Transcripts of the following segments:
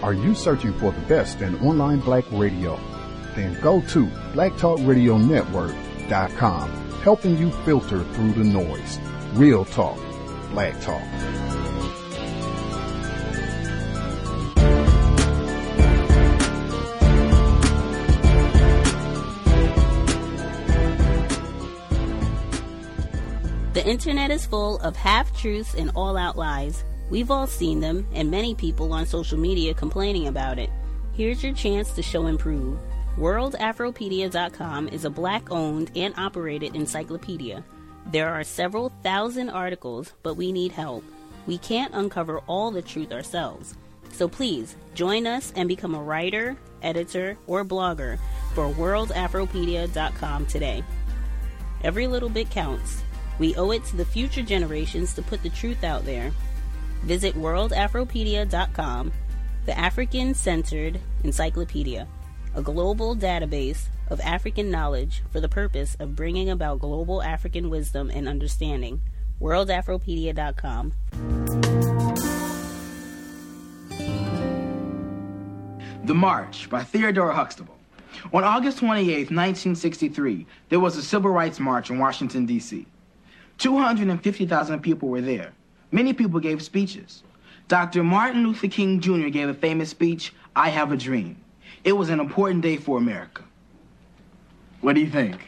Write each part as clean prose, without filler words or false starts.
Are you searching for the best in online black radio? Then go to blacktalkradionetwork.com, helping you filter through the noise. Real talk, black talk. The internet is full of half-truths and all-out lies. We've all seen them, and many people on social media complaining about it. Here's your chance to show and prove. WorldAfropedia.com is a black-owned and operated encyclopedia. There are several thousand articles, but we need help. We can't uncover all the truth ourselves. So please, join us and become a writer, editor, or blogger for WorldAfropedia.com today. Every little bit counts. We owe it to the future generations to put the truth out there. Visit WorldAfropedia.com, the African-centered encyclopedia, a global database of African knowledge for the purpose of bringing about global African wisdom and understanding. WorldAfropedia.com. The March by Theodore Huxtable. On August 28, 1963, there was a Civil Rights March in Washington, D.C. 250,000 people were there. Many people gave speeches. Dr. Martin Luther King Jr. gave a famous speech, "I Have a Dream." It was an important day for America. What do you think?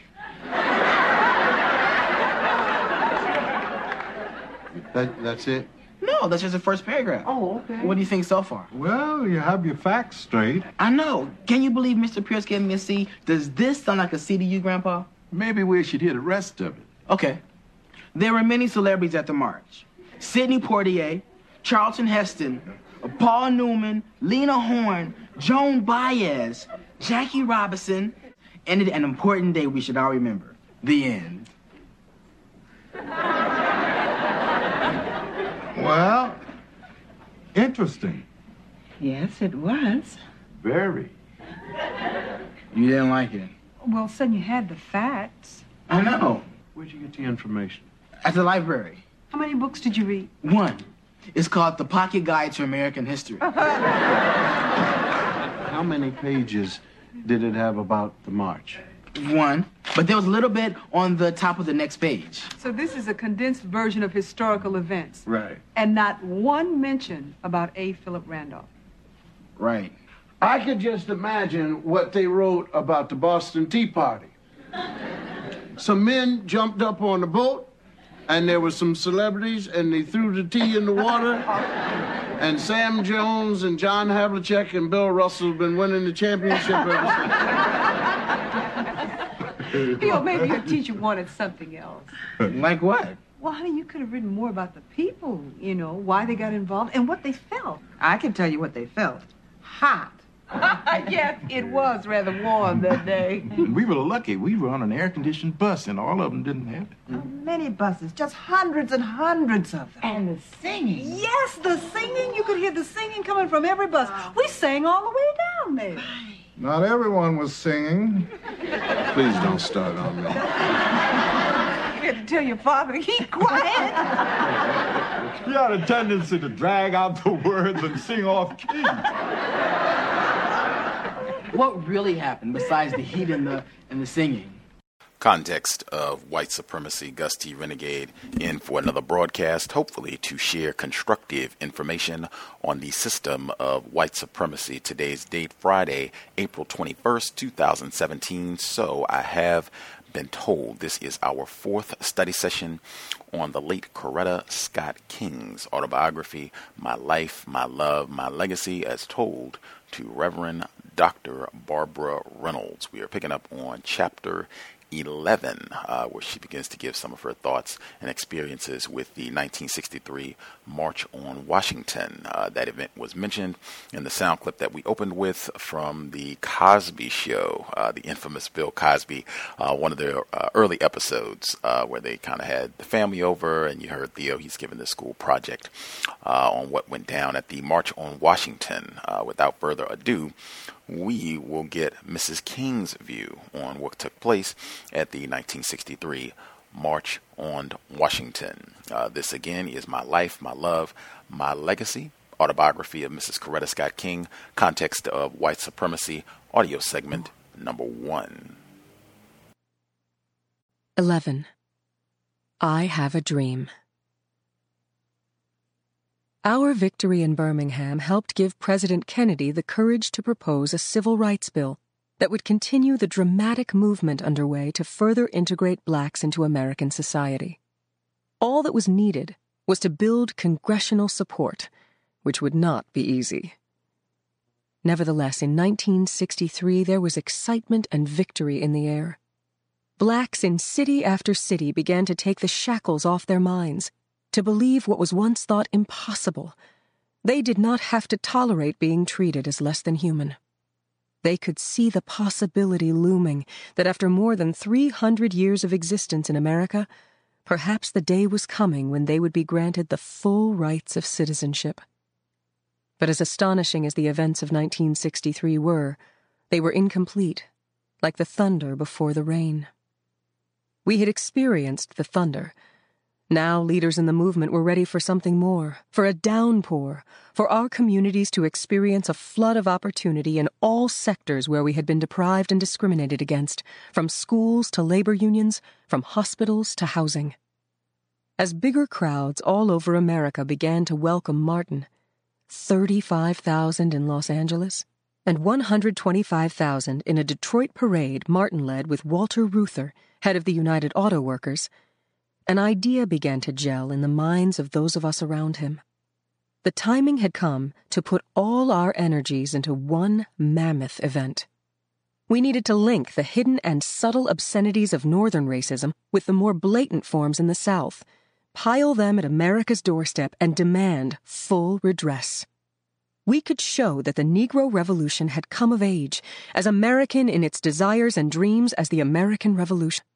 That's it? No, that's just the first paragraph. Oh, okay. What do you think so far? Well, you have your facts straight. I know. Can you believe Mr. Pierce gave me a C? Does this sound like a C to you, Grandpa? Maybe we should hear the rest of it. Okay. There were many celebrities at the march. Sidney Poitier, Charlton Heston, Paul Newman, Lena Horne, Joan Baez, Jackie Robinson, and an important day we should all remember. The end. Well, interesting. Yes, it was. Very. You didn't like it? Well, son, you had the facts. I know. Where'd you get the information? At the library. How many books did you read? One. It's called The Pocket Guide to American History. How many pages did it have about the march? One. But there was a little bit on the top of the next page. So this is a condensed version of historical events. Right. And not one mention about A. Philip Randolph. Right. I could just imagine what they wrote about the Boston Tea Party. Some men jumped up on the boat, and there were some celebrities, and they threw the tea in the water. And Sam Jones and John Havlicek and Bill Russell have been winning the championship ever since. You know, maybe your teacher wanted something else. Like what? Well, honey, you could have written more about the people, you know, why they got involved and what they felt. I can tell you what they felt. Hot. Yes, it was rather warm that day. We were lucky. We were on an air-conditioned bus, and all of them didn't have it. Many buses, just hundreds and hundreds of them. And the singing. Yes, the singing. You could hear the singing coming from every bus. We sang all the way down there. Not everyone was singing. Please don't start on me. You had to tell your father to keep quiet. He had a tendency to drag out the words and sing off key. What really happened besides the heat and the singing? Context of white supremacy. Gus T. Renegade in for another broadcast, hopefully to share constructive information on the system of white supremacy. Today's date, Friday, April 21st, 2017. So I have been told this is our fourth study session on the late Coretta Scott King's autobiography, My Life, My Love, My Legacy, as told to Reverend Dr. Barbara Reynolds. We are picking up on chapter 11, where she begins to give some of her thoughts and experiences with the 1963 March on Washington. That event was mentioned in the sound clip that we opened with from the Cosby Show, the infamous Bill Cosby, one of their early episodes where they kind of had the family over, and you heard Theo, he's giving the school project on what went down at the March on Washington. Without further ado, we will get Mrs. King's view on what took place at the 1963 March on Washington. This again is My Life, My Love, My Legacy Autobiography of Mrs. Coretta Scott King, Context of White Supremacy, audio segment number 1. 11. I Have a Dream. Our victory in Birmingham helped give President Kennedy the courage to propose a civil rights bill that would continue the dramatic movement underway to further integrate blacks into American society. All that was needed was to build congressional support, which would not be easy. Nevertheless, in 1963 there was excitement and victory in the air. Blacks in city after city began to take the shackles off their minds, to believe what was once thought impossible. They did not have to tolerate being treated as less than human. They could see the possibility looming that after more than 300 years of existence in America, perhaps the day was coming when they would be granted the full rights of citizenship. But as astonishing as the events of 1963 were, they were incomplete, like the thunder before the rain. We had experienced the thunder. Now leaders in the movement were ready for something more, for a downpour, for our communities to experience a flood of opportunity in all sectors where we had been deprived and discriminated against, from schools to labor unions, from hospitals to housing. As bigger crowds all over America began to welcome Martin, 35,000 in Los Angeles, and 125,000 in a Detroit parade Martin led with Walter Reuther, head of the United Auto Workers, an idea began to gel in the minds of those of us around him. The timing had come to put all our energies into one mammoth event. We needed to link the hidden and subtle obscenities of Northern racism with the more blatant forms in the South, pile them at America's doorstep, and demand full redress. We could show that the Negro Revolution had come of age, as American in its desires and dreams as the American Revolution.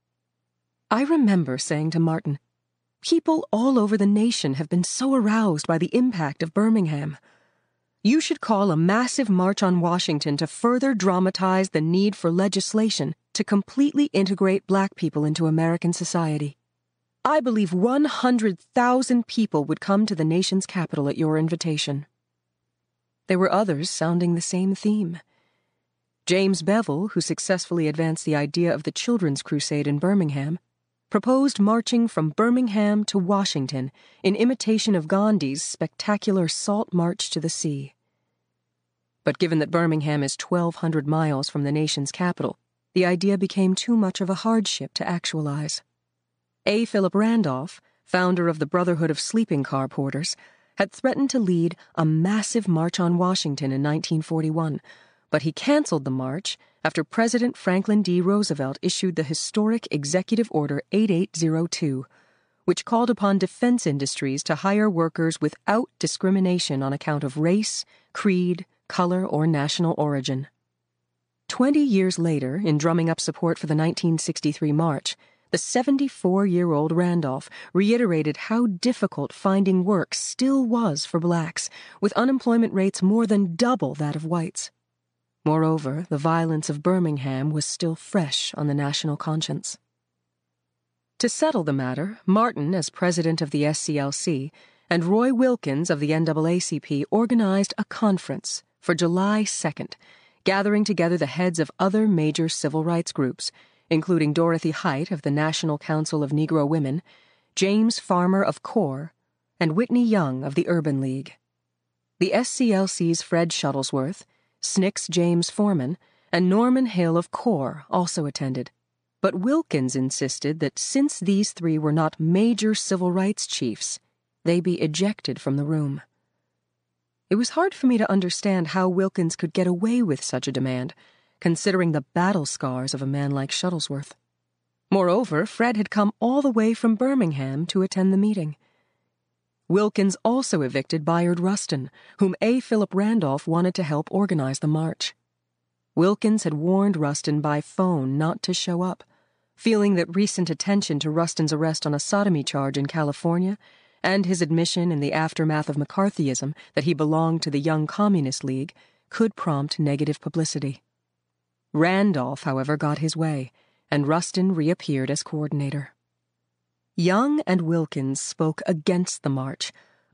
I remember saying to Martin, "People all over the nation have been so aroused by the impact of Birmingham. You should call a massive march on Washington to further dramatize the need for legislation to completely integrate black people into American society. I believe 100,000 people would come to the nation's capital at your invitation." There were others sounding the same theme. James Bevel, who successfully advanced the idea of the Children's Crusade in Birmingham, proposed marching from Birmingham to Washington in imitation of Gandhi's spectacular Salt March to the Sea. But given that Birmingham is 1,200 miles from the nation's capital, the idea became too much of a hardship to actualize. A. Philip Randolph, founder of the Brotherhood of Sleeping Car Porters, had threatened to lead a massive march on Washington in 1941, but he canceled the march after President Franklin D. Roosevelt issued the historic Executive Order 8802, which called upon defense industries to hire workers without discrimination on account of race, creed, color, or national origin. 20 years later, in drumming up support for the 1963 march, the 74-year-old Randolph reiterated how difficult finding work still was for blacks, with unemployment rates more than double that of whites. Moreover, the violence of Birmingham was still fresh on the national conscience. To settle the matter, Martin, as president of the SCLC, and Roy Wilkins of the NAACP organized a conference for July 2nd, gathering together the heads of other major civil rights groups, including Dorothy Height of the National Council of Negro Women, James Farmer of CORE, and Whitney Young of the Urban League. The SCLC's Fred Shuttlesworth, SNCC's James Foreman, and Norman Hill of CORE also attended, but Wilkins insisted that since these three were not major civil rights chiefs, they be ejected from the room. It was hard for me to understand how Wilkins could get away with such a demand, considering the battle scars of a man like Shuttlesworth. Moreover, Fred had come all the way from Birmingham to attend the meeting. Wilkins also evicted Bayard Rustin, whom A. Philip Randolph wanted to help organize the march. Wilkins had warned Rustin by phone not to show up, feeling that recent attention to Rustin's arrest on a sodomy charge in California and his admission in the aftermath of McCarthyism that he belonged to the Young Communist League could prompt negative publicity. Randolph, however, got his way, and Rustin reappeared as coordinator. Young and Wilkins spoke against the march,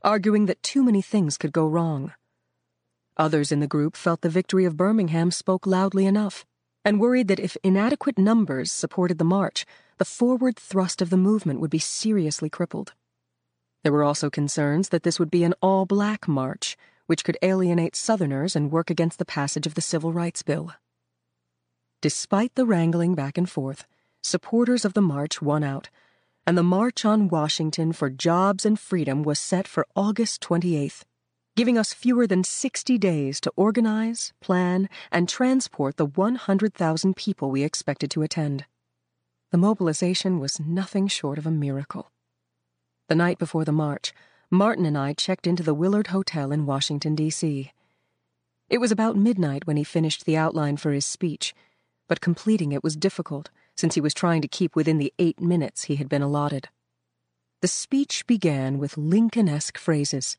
arguing that too many things could go wrong. Others in the group felt the victory of Birmingham spoke loudly enough, and worried that if inadequate numbers supported the march, the forward thrust of the movement would be seriously crippled. There were also concerns that this would be an all-black march, which could alienate Southerners and work against the passage of the Civil Rights Bill. Despite the wrangling back and forth, supporters of the march won out, and the March on Washington for Jobs and Freedom was set for August 28th, giving us fewer than 60 days to organize, plan, and transport the 100,000 people we expected to attend. The mobilization was nothing short of a miracle. The night before the march, Martin and I checked into the Willard Hotel in Washington, D.C. It was about midnight when he finished the outline for his speech, but completing it was difficult since he was trying to keep within the 8 minutes he had been allotted. The speech began with Lincoln-esque phrases.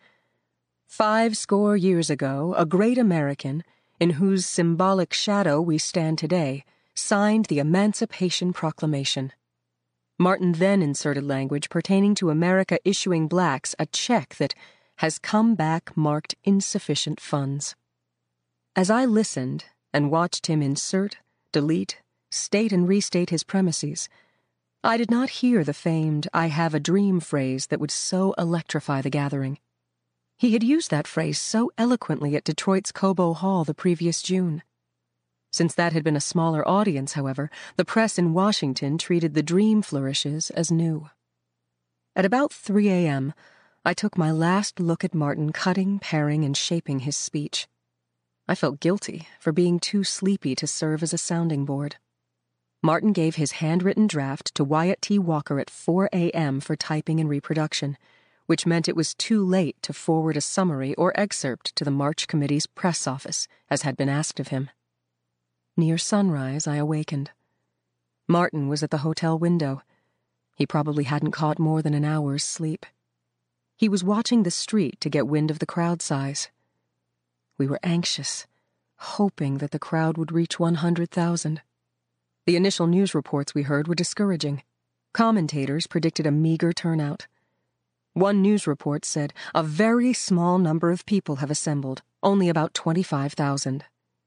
50 years ago, a great American, in whose symbolic shadow we stand today, signed the Emancipation Proclamation. Martin then inserted language pertaining to America issuing blacks a check that has come back marked insufficient funds. As I listened and watched him insert, delete, state and restate his premises, I did not hear the famed "I have a dream" phrase that would so electrify the gathering. He had used that phrase so eloquently at Detroit's Cobo Hall the previous June. Since that had been a smaller audience, however, the press in Washington treated the dream flourishes as new. At about 3 a.m., I took my last look at Martin cutting, paring, and shaping his speech. I felt guilty for being too sleepy to serve as a sounding board. Martin gave his handwritten draft to Wyatt T. Walker at 4 a.m. for typing and reproduction, which meant it was too late to forward a summary or excerpt to the March Committee's press office, as had been asked of him. Near sunrise, I awakened. Martin was at the hotel window. He probably hadn't caught more than an hour's sleep. He was watching the street to get wind of the crowd size. We were anxious, hoping that the crowd would reach 100,000. The initial news reports we heard were discouraging. Commentators predicted a meager turnout. One news report said, "A very small number of people have assembled, only about 25,000.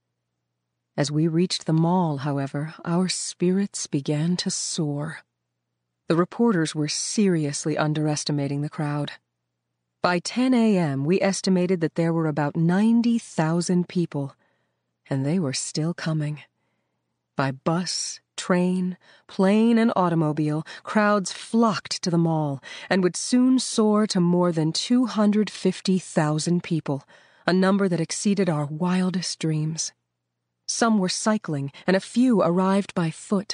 As we reached the mall, however, our spirits began to soar. The reporters were seriously underestimating the crowd. By 10 a.m., we estimated that there were about 90,000 people, and they were still coming. By bus, train, plane, and automobile, crowds flocked to the mall and would soon soar to more than 250,000 people, a number that exceeded our wildest dreams. Some were cycling, and a few arrived by foot.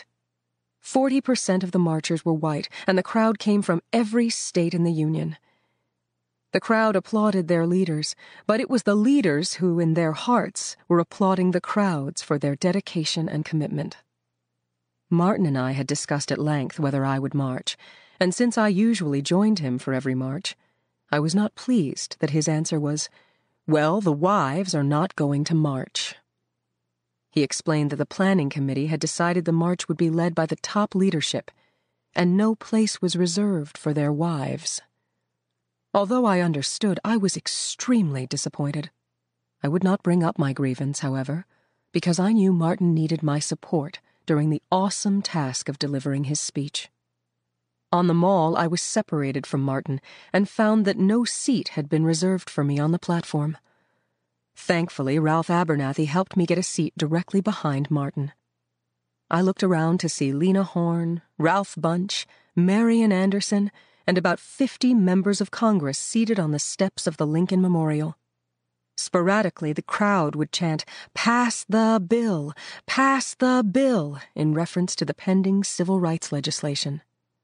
40% of the marchers were white, and the crowd came from every state in the Union. The crowd applauded their leaders, but it was the leaders who, in their hearts, were applauding the crowds for their dedication and commitment. Martin and I had discussed at length whether I would march, and since I usually joined him for every march, I was not pleased that his answer was, "Well, the wives are not going to march." He explained that the planning committee had decided the march would be led by the top leadership, and no place was reserved for their wives. Although I understood, I was extremely disappointed. I would not bring up my grievance, however, because I knew Martin needed my support during the awesome task of delivering his speech. On the mall, I was separated from Martin and found that no seat had been reserved for me on the platform. Thankfully, Ralph Abernathy helped me get a seat directly behind Martin. I looked around to see Lena Horne, Ralph Bunch, Marian Anderson, and about 50 members of Congress seated on the steps of the Lincoln Memorial. Sporadically, the crowd would chant, "Pass the bill! Pass the bill!" in reference to the pending civil rights legislation.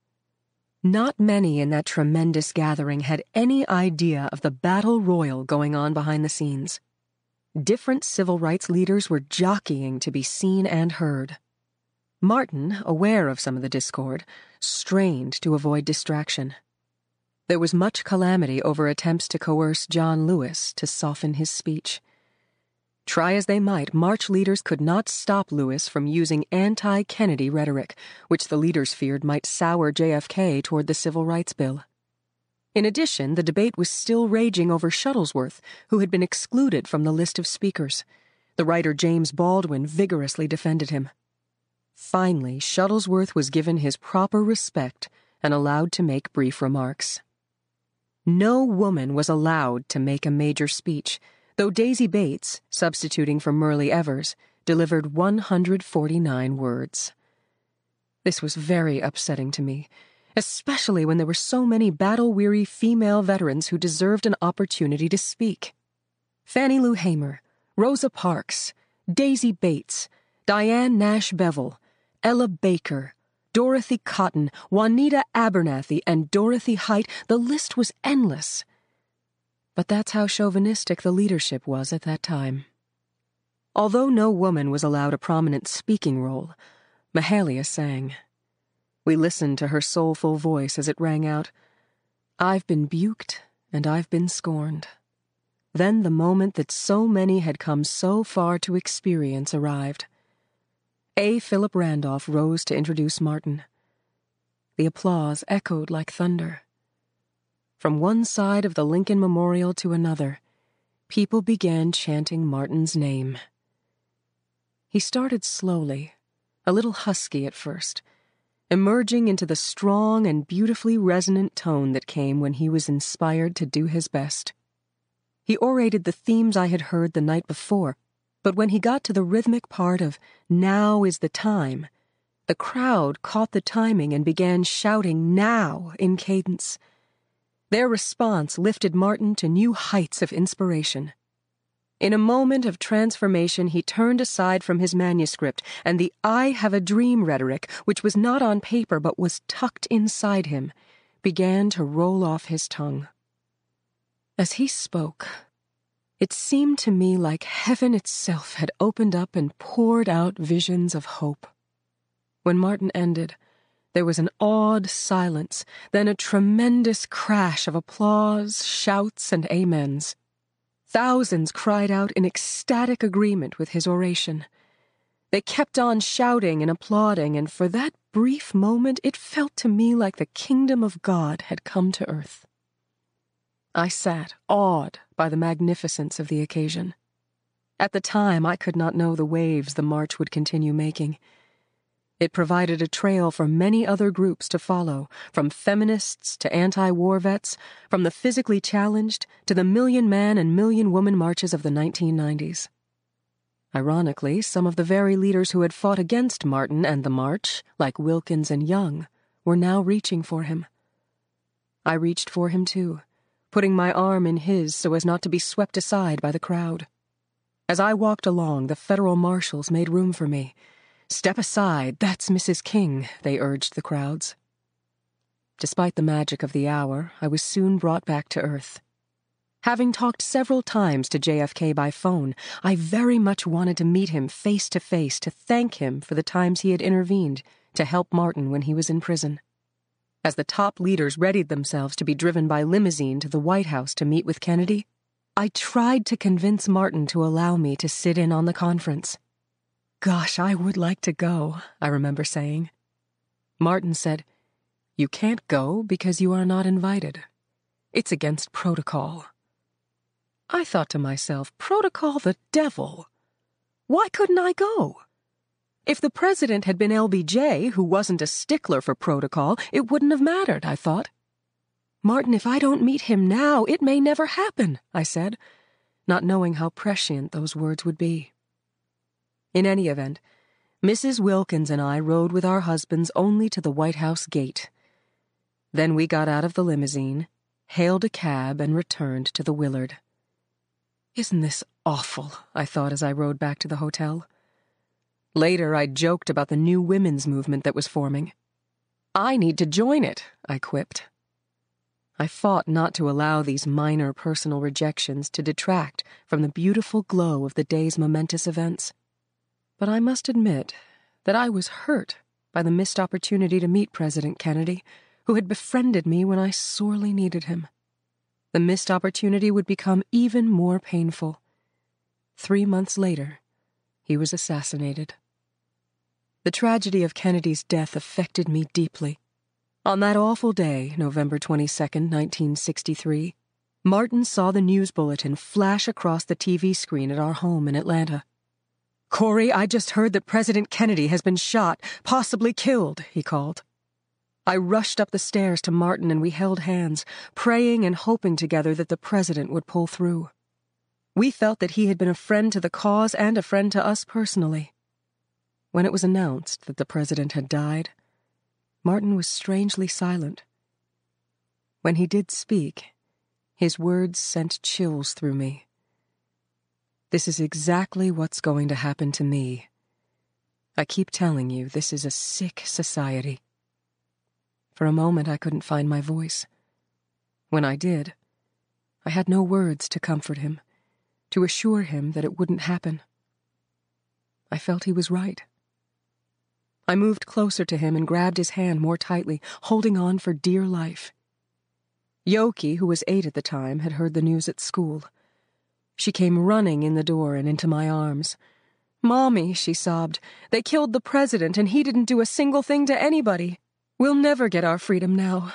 Not many in that tremendous gathering had any idea of the battle royal going on behind the scenes. Different civil rights leaders were jockeying to be seen and heard. Martin, aware of some of the discord, strained to avoid distraction. There was much calamity over attempts to coerce John Lewis to soften his speech. Try as they might, March leaders could not stop Lewis from using anti-Kennedy rhetoric, which the leaders feared might sour JFK toward the Civil Rights Bill. In addition, the debate was still raging over Shuttlesworth, who had been excluded from the list of speakers. The writer James Baldwin vigorously defended him. Finally, Shuttlesworth was given his proper respect and allowed to make brief remarks. No woman was allowed to make a major speech, though Daisy Bates, substituting for Myrlie Evers, delivered 149 words. This was very upsetting to me, especially when there were so many battle-weary female veterans who deserved an opportunity to speak. Fannie Lou Hamer, Rosa Parks, Daisy Bates, Diane Nash Bevel, Ella Baker, Dorothy Cotton, Juanita Abernathy, and Dorothy Height. The list was endless. But that's how chauvinistic the leadership was at that time. Although no woman was allowed a prominent speaking role, Mahalia sang. We listened to her soulful voice as it rang out, "I've been buked and I've been scorned." Then the moment that so many had come so far to experience arrived. A. Philip Randolph rose to introduce Martin. The applause echoed like thunder. From one side of the Lincoln Memorial to another, people began chanting Martin's name. He started slowly, a little husky at first, emerging into the strong and beautifully resonant tone that came when he was inspired to do his best. He orated the themes I had heard the night before, but when he got to the rhythmic part of "Now is the time," the crowd caught the timing and began shouting "Now" in cadence. Their response lifted Martin to new heights of inspiration. In a moment of transformation, he turned aside from his manuscript, and the "I have a dream" rhetoric, which was not on paper but was tucked inside him, began to roll off his tongue. As he spoke, it seemed to me like heaven itself had opened up and poured out visions of hope. When Martin ended, there was an awed silence, then a tremendous crash of applause, shouts, and amens. Thousands cried out in ecstatic agreement with his oration. They kept on shouting and applauding, and for that brief moment it felt to me like the kingdom of God had come to earth. I sat, awed by the magnificence of the occasion. At the time, I could not know the waves the march would continue making. It provided a trail for many other groups to follow, from feminists to anti-war vets, from the physically challenged to the million-man and million-woman marches of the 1990s. Ironically, some of the very leaders who had fought against Martin and the march, like Wilkins and Young, were now reaching for him. I reached for him too, putting my arm in his so as not to be swept aside by the crowd. As I walked along, the federal marshals made room for me. "Step aside, that's Mrs. King," they urged the crowds. Despite the magic of the hour, I was soon brought back to earth. Having talked several times to JFK by phone, I very much wanted to meet him face to face to thank him for the times he had intervened to help Martin when he was in prison. As the top leaders readied themselves to be driven by limousine to the White House to meet with Kennedy, I tried to convince Martin to allow me to sit in on the conference. "Gosh, I would like to go," I remember saying. Martin said, "You can't go because you are not invited. It's against protocol." I thought to myself, protocol the devil! Why couldn't I go? If the president had been LBJ, who wasn't a stickler for protocol, it wouldn't have mattered, I thought. "Martin, if I don't meet him now, it may never happen," I said, not knowing how prescient those words would be. In any event, Mrs. Wilkins and I rode with our husbands only to the White House gate. Then we got out of the limousine, hailed a cab, and returned to the Willard. "Isn't this awful?" I thought as I rode back to the hotel. Later, I joked about the new women's movement that was forming. "I need to join it," I quipped. I fought not to allow these minor personal rejections to detract from the beautiful glow of the day's momentous events. But I must admit that I was hurt by the missed opportunity to meet President Kennedy, who had befriended me when I sorely needed him. The missed opportunity would become even more painful. 3 months later, he was assassinated. The tragedy of Kennedy's death affected me deeply. On that awful day, November 22nd, 1963, Martin saw the news bulletin flash across the TV screen at our home in Atlanta. "Corey, I just heard that President Kennedy has been shot, possibly killed," he called. I rushed up the stairs to Martin and we held hands, praying and hoping together that the president would pull through. We felt that he had been a friend to the cause and a friend to us personally. When it was announced that the president had died, Martin was strangely silent. When he did speak, his words sent chills through me. "This is exactly what's going to happen to me. I keep telling you, this is a sick society." For a moment, I couldn't find my voice. When I did, I had no words to comfort him, to assure him that it wouldn't happen. I felt he was right. I moved closer to him and grabbed his hand more tightly, holding on for dear life. Yoki, who was 8 at the time, had heard the news at school. She came running in the door and into my arms. "Mommy," she sobbed, "they killed the president and he didn't do a single thing to anybody. We'll never get our freedom now."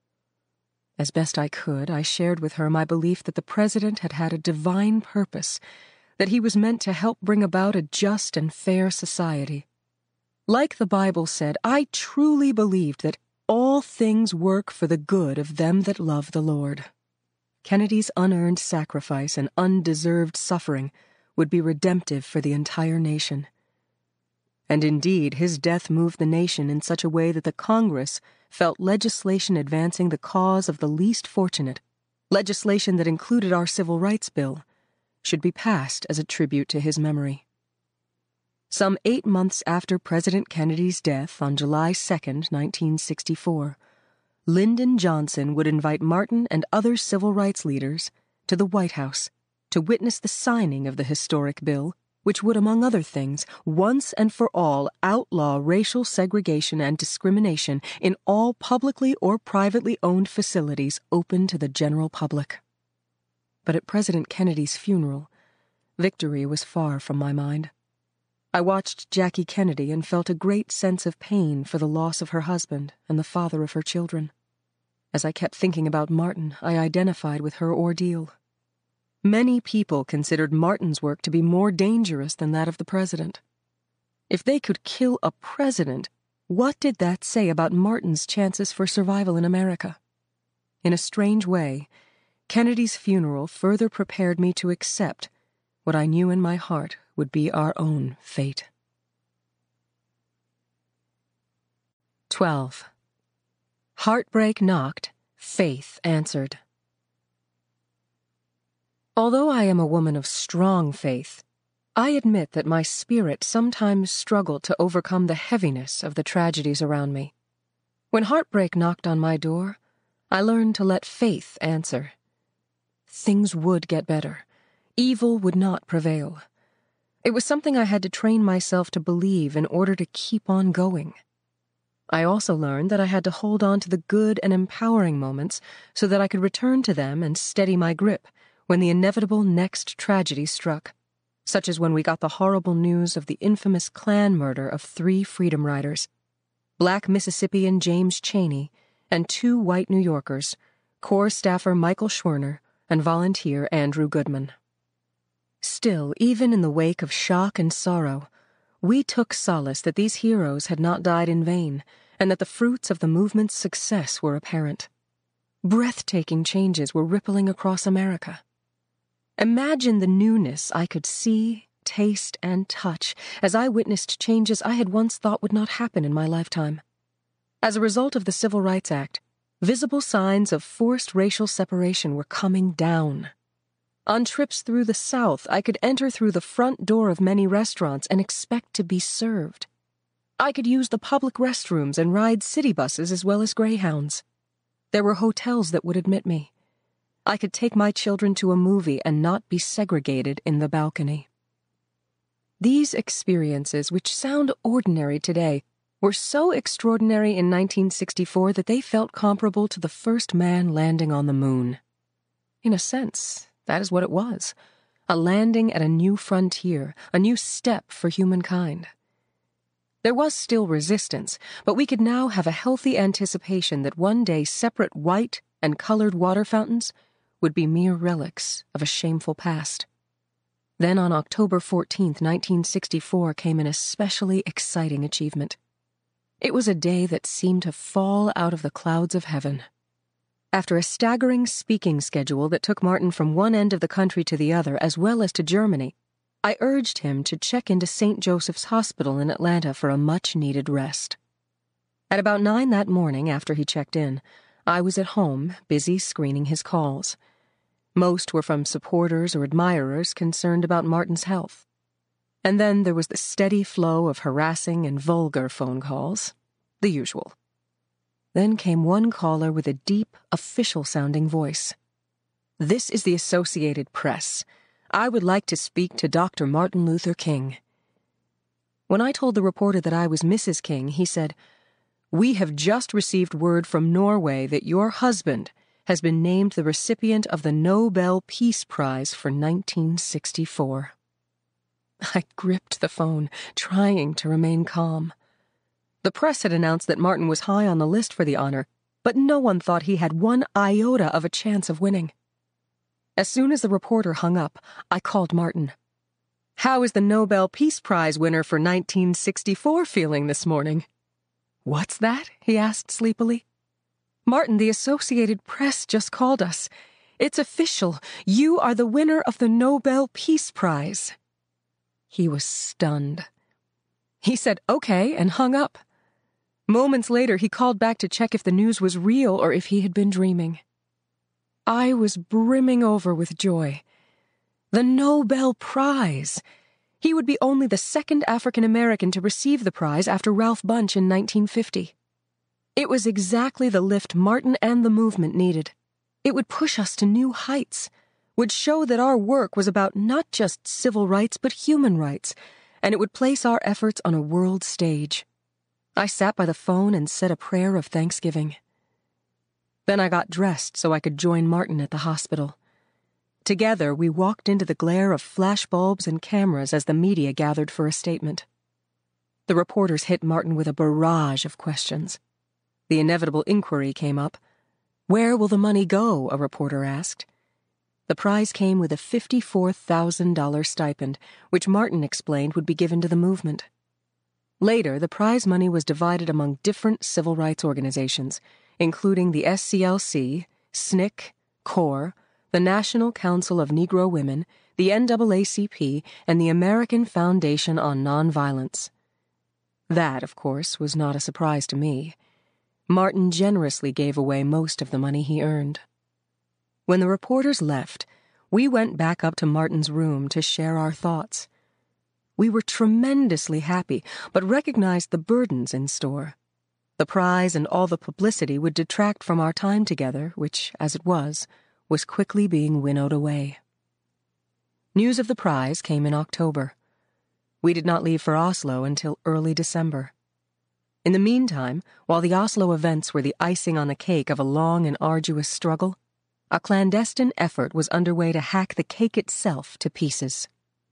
As best I could, I shared with her my belief that the president had had a divine purpose, that he was meant to help bring about a just and fair society. Like the Bible said, I truly believed that all things work for the good of them that love the Lord. Kennedy's unearned sacrifice and undeserved suffering would be redemptive for the entire nation. And indeed, his death moved the nation in such a way that the Congress felt legislation advancing the cause of the least fortunate, legislation that included our Civil Rights Bill, should be passed as a tribute to his memory. Some 8 months after President Kennedy's death on July 2nd, 1964, Lyndon Johnson would invite Martin and other civil rights leaders to the White House to witness the signing of the historic bill, which would, among other things, once and for all outlaw racial segregation and discrimination in all publicly or privately owned facilities open to the general public. But at President Kennedy's funeral, victory was far from my mind. I watched Jackie Kennedy and felt a great sense of pain for the loss of her husband and the father of her children. As I kept thinking about Martin, I identified with her ordeal. Many people considered Martin's work to be more dangerous than that of the president. If they could kill a president, what did that say about Martin's chances for survival in America? In a strange way, Kennedy's funeral further prepared me to accept what I knew in my heart would be our own fate. 12. Heartbreak knocked, faith answered. Although I am a woman of strong faith, I admit that my spirit sometimes struggled to overcome the heaviness of the tragedies around me. When heartbreak knocked on my door, I learned to let faith answer. Things would get better. Evil would not prevail. It was something I had to train myself to believe in order to keep on going. I also learned that I had to hold on to the good and empowering moments so that I could return to them and steady my grip when the inevitable next tragedy struck, such as when we got the horrible news of the infamous Klan murder of 3 Freedom Riders, Black Mississippian James Chaney and 2 white New Yorkers, Corps staffer Michael Schwerner and volunteer Andrew Goodman. Still, even in the wake of shock and sorrow, we took solace that these heroes had not died in vain and that the fruits of the movement's success were apparent. Breathtaking changes were rippling across America. Imagine the newness I could see, taste, and touch as I witnessed changes I had once thought would not happen in my lifetime. As a result of the Civil Rights Act, visible signs of forced racial separation were coming down. On trips through the South, I could enter through the front door of many restaurants and expect to be served. I could use the public restrooms and ride city buses as well as Greyhounds. There were hotels that would admit me. I could take my children to a movie and not be segregated in the balcony. These experiences, which sound ordinary today, were so extraordinary in 1964 that they felt comparable to the first man landing on the moon. In a sense, that is what it was, a landing at a new frontier, a new step for humankind. There was still resistance, but we could now have a healthy anticipation that one day separate white and colored water fountains would be mere relics of a shameful past. Then on October 14th, 1964 came an especially exciting achievement. It was a day that seemed to fall out of the clouds of heaven. After a staggering speaking schedule that took Martin from one end of the country to the other, as well as to Germany, I urged him to check into St. Joseph's Hospital in Atlanta for a much-needed rest. At about 9 that morning, after he checked in, I was at home, busy screening his calls. Most were from supporters or admirers concerned about Martin's health. And then there was the steady flow of harassing and vulgar phone calls, the usual. Then came one caller with a deep, official-sounding voice. "This is the Associated Press. I would like to speak to Dr. Martin Luther King." When I told the reporter that I was Mrs. King, he said, "We have just received word from Norway that your husband has been named the recipient of the Nobel Peace Prize for 1964. I gripped the phone, trying to remain calm. The press had announced that Martin was high on the list for the honor, but no one thought he had one iota of a chance of winning. As soon as the reporter hung up, I called Martin. "How is the Nobel Peace Prize winner for 1964 feeling this morning?" "What's that?" he asked sleepily. "Martin, the Associated Press just called us. It's official. You are the winner of the Nobel Peace Prize." He was stunned. He said, "Okay," and hung up. Moments later, he called back to check if the news was real or if he had been dreaming. I was brimming over with joy. The Nobel Prize! He would be only the second African American to receive the prize after Ralph Bunche in 1950. It was exactly the lift Martin and the movement needed. It would push us to new heights, would show that our work was about not just civil rights but human rights, and it would place our efforts on a world stage. I sat by the phone and said a prayer of thanksgiving. Then I got dressed so I could join Martin at the hospital. Together, we walked into the glare of flashbulbs and cameras as the media gathered for a statement. The reporters hit Martin with a barrage of questions. The inevitable inquiry came up. "Where will the money go?" a reporter asked. The prize came with a $54,000 stipend, which Martin explained would be given to the movement. Later, the prize money was divided among different civil rights organizations, including the SCLC, SNCC, CORE, the National Council of Negro Women, the NAACP, and the American Foundation on Nonviolence. That, of course, was not a surprise to me. Martin generously gave away most of the money he earned. When the reporters left, we went back up to Martin's room to share our thoughts. We were tremendously happy, but recognized the burdens in store. The prize and all the publicity would detract from our time together, which, as it was quickly being winnowed away. News of the prize came in October. We did not leave for Oslo until early December. In the meantime, while the Oslo events were the icing on the cake of a long and arduous struggle, a clandestine effort was underway to hack the cake itself to pieces.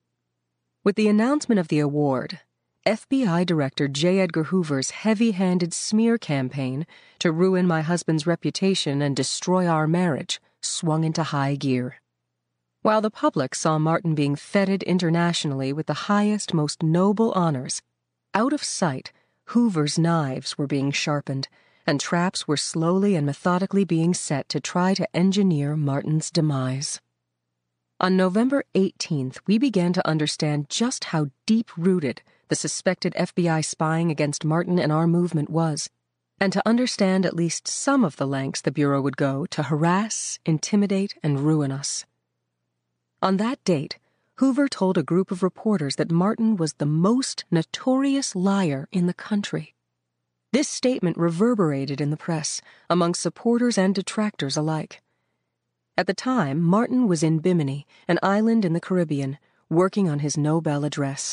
With the announcement of the award, FBI Director J. Edgar Hoover's heavy-handed smear campaign to ruin my husband's reputation and destroy our marriage swung into high gear. While the public saw Martin being feted internationally with the highest, most noble honors, out of sight, Hoover's knives were being sharpened, and traps were slowly and methodically being set to try to engineer Martin's demise. On November 18th, we began to understand just how deep-rooted the suspected FBI spying against Martin and our movement was, and to understand at least some of the lengths the Bureau would go to harass, intimidate, and ruin us. On that date, Hoover told a group of reporters that Martin was the most notorious liar in the country. This statement reverberated in the press, among supporters and detractors alike. At the time, Martin was in Bimini, an island in the Caribbean, working on his Nobel address.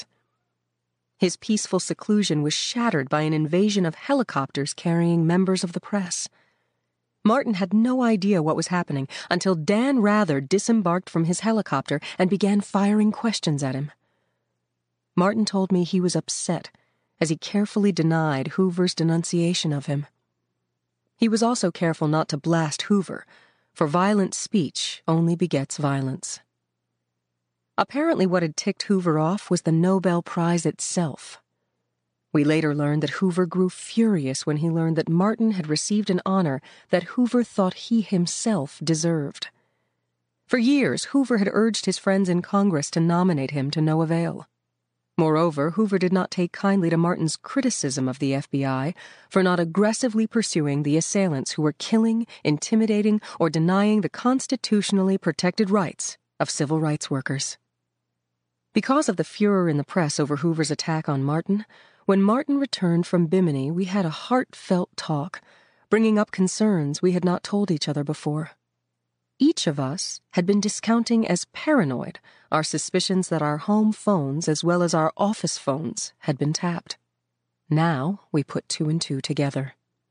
His peaceful seclusion was shattered by an invasion of helicopters carrying members of the press. Martin had no idea what was happening until Dan Rather disembarked from his helicopter and began firing questions at him. Martin told me he was upset as he carefully denied Hoover's denunciation of him. He was also careful not to blast Hoover, for violent speech only begets violence. Apparently what had ticked Hoover off was the Nobel Prize itself. We later learned that Hoover grew furious when he learned that Martin had received an honor that Hoover thought he himself deserved. For years, Hoover had urged his friends in Congress to nominate him to no avail. Moreover, Hoover did not take kindly to Martin's criticism of the FBI for not aggressively pursuing the assailants who were killing, intimidating, or denying the constitutionally protected rights of civil rights workers. Because of the furor in the press over Hoover's attack on Martin, when Martin returned from Bimini, we had a heartfelt talk, bringing up concerns we had not told each other before. Each of us had been discounting as paranoid our suspicions that our home phones as well as our office phones had been tapped. Now we put two and two together.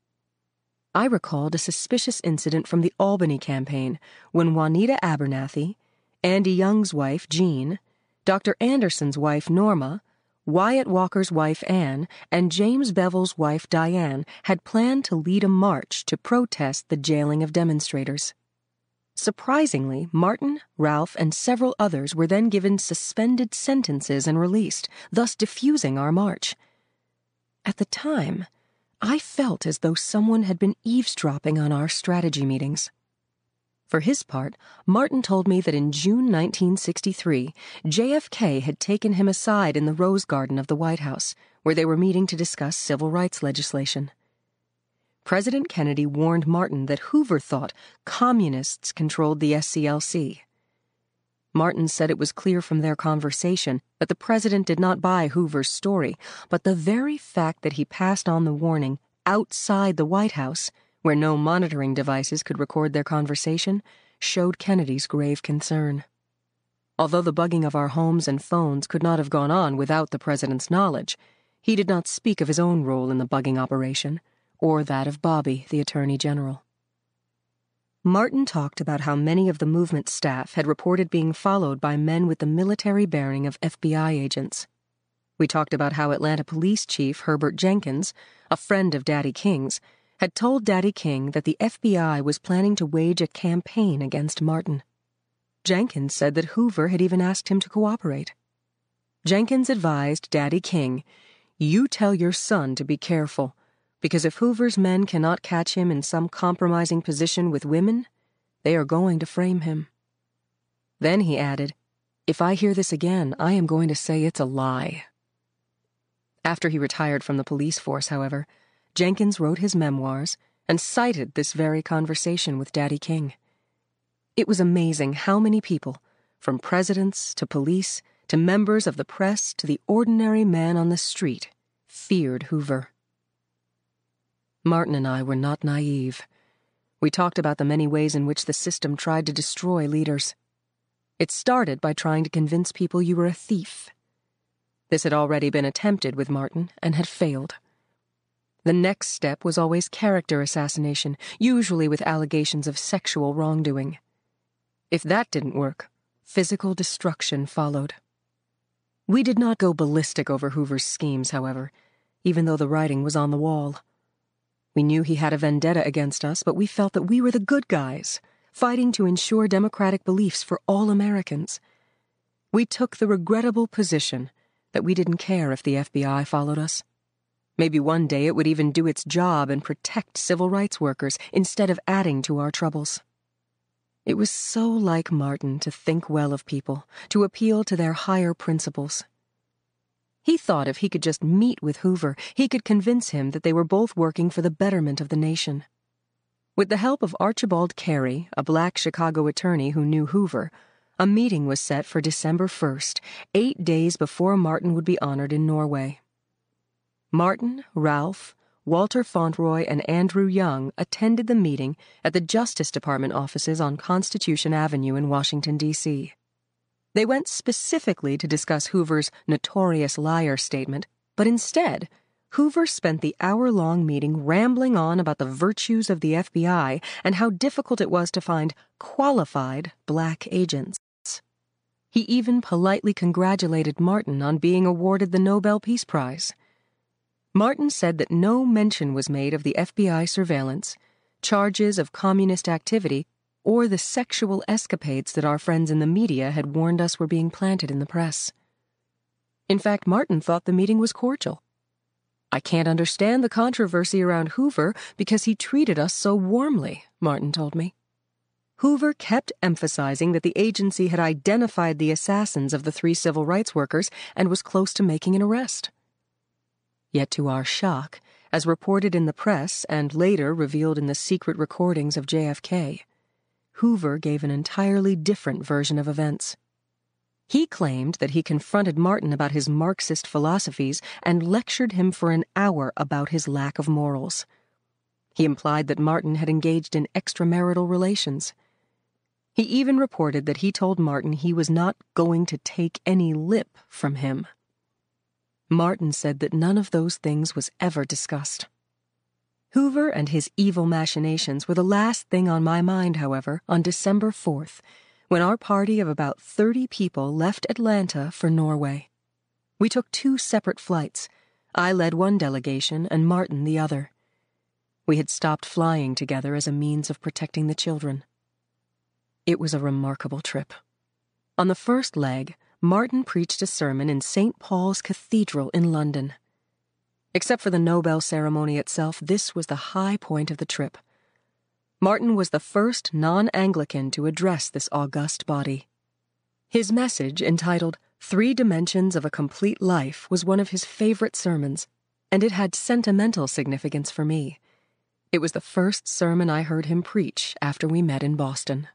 I recalled a suspicious incident from the Albany campaign when Juanita Abernathy, Andy Young's wife Jean, Dr. Anderson's wife Norma, Wyatt Walker's wife Anne, and James Bevel's wife Diane had planned to lead a march to protest the jailing of demonstrators. Surprisingly, Martin, Ralph, and several others were then given suspended sentences and released, thus diffusing our march. At the time, I felt as though someone had been eavesdropping on our strategy meetings. For his part, Martin told me that in June 1963, JFK had taken him aside in the Rose Garden of the White House, where they were meeting to discuss civil rights legislation. President Kennedy warned Martin that Hoover thought communists controlled the SCLC. Martin said it was clear from their conversation that the president did not buy Hoover's story, but the very fact that he passed on the warning outside the White House, where no monitoring devices could record their conversation, showed Kennedy's grave concern. Although the bugging of our homes and phones could not have gone on without the president's knowledge, he did not speak of his own role in the bugging operation, or that of Bobby, the Attorney General. Martin talked about how many of the movement staff had reported being followed by men with the military bearing of FBI agents. We talked about how Atlanta Police Chief Herbert Jenkins, a friend of Daddy King's, had told Daddy King that the FBI was planning to wage a campaign against Martin. Jenkins said that Hoover had even asked him to cooperate. Jenkins advised Daddy King, "You tell your son to be careful, because if Hoover's men cannot catch him in some compromising position with women, they are going to frame him." Then he added, "If I hear this again, I am going to say it's a lie." After he retired from the police force, however, Jenkins wrote his memoirs and cited this very conversation with Daddy King. It was amazing how many people, from presidents to police to members of the press to the ordinary man on the street, feared Hoover. Martin and I were not naive. We talked about the many ways in which the system tried to destroy leaders. It started by trying to convince people you were a thief. This had already been attempted with Martin and had failed. The next step was always character assassination, usually with allegations of sexual wrongdoing. If that didn't work, physical destruction followed. We did not go ballistic over Hoover's schemes, however, even though the writing was on the wall. We knew he had a vendetta against us, but we felt that we were the good guys, fighting to ensure democratic beliefs for all Americans. We took the regrettable position that we didn't care if the FBI followed us. Maybe one day it would even do its job and protect civil rights workers instead of adding to our troubles. It was so like Martin to think well of people, to appeal to their higher principles. He thought if he could just meet with Hoover, he could convince him that they were both working for the betterment of the nation. With the help of Archibald Carey, a black Chicago attorney who knew Hoover, a meeting was set for December 1st, 8 days before Martin would be honored in Norway. Martin, Ralph, Walter Fauntleroy, and Andrew Young attended the meeting at the Justice Department offices on Constitution Avenue in Washington, D.C. They went specifically to discuss Hoover's notorious liar statement, but instead, Hoover spent the hour-long meeting rambling on about the virtues of the FBI and how difficult it was to find qualified black agents. He even politely congratulated Martin on being awarded the Nobel Peace Prize. Martin said that no mention was made of the FBI surveillance, charges of communist activity, or the sexual escapades that our friends in the media had warned us were being planted in the press. In fact, Martin thought the meeting was cordial. "I can't understand the controversy around Hoover because he treated us so warmly," Martin told me. Hoover kept emphasizing that the agency had identified the assassins of the 3 civil rights workers and was close to making an arrest. Yet to our shock, as reported in the press and later revealed in the secret recordings of JFK, Hoover gave an entirely different version of events. He claimed that he confronted Martin about his Marxist philosophies and lectured him for an hour about his lack of morals. He implied that Martin had engaged in extramarital relations. He even reported that he told Martin he was not going to take any lip from him. Martin said that none of those things was ever discussed. Hoover and his evil machinations were the last thing on my mind, however, on December 4th, when our party of about 30 people left Atlanta for Norway. We took 2 separate flights. I led one delegation and Martin the other. We had stopped flying together as a means of protecting the children. It was a remarkable trip. On the first leg, Martin preached a sermon in St. Paul's Cathedral in London. Except for the Nobel ceremony itself, this was the high point of the trip. Martin was the first non-Anglican to address this august body. His message, entitled 3 Dimensions of a Complete Life, was one of his favorite sermons, and it had sentimental significance for me. It was the first sermon I heard him preach after we met in Boston.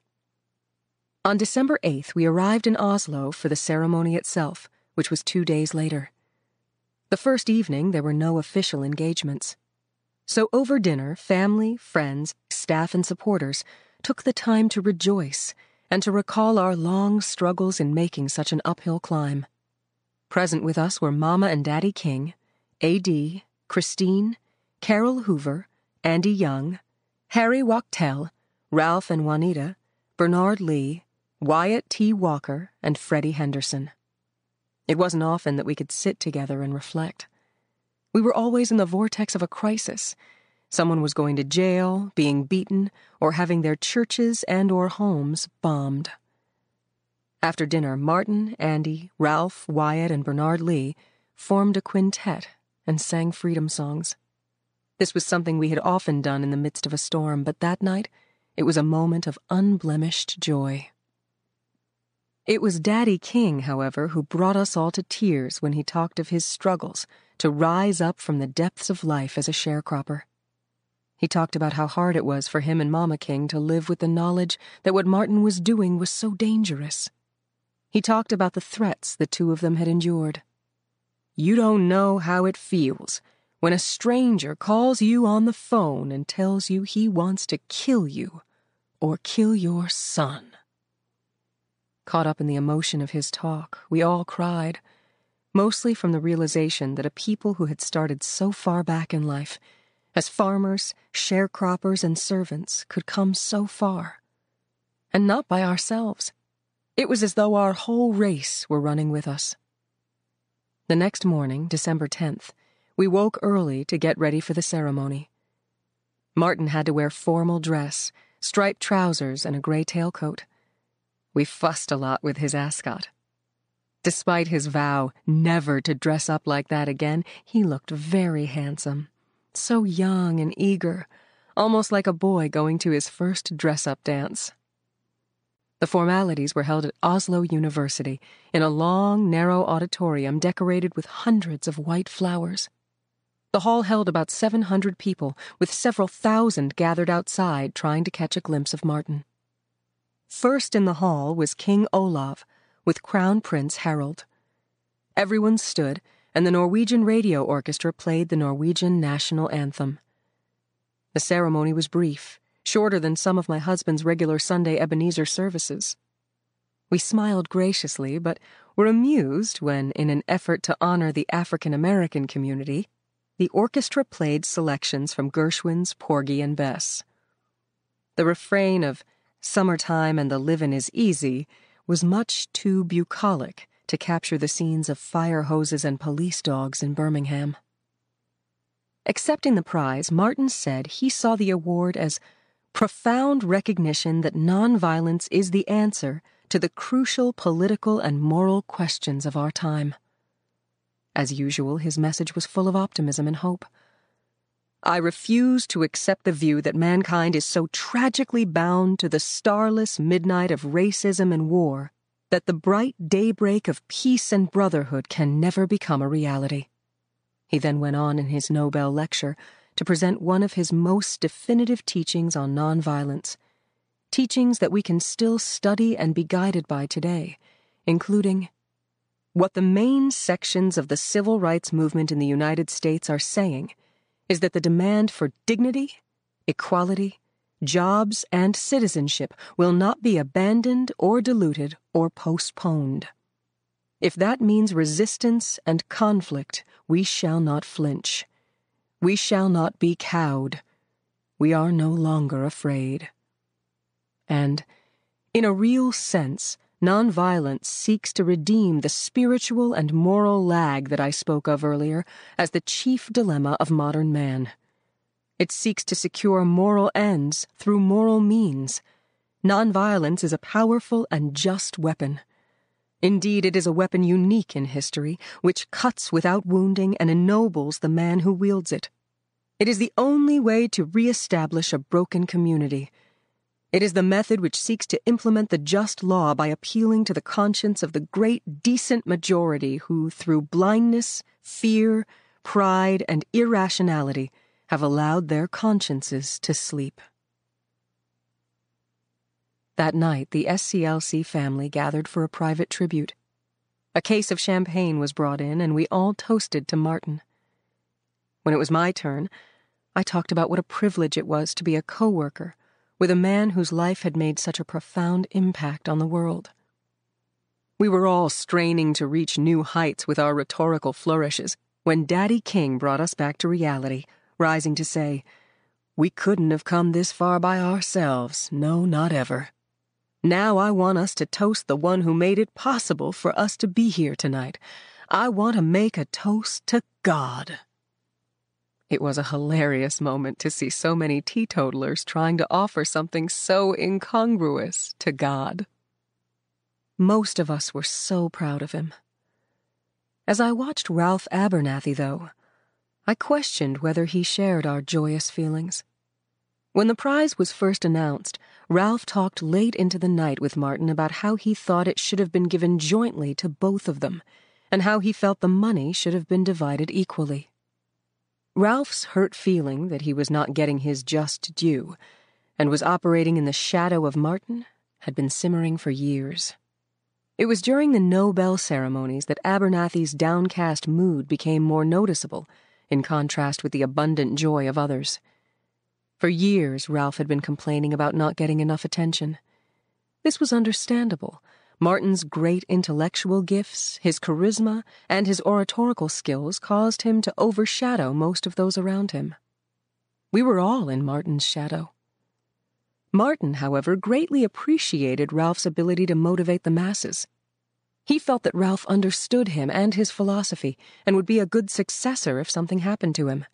On December 8th, we arrived in Oslo for the ceremony itself, which was 2 days later. The first evening, there were no official engagements. So over dinner, family, friends, staff, and supporters took the time to rejoice and to recall our long struggles in making such an uphill climb. Present with us were Mama and Daddy King, A.D., Christine, Carol Hoover, Andy Young, Harry Wachtel, Ralph and Juanita, Bernard Lee, Wyatt T. Walker, and Freddie Henderson. It wasn't often that we could sit together and reflect. We were always in the vortex of a crisis. Someone was going to jail, being beaten, or having their churches and/or homes bombed. After dinner, Martin, Andy, Ralph, Wyatt, and Bernard Lee formed a quintet and sang freedom songs. This was something we had often done in the midst of a storm, but that night it was a moment of unblemished joy. It was Daddy King, however, who brought us all to tears when he talked of his struggles to rise up from the depths of life as a sharecropper. He talked about how hard it was for him and Mama King to live with the knowledge that what Martin was doing was so dangerous. He talked about the threats the 2 of them had endured. "You don't know how it feels when a stranger calls you on the phone and tells you he wants to kill you or kill your son." Caught up in the emotion of his talk, we all cried, mostly from the realization that a people who had started so far back in life, as farmers, sharecroppers, and servants, could come so far. And not by ourselves. It was as though our whole race were running with us. The next morning, December 10th, we woke early to get ready for the ceremony. Martin had to wear formal dress, striped trousers, and a gray tailcoat. We fussed a lot with his ascot. Despite his vow never to dress up like that again, he looked very handsome. So young and eager, almost like a boy going to his first dress-up dance. The formalities were held at Oslo University, in a long, narrow auditorium decorated with hundreds of white flowers. The hall held about 700 people, with several thousand gathered outside trying to catch a glimpse of Martin. First in the hall was King Olav, with Crown Prince Harald. Everyone stood, and the Norwegian Radio Orchestra played the Norwegian national anthem. The ceremony was brief, shorter than some of my husband's regular Sunday Ebenezer services. We smiled graciously, but were amused when, in an effort to honor the African-American community, the orchestra played selections from Gershwin's Porgy and Bess. The refrain of "Summertime and the livin' is easy" was much too bucolic to capture the scenes of fire hoses and police dogs in Birmingham. Accepting the prize, Martin said he saw the award as profound recognition that nonviolence is the answer to the crucial political and moral questions of our time. As usual, his message was full of optimism and hope. I refuse to accept the view that mankind is so tragically bound to the starless midnight of racism and war that the bright daybreak of peace and brotherhood can never become a reality. He then went on in his Nobel lecture to present one of his most definitive teachings on nonviolence, teachings that we can still study and be guided by today, including what the main sections of the civil rights movement in the United States are saying is that the demand for dignity, equality, jobs, and citizenship will not be abandoned or diluted or postponed. If that means resistance and conflict, we shall not flinch. We shall not be cowed. We are no longer afraid. And, in a real sense, nonviolence seeks to redeem the spiritual and moral lag that I spoke of earlier as the chief dilemma of modern man. It seeks to secure moral ends through moral means. Nonviolence is a powerful and just weapon. Indeed, it is a weapon unique in history, which cuts without wounding and ennobles the man who wields it. It is the only way to re-establish a broken community. It is the method which seeks to implement the just law by appealing to the conscience of the great decent majority who, through blindness, fear, pride, and irrationality, have allowed their consciences to sleep. That night, the SCLC family gathered for a private tribute. A case of champagne was brought in, and we all toasted to Martin. When it was my turn, I talked about what a privilege it was to be a co-worker with a man whose life had made such a profound impact on the world. We were all straining to reach new heights with our rhetorical flourishes when Daddy King brought us back to reality, rising to say, "We couldn't have come this far by ourselves, no, not ever. Now I want us to toast the one who made it possible for us to be here tonight. I want to make a toast to God." It was a hilarious moment to see so many teetotalers trying to offer something so incongruous to God. Most of us were so proud of him. As I watched Ralph Abernathy, though, I questioned whether he shared our joyous feelings. When the prize was first announced, Ralph talked late into the night with Martin about how he thought it should have been given jointly to both of them, and how he felt the money should have been divided equally. Ralph's hurt feeling that he was not getting his just due, and was operating in the shadow of Martin, had been simmering for years. It was during the Nobel ceremonies that Abernathy's downcast mood became more noticeable, in contrast with the abundant joy of others. For years, Ralph had been complaining about not getting enough attention. This was understandable. Martin's great intellectual gifts, his charisma, and his oratorical skills caused him to overshadow most of those around him. We were all in Martin's shadow. Martin, however, greatly appreciated Ralph's ability to motivate the masses. He felt that Ralph understood him and his philosophy, and would be a good successor if something happened to him.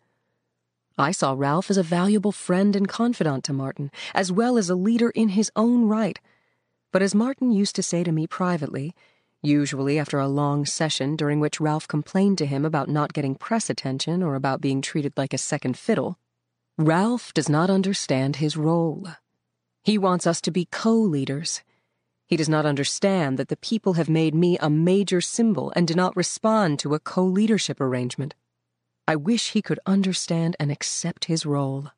I saw Ralph as a valuable friend and confidant to Martin, as well as a leader in his own right. But as Martin used to say to me privately, usually after a long session during which Ralph complained to him about not getting press attention or about being treated like a second fiddle, Ralph does not understand his role. He wants us to be co-leaders. He does not understand that the people have made me a major symbol and do not respond to a co-leadership arrangement. I wish he could understand and accept his role.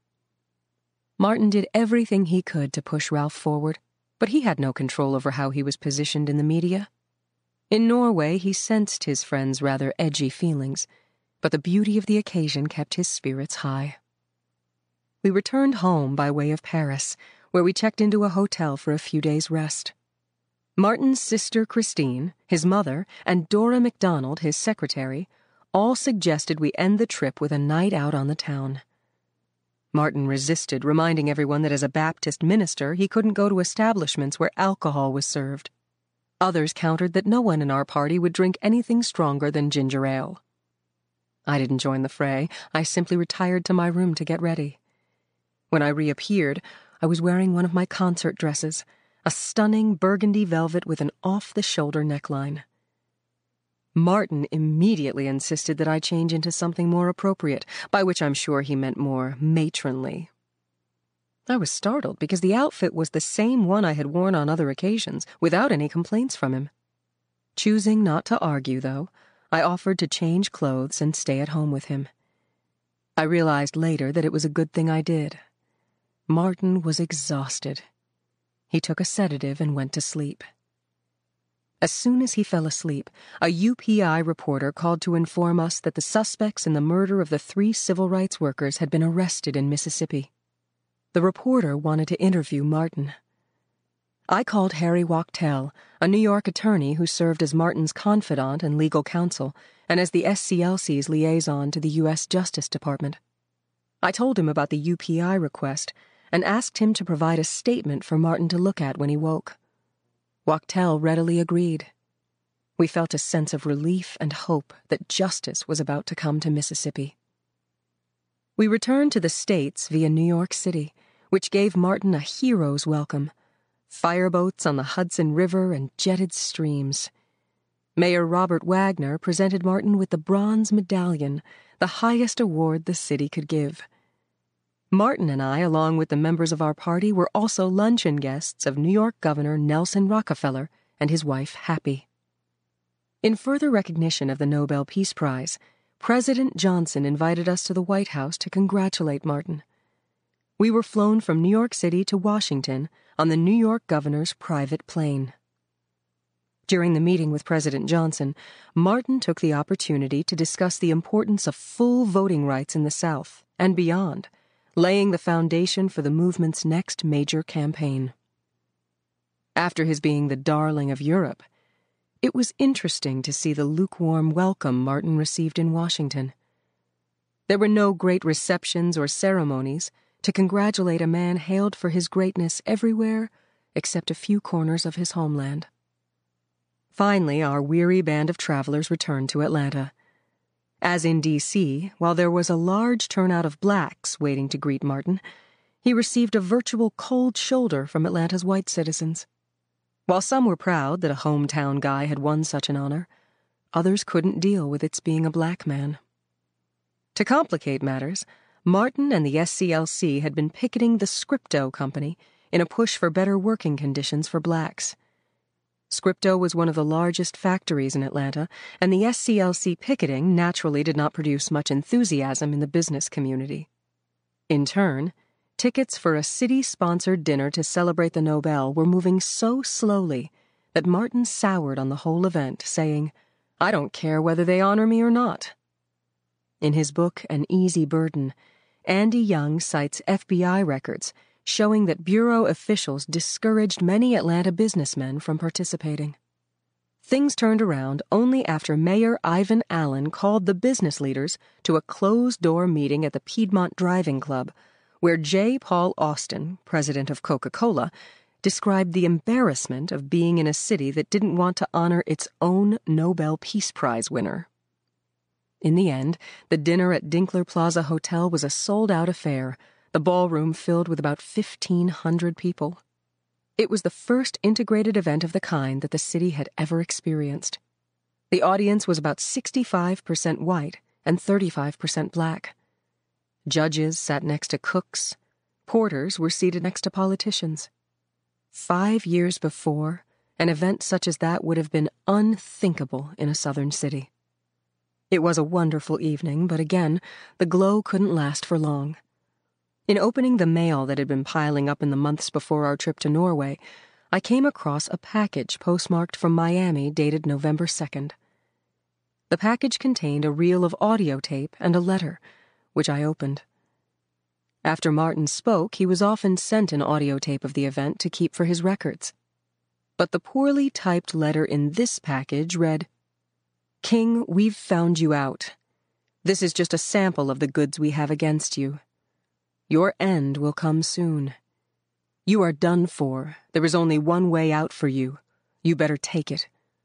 Martin did everything he could to push Ralph forward, but he had no control over how he was positioned in the media. In Norway, he sensed his friend's rather edgy feelings, but the beauty of the occasion kept his spirits high. We returned home by way of Paris, where we checked into a hotel for a few days' rest. Martin's sister Christine, his mother, and Dora MacDonald, his secretary, all suggested we end the trip with a night out on the town. Martin resisted, reminding everyone that as a Baptist minister he couldn't go to establishments where alcohol was served. Others countered that no one in our party would drink anything stronger than ginger ale. I didn't join the fray. I simply retired to my room to get ready. When I reappeared, I was wearing one of my concert dresses, a stunning burgundy velvet with an off-the-shoulder neckline. Martin immediately insisted that I change into something more appropriate, by which I'm sure he meant more matronly. I was startled because the outfit was the same one I had worn on other occasions, without any complaints from him. Choosing not to argue, though, I offered to change clothes and stay at home with him. I realized later that it was a good thing I did. Martin was exhausted. He took a sedative and went to sleep. As soon as he fell asleep, a UPI reporter called to inform us that the suspects in the murder of the 3 civil rights workers had been arrested in Mississippi. The reporter wanted to interview Martin. I called Harry Wachtell, a New York attorney who served as Martin's confidant and legal counsel, and as the SCLC's liaison to the U.S. Justice Department. I told him about the UPI request and asked him to provide a statement for Martin to look at when he woke. Wachtell readily agreed. We felt a sense of relief and hope that justice was about to come to Mississippi. We returned to the States via New York City, which gave Martin a hero's welcome. Fireboats on the Hudson River and jetted streams. Mayor Robert Wagner presented Martin with the Bronze Medallion, the highest award the city could give. Martin and I, along with the members of our party, were also luncheon guests of New York Governor Nelson Rockefeller and his wife, Happy. In further recognition of the Nobel Peace Prize, President Johnson invited us to the White House to congratulate Martin. We were flown from New York City to Washington on the New York governor's private plane. During the meeting with President Johnson, Martin took the opportunity to discuss the importance of full voting rights in the South and beyond, laying the foundation for the movement's next major campaign. After his being the darling of Europe, it was interesting to see the lukewarm welcome Martin received in Washington. There were no great receptions or ceremonies to congratulate a man hailed for his greatness everywhere except a few corners of his homeland. Finally, our weary band of travelers returned to Atlanta. As in D.C., while there was a large turnout of blacks waiting to greet Martin, he received a virtual cold shoulder from Atlanta's white citizens. While some were proud that a hometown guy had won such an honor, others couldn't deal with its being a black man. To complicate matters, Martin and the SCLC had been picketing the Scripto Company in a push for better working conditions for blacks. Scripto was one of the largest factories in Atlanta, and the SCLC picketing naturally did not produce much enthusiasm in the business community. In turn, tickets for a city-sponsored dinner to celebrate the Nobel were moving so slowly that Martin soured on the whole event, saying, "I don't care whether they honor me or not." In his book, An Easy Burden, Andy Young cites FBI records showing that Bureau officials discouraged many Atlanta businessmen from participating. Things turned around only after Mayor Ivan Allen called the business leaders to a closed-door meeting at the Piedmont Driving Club, where J. Paul Austin, president of Coca-Cola, described the embarrassment of being in a city that didn't want to honor its own Nobel Peace Prize winner. In the end, the dinner at Dinkler Plaza Hotel was a sold-out affair, the ballroom filled with about 1,500 people. It was the first integrated event of the kind that the city had ever experienced. The audience was about 65% white and 35% black. Judges sat next to cooks. Porters were seated next to politicians. 5 years before, an event such as that would have been unthinkable in a southern city. It was a wonderful evening, but again, the glow couldn't last for long. In opening the mail that had been piling up in the months before our trip to Norway, I came across a package postmarked from Miami dated November 2nd. The package contained a reel of audio tape and a letter, which I opened. After Martin spoke, he was often sent an audio tape of the event to keep for his records. But the poorly typed letter in this package read, "King, we've found you out. This is just a sample of the goods we have against you. Your end will come soon. You are done for. There is only one way out for you. You better take it.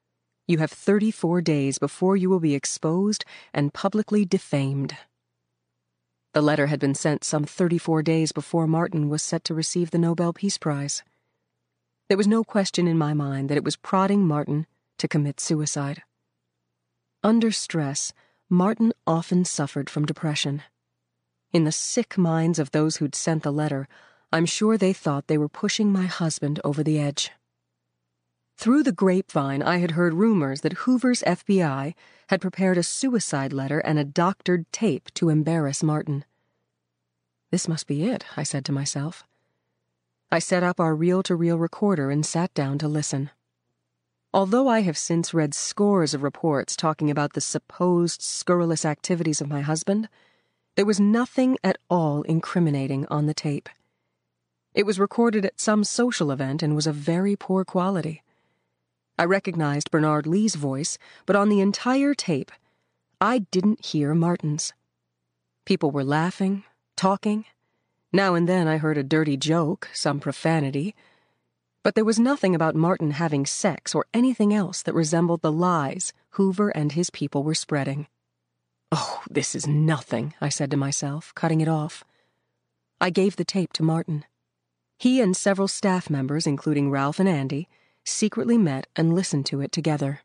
You have 34 days before you will be exposed and publicly defamed. The letter had been sent some 34 days before Martin was set to receive the Nobel Peace Prize. There was no question in my mind that it was prodding Martin to commit suicide. Under stress, Martin often suffered from depression. In the sick minds of those who'd sent the letter, I'm sure they thought they were pushing my husband over the edge. Through the grapevine, I had heard rumors that Hoover's FBI had prepared a suicide letter and a doctored tape to embarrass Martin. This must be it, I said to myself. I set up our reel-to-reel recorder and sat down to listen. Although I have since read scores of reports talking about the supposed scurrilous activities of my husband, there was nothing at all incriminating on the tape. It was recorded at some social event and was of very poor quality. I recognized Bernard Lee's voice, but on the entire tape, I didn't hear Martin's. People were laughing, talking. Now and then I heard a dirty joke, some profanity. But there was nothing about Martin having sex or anything else that resembled the lies Hoover and his people were spreading. Oh, this is nothing, I said to myself, cutting it off. I gave the tape to Martin. He and several staff members, including Ralph and Andy, secretly met and listened to it together.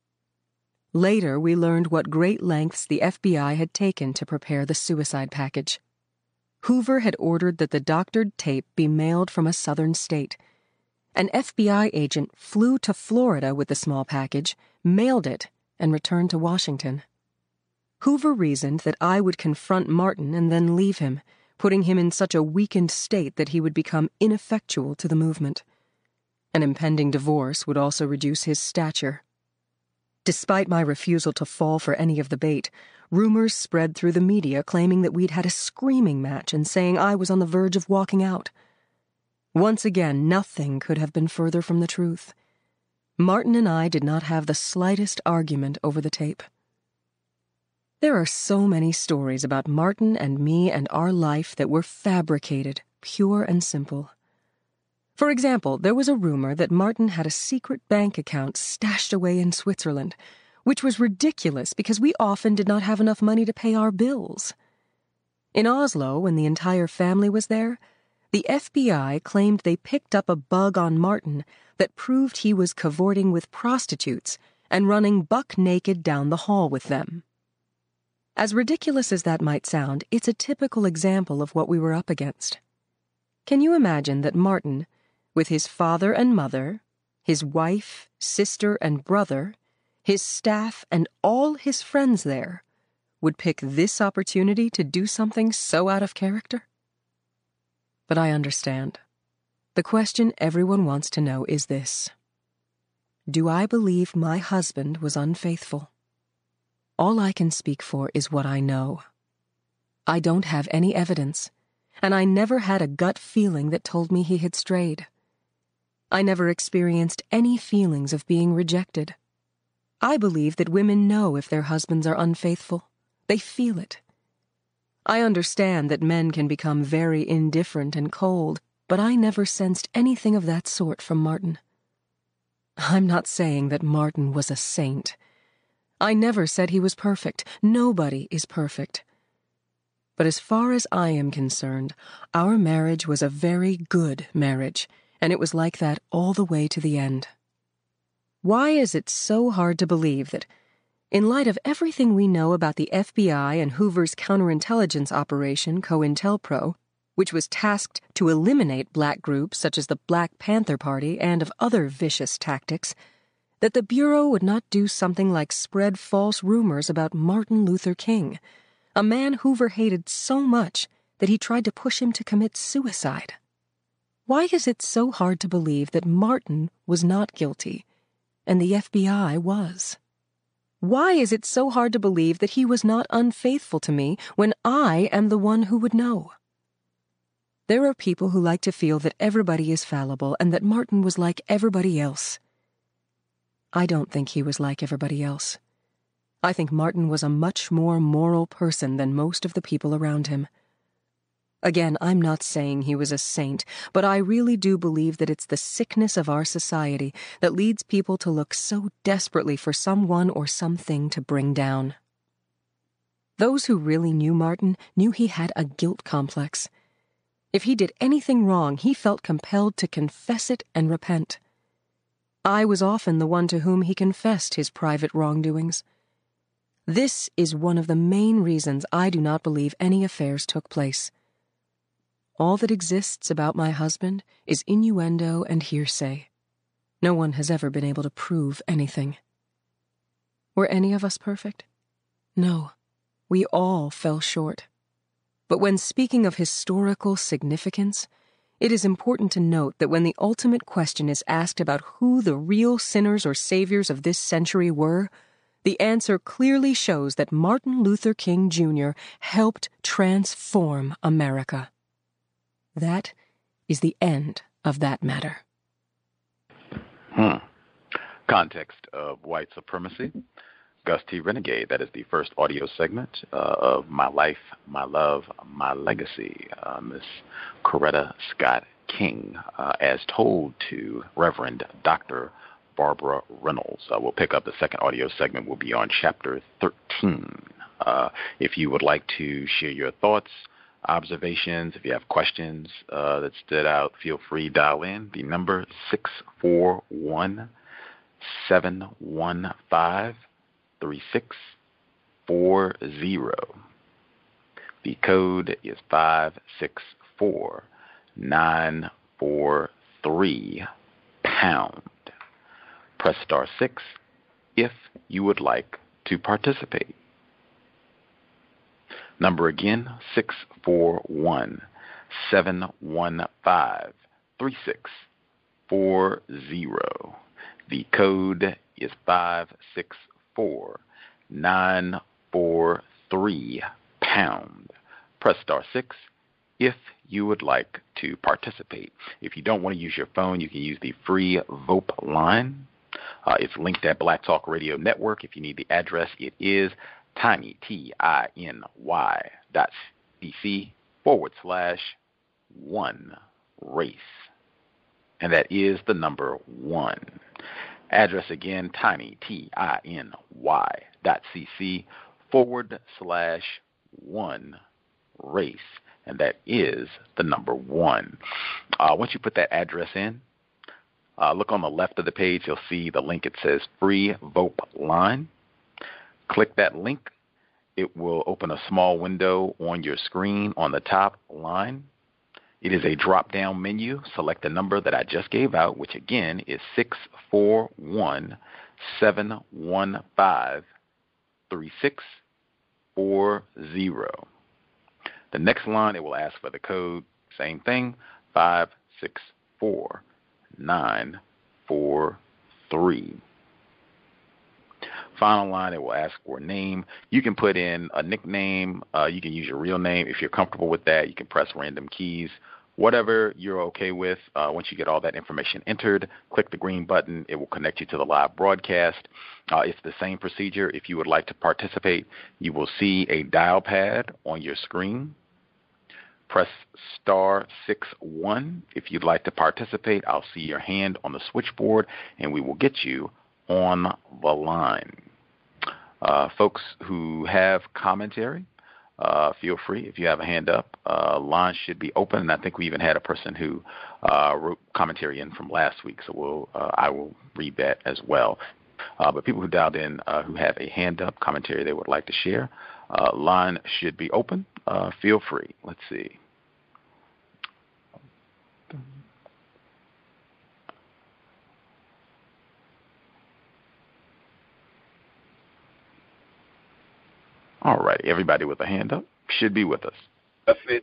Later, we learned what great lengths the FBI had taken to prepare the suicide package. Hoover had ordered that the doctored tape be mailed from a southern state. An FBI agent flew to Florida with the small package, mailed it, and returned to Washington. Hoover reasoned that I would confront Martin and then leave him, putting him in such a weakened state that he would become ineffectual to the movement. An impending divorce would also reduce his stature. Despite my refusal to fall for any of the bait, rumors spread through the media claiming that we'd had a screaming match and saying I was on the verge of walking out. Once again, nothing could have been further from the truth. Martin and I did not have the slightest argument over the tape. There are so many stories about Martin and me and our life that were fabricated, pure and simple. For example, there was a rumor that Martin had a secret bank account stashed away in Switzerland, which was ridiculous because we often did not have enough money to pay our bills. In Oslo, when the entire family was there, the FBI claimed they picked up a bug on Martin that proved he was cavorting with prostitutes and running buck naked down the hall with them. As ridiculous as that might sound, it's a typical example of what we were up against. Can you imagine that Martin, with his father and mother, his wife, sister, and brother, his staff, and all his friends there, would pick this opportunity to do something so out of character? But I understand. The question everyone wants to know is this: do I believe my husband was unfaithful? All I can speak for is what I know. I don't have any evidence, and I never had a gut feeling that told me he had strayed. I never experienced any feelings of being rejected. I believe that women know if their husbands are unfaithful. They feel it. I understand that men can become very indifferent and cold, but I never sensed anything of that sort from Martin. I'm not saying that Martin was a saint. I never said he was perfect. Nobody is perfect. But as far as I am concerned, our marriage was a very good marriage, and it was like that all the way to the end. Why is it so hard to believe that, in light of everything we know about the FBI and Hoover's counterintelligence operation, COINTELPRO, which was tasked to eliminate black groups such as the Black Panther Party and of other vicious tactics, that the Bureau would not do something like spread false rumors about Martin Luther King, a man Hoover hated so much that he tried to push him to commit suicide? Why is it so hard to believe that Martin was not guilty, and the FBI was? Why is it so hard to believe that he was not unfaithful to me when I am the one who would know? There are people who like to feel that everybody is fallible and that Martin was like everybody else. I don't think he was like everybody else. I think Martin was a much more moral person than most of the people around him. Again, I'm not saying he was a saint, but I really do believe that it's the sickness of our society that leads people to look so desperately for someone or something to bring down. Those who really knew Martin knew he had a guilt complex. If he did anything wrong, he felt compelled to confess it and repent. I was often the one to whom he confessed his private wrongdoings. This is one of the main reasons I do not believe any affairs took place. All that exists about my husband is innuendo and hearsay. No one has ever been able to prove anything. Were any of us perfect? No. We all fell short. But when speaking of historical significance, it is important to note that when the ultimate question is asked about who the real sinners or saviors of this century were, the answer clearly shows that Martin Luther King Jr. helped transform America. That is the end of that matter. Context of white supremacy. Gus T. Renegade. That is the first audio segment of My Life, My Love, My Legacy. Miss Coretta Scott King, as told to Reverend Dr. Barbara Reynolds. We'll pick up the second audio segment. Will be on Chapter 13. If you would like to share your thoughts, observations, if you have questions that stood out, feel free to dial in. The number 641-715-3640. The code is 564-943#. Press star 6 if you would like to participate. Number again, 641-715-3640. The code is 564-943#. Press star 6 if you would like to participate. If you don't want to use your phone, you can use the free VOP line. It's linked at Black Talk Radio Network. If you need the address, it is tiny, TINY.cc/1race. And that is the number 1. Address again, tiny, TINY.cc/1race. And that is the number 1. Once you put that address in, look on the left of the page. You'll see the link. It says Free VOP Line. Click that link. It will open a small window on your screen on the top line. It is a drop-down menu. Select the number that I just gave out, which again is 641-715-3640. The next line, it will ask for the code. Same thing, 564-943. Final line, it will ask for a name. You can put in a nickname. You can use your real name. If you're comfortable with that, you can press random keys. Whatever you're okay with, once you get all that information entered, click the green button. It will connect you to the live broadcast. It's the same procedure. If you would like to participate, you will see a dial pad on your screen. Press star 61 if you'd like to participate. I'll see your hand on the switchboard, and we will get you on the line. Folks who have commentary, feel free. If you have a hand up, line should be open. And I think we even had a person who wrote commentary in from last week, so I will read that as well. But people who dialed in who have a hand up, commentary they would like to share, line should be open. Feel free. Let's see. All righty. Everybody with a hand up should be with us. That's it.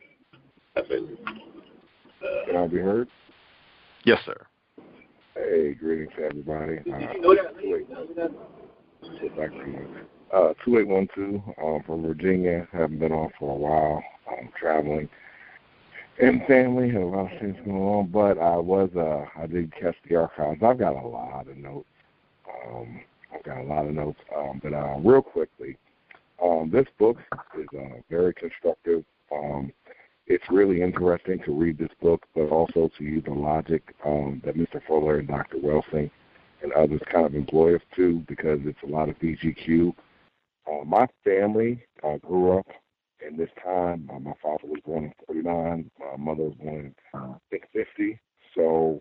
Can I be heard? Yes, sir. Hey, greetings to everybody. Did you know that? 2812 from Virginia. Haven't been on for a while. I'm traveling and family. A lot of things going on, but I did catch the archives. I've got a lot of notes. But real quickly, this book is very constructive. it's really interesting to read this book, but also to use the logic that Mr. Fuller and Dr. Welsing and others kind of employ us to, because it's a lot of VGQ. My family grew up in this time. My father was born in 49. My mother was born in, I think, 50. So,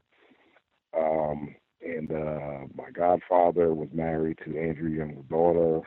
my godfather was married to Andrew Young's daughter.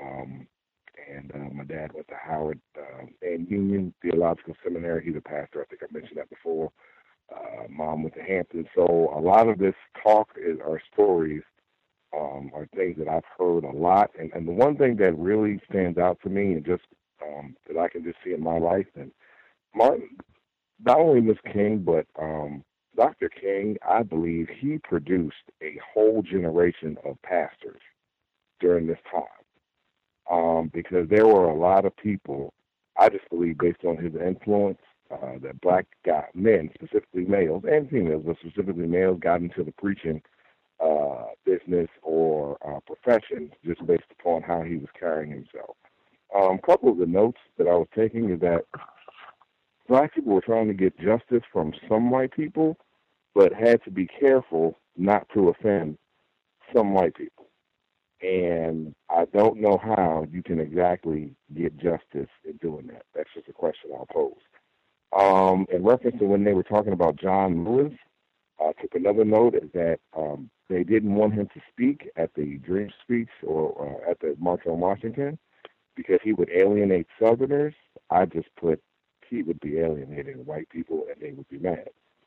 My dad went to Howard and Union Theological Seminary. He's a pastor. I think I mentioned that before. Mom went to Hampton. So a lot of this talk are stories, are things that I've heard a lot. And the one thing that really stands out to me, and just that I can just see in my life, and Martin, not only Miss King, but Dr. King, I believe he produced a whole generation of pastors during this time. Because there were a lot of people, I just believe, based on his influence, that black men, specifically males and females, but specifically males, got into the preaching business or profession just based upon how he was carrying himself. A couple of the notes that I was taking is that black people were trying to get justice from some white people, but had to be careful not to offend some white people. And I don't know how you can exactly get justice in doing that. That's just a question I'll pose. In reference to when they were talking about John Lewis, I took another note is that they didn't want him to speak at the Dream speech or at the March on Washington because he would alienate Southerners. I just put he would be alienating white people and they would be mad.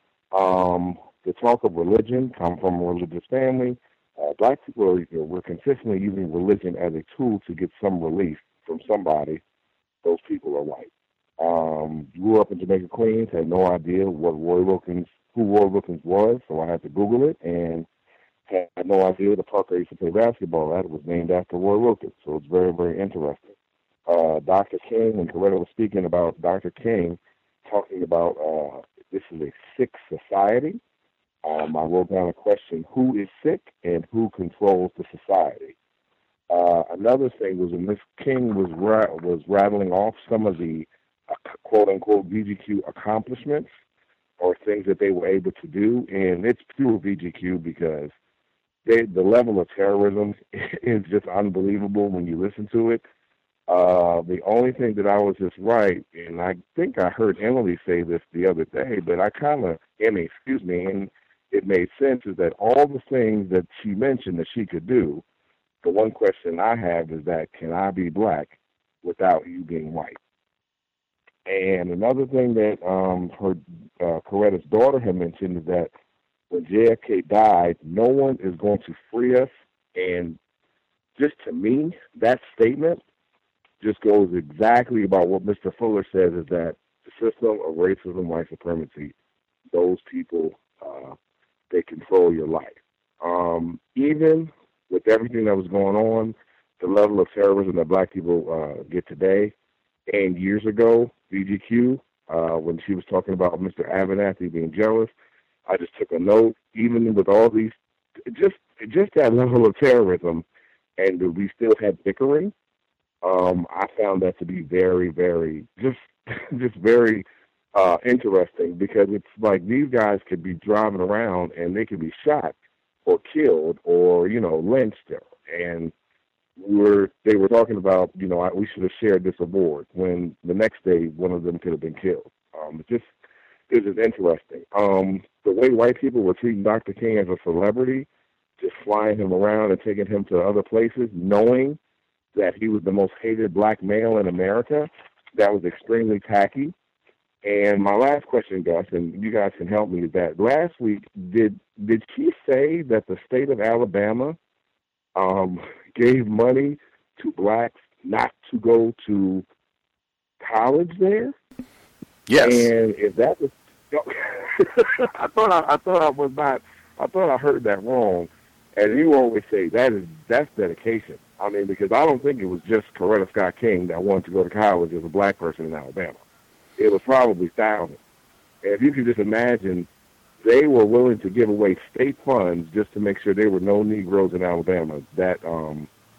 The talk of religion, come from a religious family. Black people were consistently using religion as a tool to get some relief from somebody. Those people are white. Grew up in Jamaica, Queens, had no idea who Roy Wilkins was, so I had to Google it, and had no idea the park I used to play basketball at was named after Roy Wilkins, so it's very, very interesting. Dr. King, when Coretta was speaking about Dr. King, talking about this is a sick society. I wrote down a question, who is sick and who controls the society? Another thing was when Miss King was rattling off some of the quote-unquote VGQ accomplishments or things that they were able to do, and it's pure VGQ because the level of terrorism is just unbelievable when you listen to it. The only thing that I was just right, and I think I heard Emily say this the other day, but and it made sense, is that all the things that she mentioned that she could do, the one question I have is that, can I be black without you being white? And another thing that Coretta's daughter had mentioned is that when JFK died, no one is going to free us. And just to me, that statement just goes exactly about what Mr. Fuller says, is that the system of racism, white supremacy, those people, they control your life. Even with everything that was going on, the level of terrorism that black people get today, and years ago, VGQ, when she was talking about Mr. Abernathy being jealous, I just took a note, even with all these, just that level of terrorism, and we still had bickering, I found that to be very, very, just very interesting, because it's like these guys could be driving around and they could be shot or killed or, lynched, and they were talking about, we should have shared this award, when the next day one of them could have been killed. It was just interesting. The way white people were treating Dr. King as a celebrity, just flying him around and taking him to other places, knowing that he was the most hated black male in America, that was extremely tacky. And my last question, Gus, and you guys can help me, is that last week, did she say that the state of Alabama gave money to blacks not to go to college there? Yes. And is that the? I thought I heard that wrong. And you always say that's dedication. I mean, because I don't think it was just Coretta Scott King that wanted to go to college as a black person in Alabama. It was probably thousands. And if you could just imagine, they were willing to give away state funds just to make sure there were no Negroes in Alabama. That's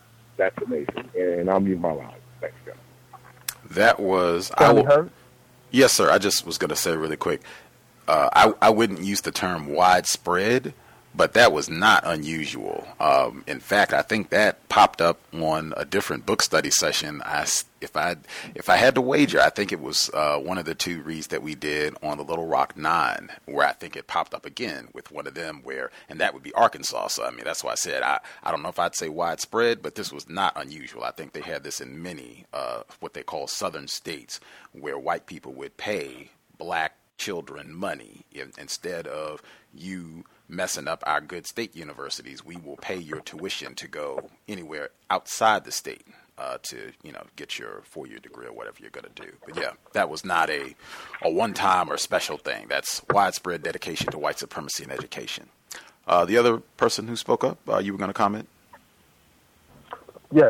amazing. And I'll mute my line. Thanks, guys. That was Charlie Hurt? Yes, sir. I just was going to say really quick, I wouldn't use the term widespread, but that was not unusual. In fact, I think that popped up on a different book study session. If I had to wager, I think it was one of the two reads that we did on the Little Rock Nine, where I think it popped up again with one of them, and that would be Arkansas. So I mean, that's why I said I don't know if I'd say widespread, but this was not unusual. I think they had this in many what they call southern states, where white people would pay black children money instead of you messing up our good state universities. We will pay your tuition to go anywhere outside the state to get your 4-year degree or whatever you're going to do. But yeah, that was not a one-time or special thing. That's widespread dedication to white supremacy in education. The other person who spoke up, you were going to comment? Yes.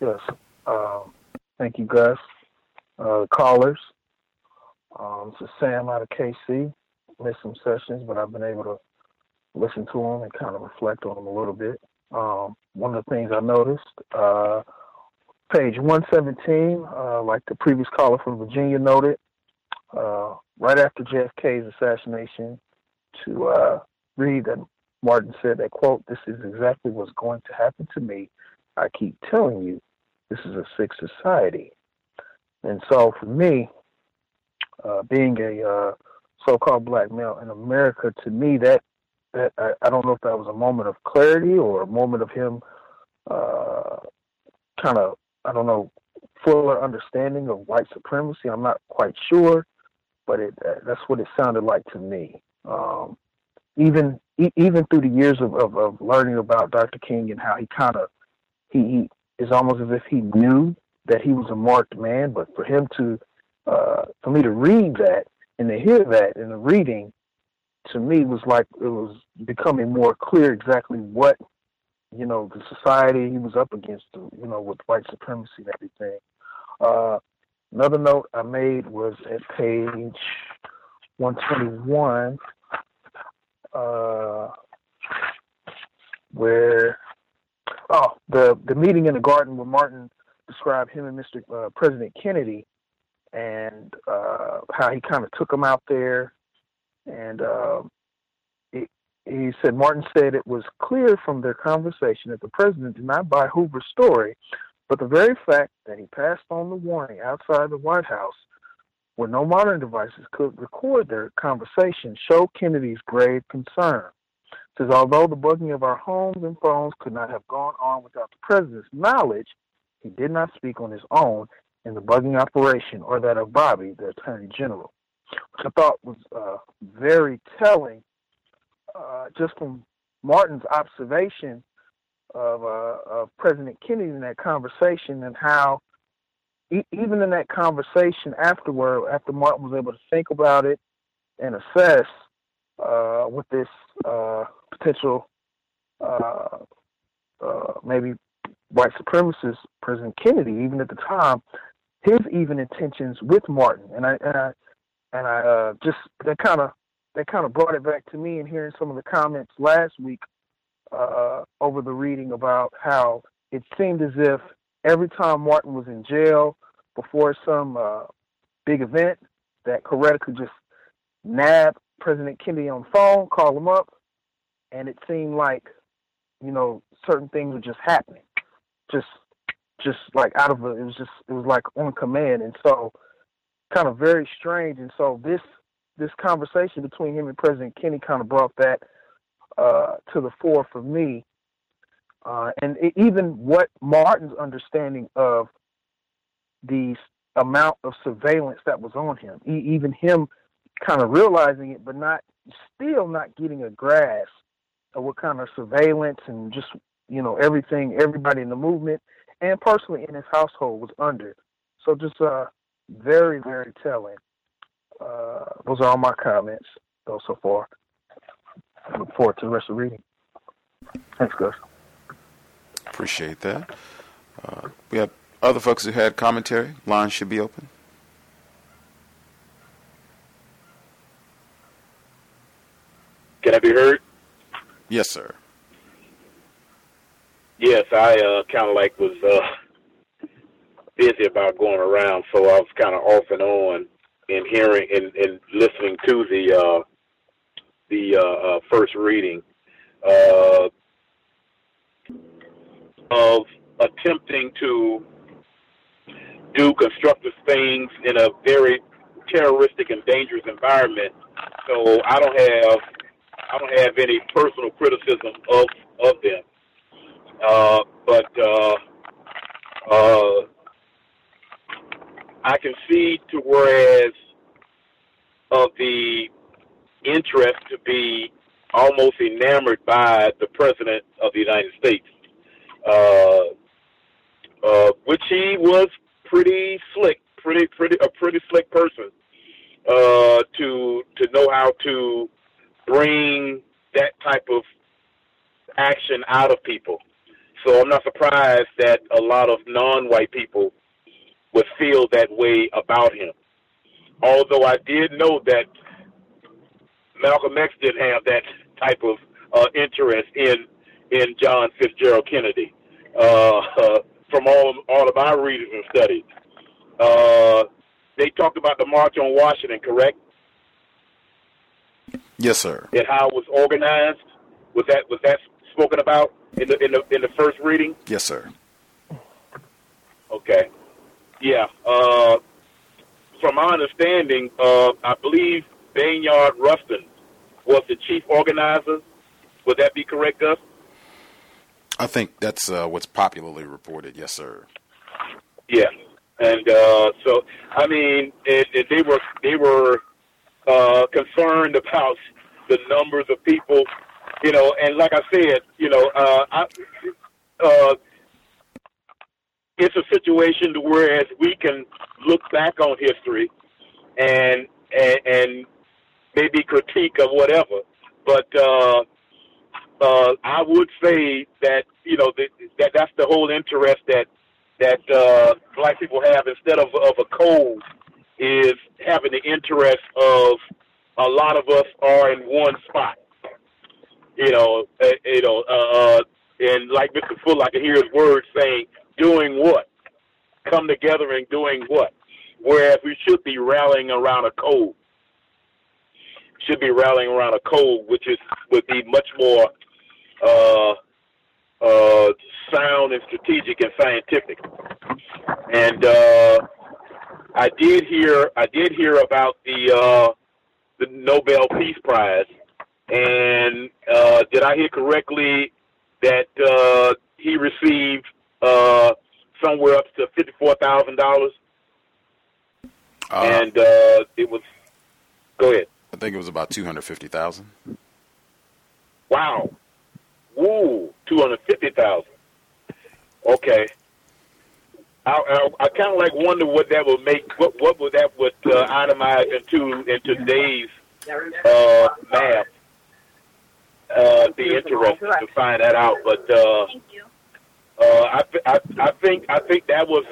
Thank you, Gus. Callers. This is Sam out of KC. Missed some sessions, but I've been able to listen to them and kind of reflect on them a little bit. One of the things I noticed, page 117, like the previous caller from Virginia noted, right after JFK's assassination, to read that Martin said that, quote, "This is exactly what's going to happen to me. I keep telling you, this is a sick society." And so for me, being a so-called black male in America, to me, that I don't know if that was a moment of clarity or a moment of him kind of, I don't know, fuller understanding of white supremacy. I'm not quite sure, but that's what it sounded like to me. Even through the years of learning about Dr. King and how he is almost as if he knew that he was a marked man, but for him to for me to read that and to hear that in the reading, to me was like it was becoming more clear exactly what the society he was up against, with white supremacy and everything. Another note I made was at page 121, where the meeting in the garden where Martin described him and President Kennedy, and how he kind of took him out there, and he said, Martin said it was clear from their conversation that the president did not buy Hoover's story, but the very fact that he passed on the warning outside the White House, where no modern devices could record their conversation, showed Kennedy's grave concern. It says, although the bugging of our homes and phones could not have gone on without the president's knowledge, he did not speak on his own in the bugging operation or that of Bobby, the Attorney General, which I thought was very telling, just from Martin's observation of President Kennedy in that conversation, and how even in that conversation afterward, after Martin was able to think about it and assess with this potential maybe white supremacist President Kennedy, even at the time, his even intentions with Martin, and I just that kind of brought it back to me, and hearing some of the comments last week over the reading about how it seemed as if every time Martin was in jail before some big event, that Coretta could just nab President Kennedy on the phone, call him up, and it seemed like certain things were just happening, just like out of it was like on command, and so kind of very strange. And so this conversation between him and President Kennedy kind of brought that to the fore for me, and even what Martin's understanding of the amount of surveillance that was on him, even him kind of realizing it, but still not getting a grasp of what kind of surveillance and just everybody in the movement and personally in his household was under. So just very, very telling. Those are all my comments so far. I look forward to the rest of the reading. Thanks, Gus. Appreciate that. We have other folks who had commentary. Lines should be open. Can I be heard? Yes, sir. Yes, I kind of was busy about going around, so I was kind of off and on in hearing and listening to the first reading of attempting to do constructive things in a very terroristic and dangerous environment. So I don't have any personal criticism of them. But I can see to whereas of the interest to be almost enamored by the President of the United States, which he was pretty slick, a pretty slick person, to know how to bring that type of action out of people. So I'm not surprised that a lot of non-white people would feel that way about him. Although I did know that Malcolm X did have that type of interest in John Fitzgerald Kennedy. From all of our readings and studies, they talked about the March on Washington, correct? Yes, sir. And how it was organized. Was that spoken about in the first reading? Yes, sir. Okay. Yeah. From my understanding, I believe Bayard Rustin was the chief organizer. Would that be correct, Gus? I think that's what's popularly reported. Yes, sir. Yeah, and so I mean, they were concerned about the numbers of people, and like I said, it's a situation to whereas we can look back on history and maybe critique of whatever, but I would say that that's the whole interest that black people have instead of a code is having the interest of a lot of us are in one spot. And like Mr. Fuller, I can hear his words saying, doing what? Come together and doing what? Whereas we should be rallying around a code. Should be rallying around a code, which would be much more sound and strategic and scientific. And I did hear about the Nobel Peace Prize. And did I hear correctly that he received somewhere up to $54,000? And it was. Go ahead. I think it was about 250,000. Wow. Woo, 250,000. Okay. I kind of wonder what that would make. What would that itemize into today's math? Be interesting to find that out. But I think that was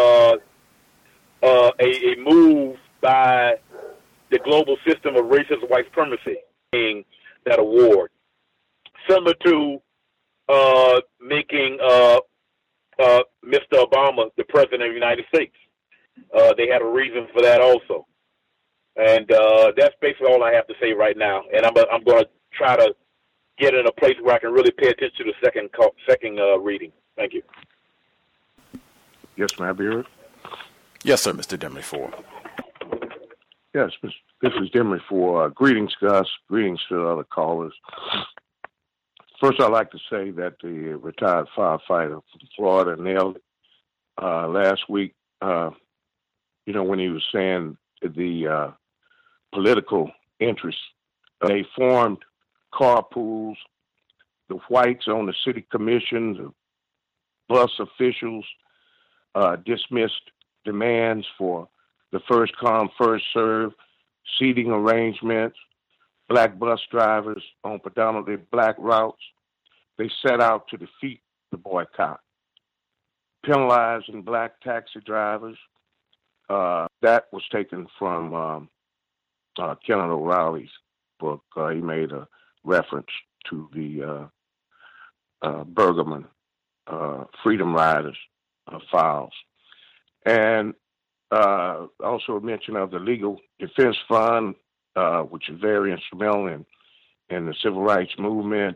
a move by the global system of racist white supremacy, being that award, similar to making Mr. Obama the president of the United States. They had a reason for that also, and that's basically all I have to say right now. And I'm going to try to get in a place where I can really pay attention to the second reading. Thank you. Yes, may I be heard? Yes, sir, Mr. Demery Ford. Yes, this is Demery Ford. Greetings, Gus. Greetings to the other callers. First, I'd like to say that the retired firefighter from Florida nailed it last week. When he was saying the political interests, they formed carpools. The whites on the city commission, the bus officials dismissed demands for the first come, first serve seating arrangements, black bus drivers on predominantly black routes. They set out to defeat the boycott, penalizing black taxi drivers. That was taken from Kenneth O'Reilly's book. He made a reference to the Bergman Freedom Riders files. And also a mention of the Legal Defense Fund, which is very instrumental in the civil rights movement.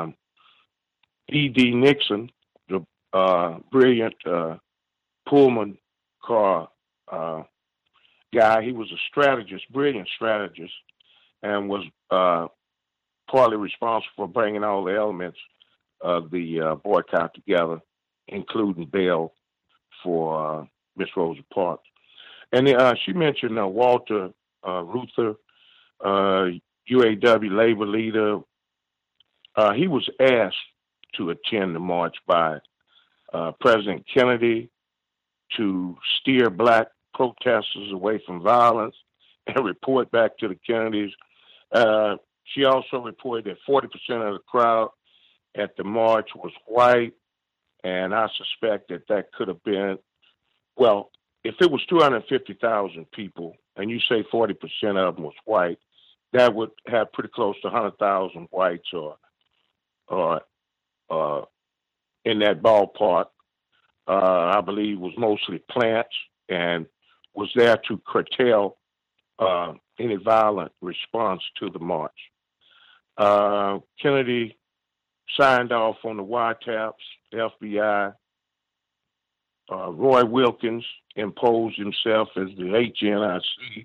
E.D. Nixon, the brilliant Pullman car guy, he was a strategist, brilliant strategist, and was partly responsible for bringing all the elements of the boycott together, including bail for Miss Rosa Parks. And she mentioned Walter Reuther, UAW labor leader. He was asked to attend the march by President Kennedy to steer black protesters away from violence and report back to the Kennedys. She also reported that 40% of the crowd at the march was white, and I suspect that could have been, well, if it was 250,000 people and you say 40% of them was white, that would have pretty close to 100,000 whites or in that ballpark. I believe was mostly plants and was there to curtail any violent response to the march. Kennedy signed off on the wiretaps, the FBI. Roy Wilkins imposed himself as the HNIC.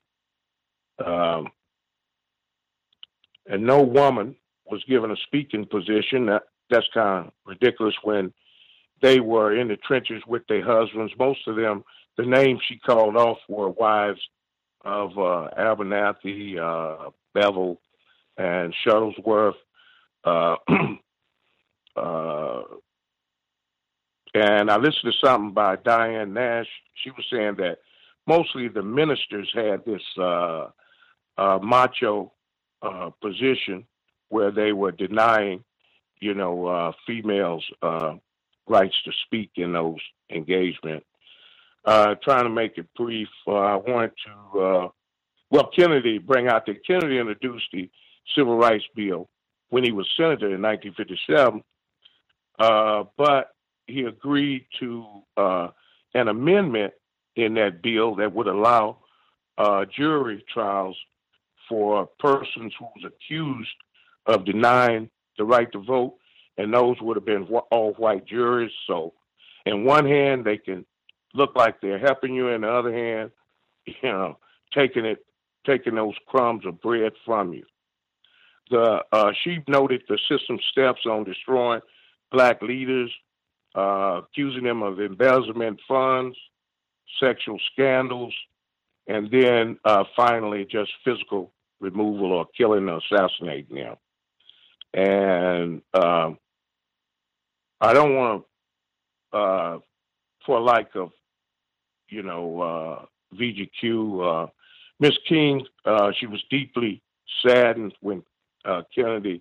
And no woman was given a speaking position. That's kind of ridiculous when they were in the trenches with their husbands. Most of them, the names she called off were wives of Abernathy, Bevel, and Shuttlesworth. And I listened to something by Diane Nash. She was saying that mostly the ministers had this macho position where they were denying, females' rights to speak in those engagements. Trying to make it brief, I wanted to, Kennedy introduced the Civil Rights Bill when he was senator in 1957, but he agreed to an amendment in that bill that would allow jury trials for persons who was accused of denying the right to vote, and those would have been all white juries. So, in one hand, they can look like they're helping you, in the other hand, taking those crumbs of bread from you. She noted the system steps on destroying black leaders, accusing them of embezzlement funds, sexual scandals, and then finally just physical removal or killing or assassinating them. And I don't want to, for lack of, VGQ, Miss King, she was deeply saddened when Kennedy,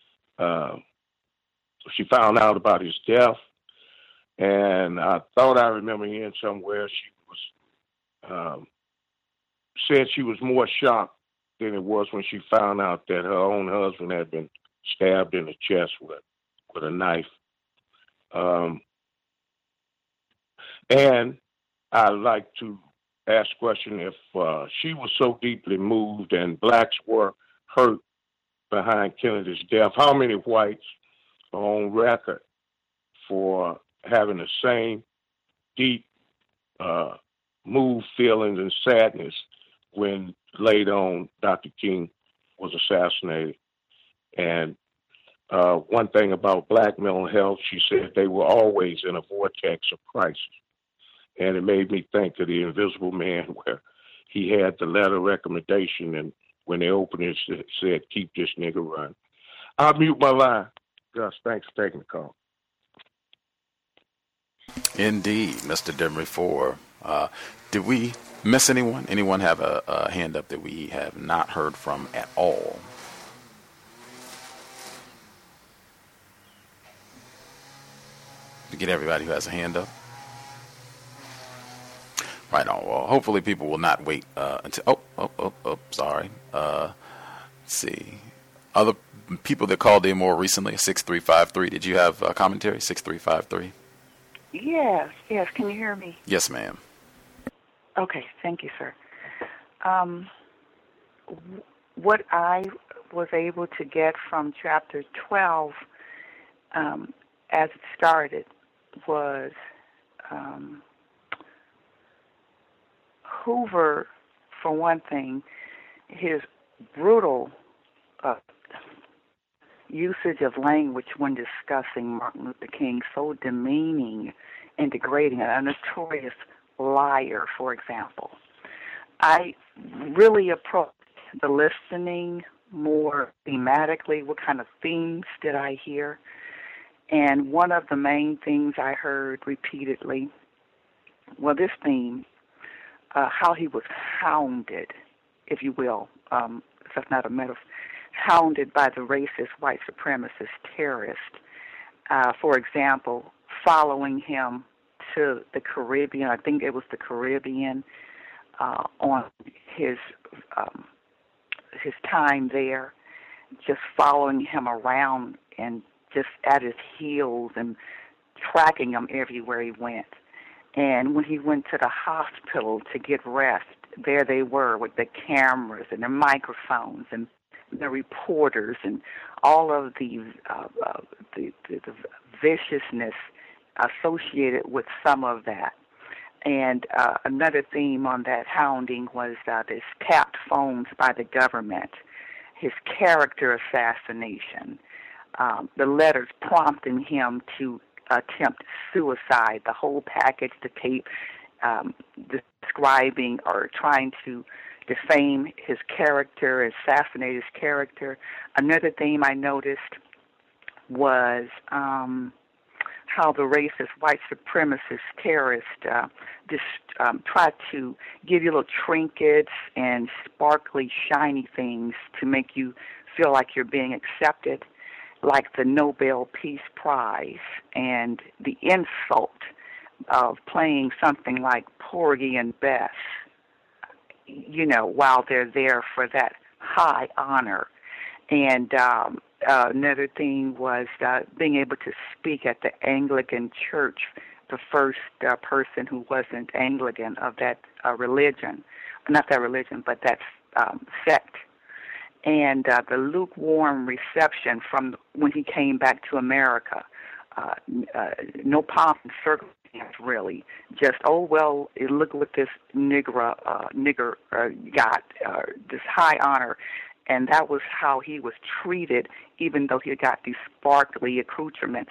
she found out about his death. And I thought I remember hearing somewhere she was said she was more shocked than it was when she found out that her own husband had been stabbed in the chest with a knife. And I'd like to ask the question, if she was so deeply moved and blacks were hurt behind Kennedy's death, how many whites are on record for having the same deep moved feelings and sadness when later on Dr. King was assassinated? And one thing about black mental health, she said they were always in a vortex of crisis. And it made me think of The Invisible Man, where he had the letter of recommendation, and when they opened it, it said, "Keep this nigga running." I'll mute my line. Gus, thanks for taking the call. Indeed, Mr. Demery Ford. Did we miss anyone? Anyone have a hand up that we have not heard from at all? To get everybody who has a hand up. Right on. Well, hopefully people will not wait until. Sorry. Let's see. Other people that called in more recently, 6353. Did you have a commentary? 6353. Yes. Can you hear me? Yes, ma'am. Okay, thank you, sir. What I was able to get from chapter 12 as it started was Hoover, for one thing, his brutal usage of language when discussing Martin Luther King, so demeaning and degrading, a notorious liar, for example. I really approached the listening more thematically. What kind of themes did I hear? And one of the main things I heard repeatedly, well, this theme, how he was hounded, if you will, if that's not a metaphor, hounded by the racist, white supremacist terrorist. For example, following him to the Caribbean, I think it was the Caribbean, on his time there, just following him around and just at his heels and tracking him everywhere he went. And when he went to the hospital to get rest, there they were with the cameras and the microphones and the reporters and all of the viciousness associated with some of that. And another theme on that hounding was his tapped phones by the government, his character assassination, the letters prompting him to attempt suicide, the whole package, the tape describing or trying to defame his character, assassinate his character. Another theme I noticed was how the racist, white supremacist terrorist tried to give you little trinkets and sparkly, shiny things to make you feel like you're being accepted, like the Nobel Peace Prize, and the insult of playing something like Porgy and Bess, while they're there for that high honor. And another thing was being able to speak at the Anglican Church, the first person who wasn't Anglican of that religion, not that religion, but that sect. And the lukewarm reception from when he came back to America, no pomp and circumstance, really. Just, look what this nigger got, this high honor. And that was how he was treated, even though he got these sparkly accoutrements.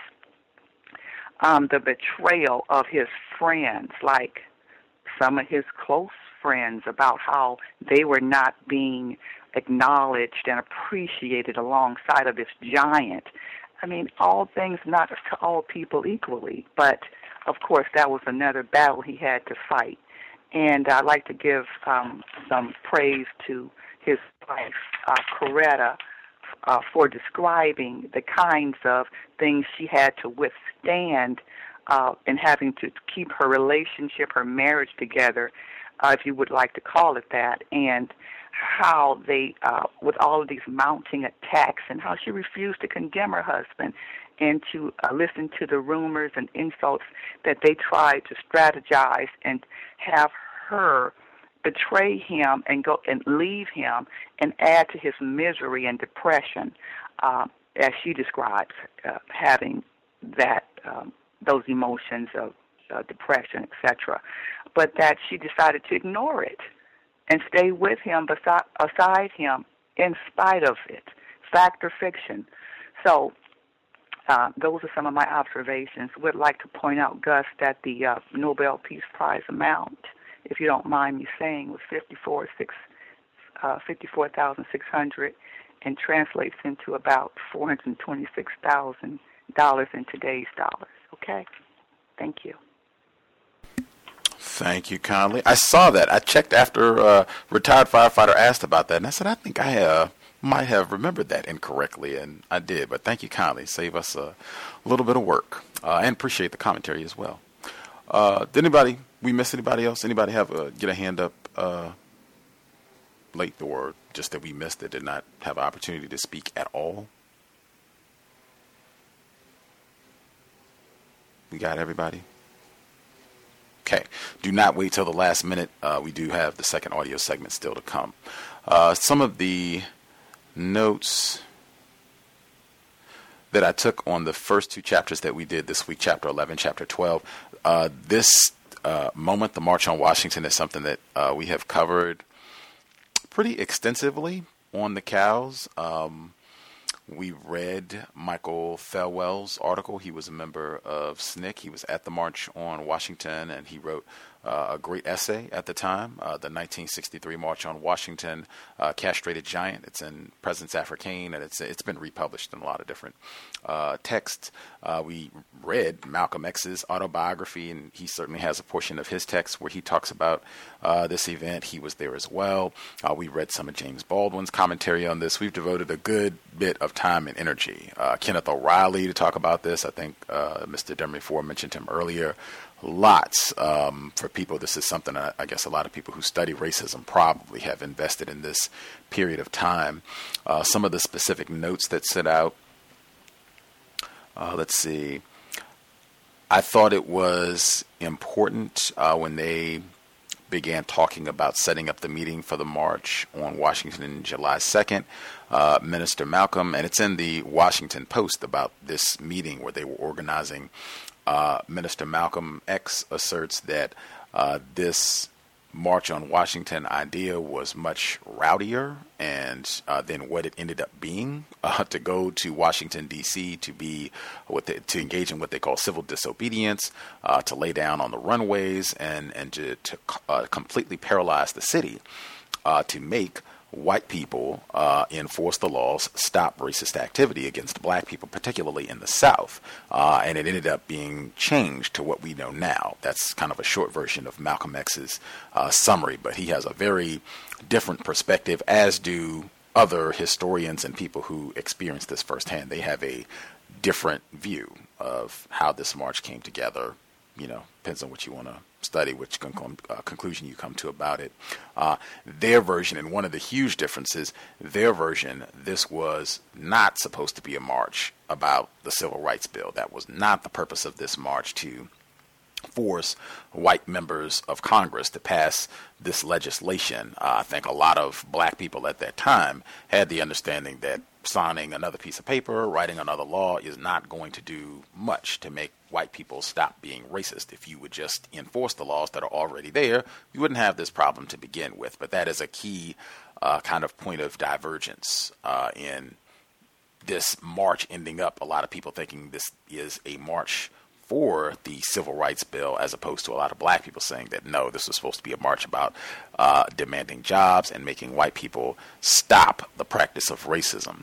The betrayal of his friends, like some of his close friends, about how they were not being acknowledged and appreciated alongside of this giant. I mean, all things not to all people equally, but of course that was another battle he had to fight. And I'd like to give some praise to his wife, Coretta, for describing the kinds of things she had to withstand in having to keep her relationship, her marriage together, if you would like to call it that, and how they, with all of these mounting attacks, and how she refused to condemn her husband and to listen to the rumors and insults that they tried to strategize and have her betray him and go and leave him and add to his misery and depression, as she describes having that those emotions of depression, etc. But that she decided to ignore it and stay with him, beside him, in spite of it, fact or fiction. So those are some of my observations. Would like to point out, Gus, that the Nobel Peace Prize amount, if you don't mind me saying, was $54,600 and translates into about $426,000 in today's dollars. Okay? Thank you. Thank you kindly. I saw that. I checked after a retired firefighter asked about that, and I said, I think I might have remembered that incorrectly, and I did. But thank you kindly. Save us a little bit of work, and appreciate the commentary as well. Did we miss anybody else? Anybody get a hand up late, or just that we missed it, did not have an opportunity to speak at all? We got everybody? Okay. Do not wait till the last minute. We do have the second audio segment still to come. Some of the notes that I took on the first two chapters that we did this week, Chapter 11, Chapter 12. This moment, the March on Washington, is something that we have covered pretty extensively on the Cows. We read Michael Thelwell's article. He was a member of SNCC. He was at the March on Washington, and he wrote a great essay at the time, the 1963 March on Washington, Castrated Giant. It's in Presence Africaine, and it's been republished in a lot of different texts. We read Malcolm X's autobiography, and he certainly has a portion of his text where he talks about this event. He was there as well. We read some of James Baldwin's commentary on this. We've devoted a good bit of time and energy. Kenneth O'Reilly to talk about this. I think Mr. Demery mentioned him earlier. Lots for people. This is something I guess a lot of people who study racism probably have invested in this period of time. Some of the specific notes that sit out. Let's see. I thought it was important when they began talking about setting up the meeting for the March on Washington July 2nd. Minister Malcolm, and it's in the Washington Post about this meeting where they were organizing. Minister Malcolm X asserts that this March on Washington idea was much rowdier and than what it ended up being. To go to Washington D.C. to engage in what they call civil disobedience, to lay down on the runways and to completely paralyze the city, to make white people enforce the laws, stop racist activity against black people, particularly in the South. And it ended up being changed to what we know now. That's kind of a short version of Malcolm X's summary, but he has a very different perspective, as do other historians and people who experienced this firsthand. They have a different view of how this march came together. Depends on what you want to study, which conclusion you come to about it. Their version, and one of the huge differences, their version, this was not supposed to be a march about the Civil Rights Bill. That was not the purpose of this march, to force white members of Congress to pass this legislation. I think a lot of black people at that time had the understanding that signing another piece of paper, writing another law is not going to do much to make white people stop being racist. If you would just enforce the laws that are already there, you wouldn't have this problem to begin with. But that is a key kind of point of divergence in this march ending up a lot of people thinking this is a march for the Civil Rights Bill, as opposed to a lot of black people saying that no, this was supposed to be a march about demanding jobs and making white people stop the practice of racism.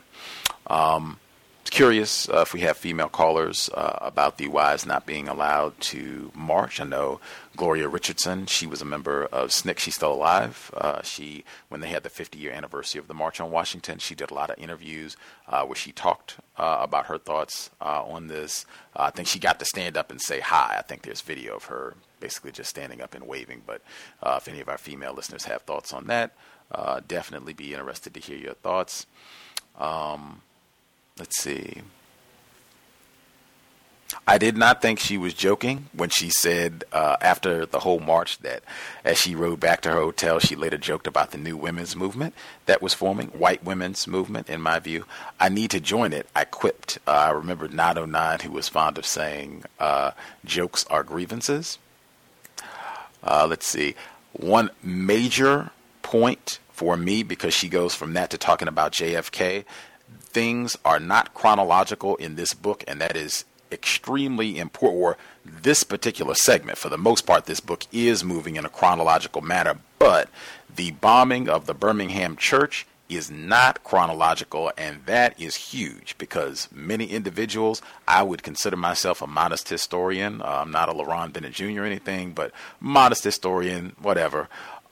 Curious if we have female callers about the wives not being allowed to march. I know Gloria Richardson, she was a member of SNCC. She's still alive. When they had the 50-year anniversary of the March on Washington, she did a lot of interviews where she talked about her thoughts on this. I think she got to stand up and say hi. I think there's video of her basically just standing up and waving. But if any of our female listeners have thoughts on that, definitely be interested to hear your thoughts. Let's see. I did not think she was joking when she said after the whole march that as she rode back to her hotel, she later joked about the new women's movement that was forming, white women's movement, in my view. I need to join it, I quipped. I remember 909, who was fond of saying jokes are grievances. Let's see. One major point for me, because she goes from that to talking about JFK, things are not chronological in this book, and that is extremely important. Or this particular segment, for the most part, this book is moving in a chronological manner, but the bombing of the Birmingham church is not chronological, and that is huge because many individuals, I would consider myself a modest historian. I'm not a LaRon Bennett Jr. or anything, but modest historian, whatever.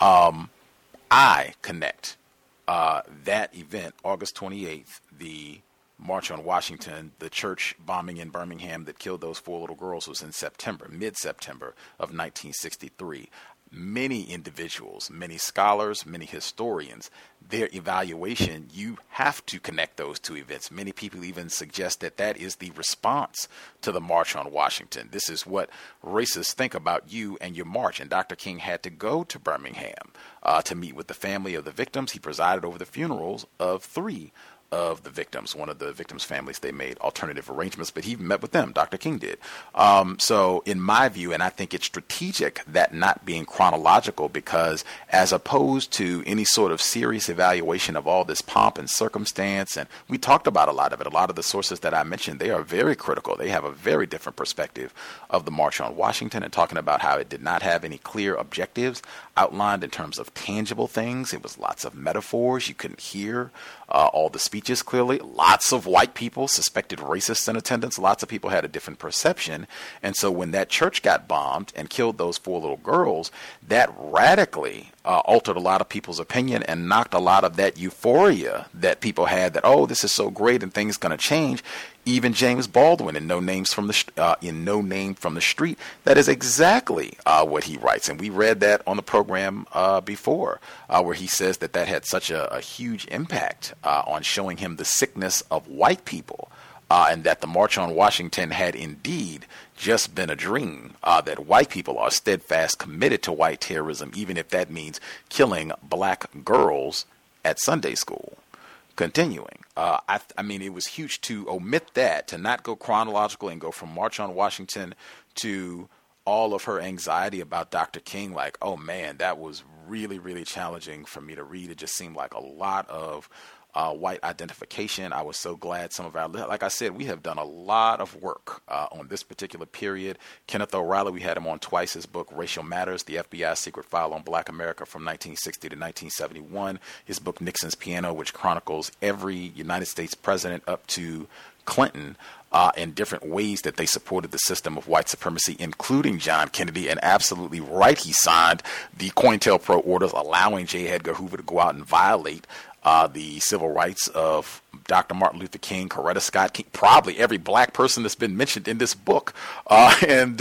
I connect that event, August 28th, the March on Washington, the church bombing in Birmingham that killed those 4 little girls, was in September, mid-September of 1963. many individuals, many scholars, many historians, their evaluation, you have to connect those two events. Many people even suggest that that is the response to the March on Washington. This is what racists think about you and your march. And Dr. King had to go to Birmingham to meet with the family of the victims. He presided over the funerals of 3 of the victims. One of the victims' families, they made alternative arrangements, but he met with them. Dr. King did. So in my view, and I think it's strategic that not being chronological, because as opposed to any sort of serious evaluation of all this pomp and circumstance, and we talked about a lot of it, a lot of the sources that I mentioned, they are very critical. They have a very different perspective of the March on Washington and talking about how it did not have any clear objectives outlined in terms of tangible things. It was lots of metaphors. You couldn't hear all the speeches clearly. Lots of white people, suspected racists in attendance. Lots of people had a different perception. And so when that church got bombed and killed those 4 little girls, that radically altered a lot of people's opinion and knocked a lot of that euphoria that people had that, oh, this is so great and things going to change. Even James Baldwin in No Name from the Street, that is exactly what he writes. And we read that on the program before, where he says that had such a huge impact on showing him the sickness of white people, and that the March on Washington had indeed just been a dream, that white people are steadfast committed to white terrorism, even if that means killing black girls at Sunday school. Continuing, I mean, it was huge to omit that, to not go chronological and go from March on Washington to all of her anxiety about Dr. King. Like, oh man, that was really, really challenging for me to read. It just seemed like a lot of white identification. I was so glad some of our, like I said, we have done a lot of work on this particular period. Kenneth O'Reilly, we had him on twice. His book, Racial Matters, the FBI's Secret File on Black America from 1960 to 1971. His book, Nixon's Piano, which chronicles every United States president up to Clinton, in different ways that they supported the system of white supremacy, including John Kennedy. And absolutely right, he signed the COINTELPRO orders allowing J. Edgar Hoover to go out and violate the civil rights of Dr. Martin Luther King, Coretta Scott King, probably every black person that's been mentioned in this book, and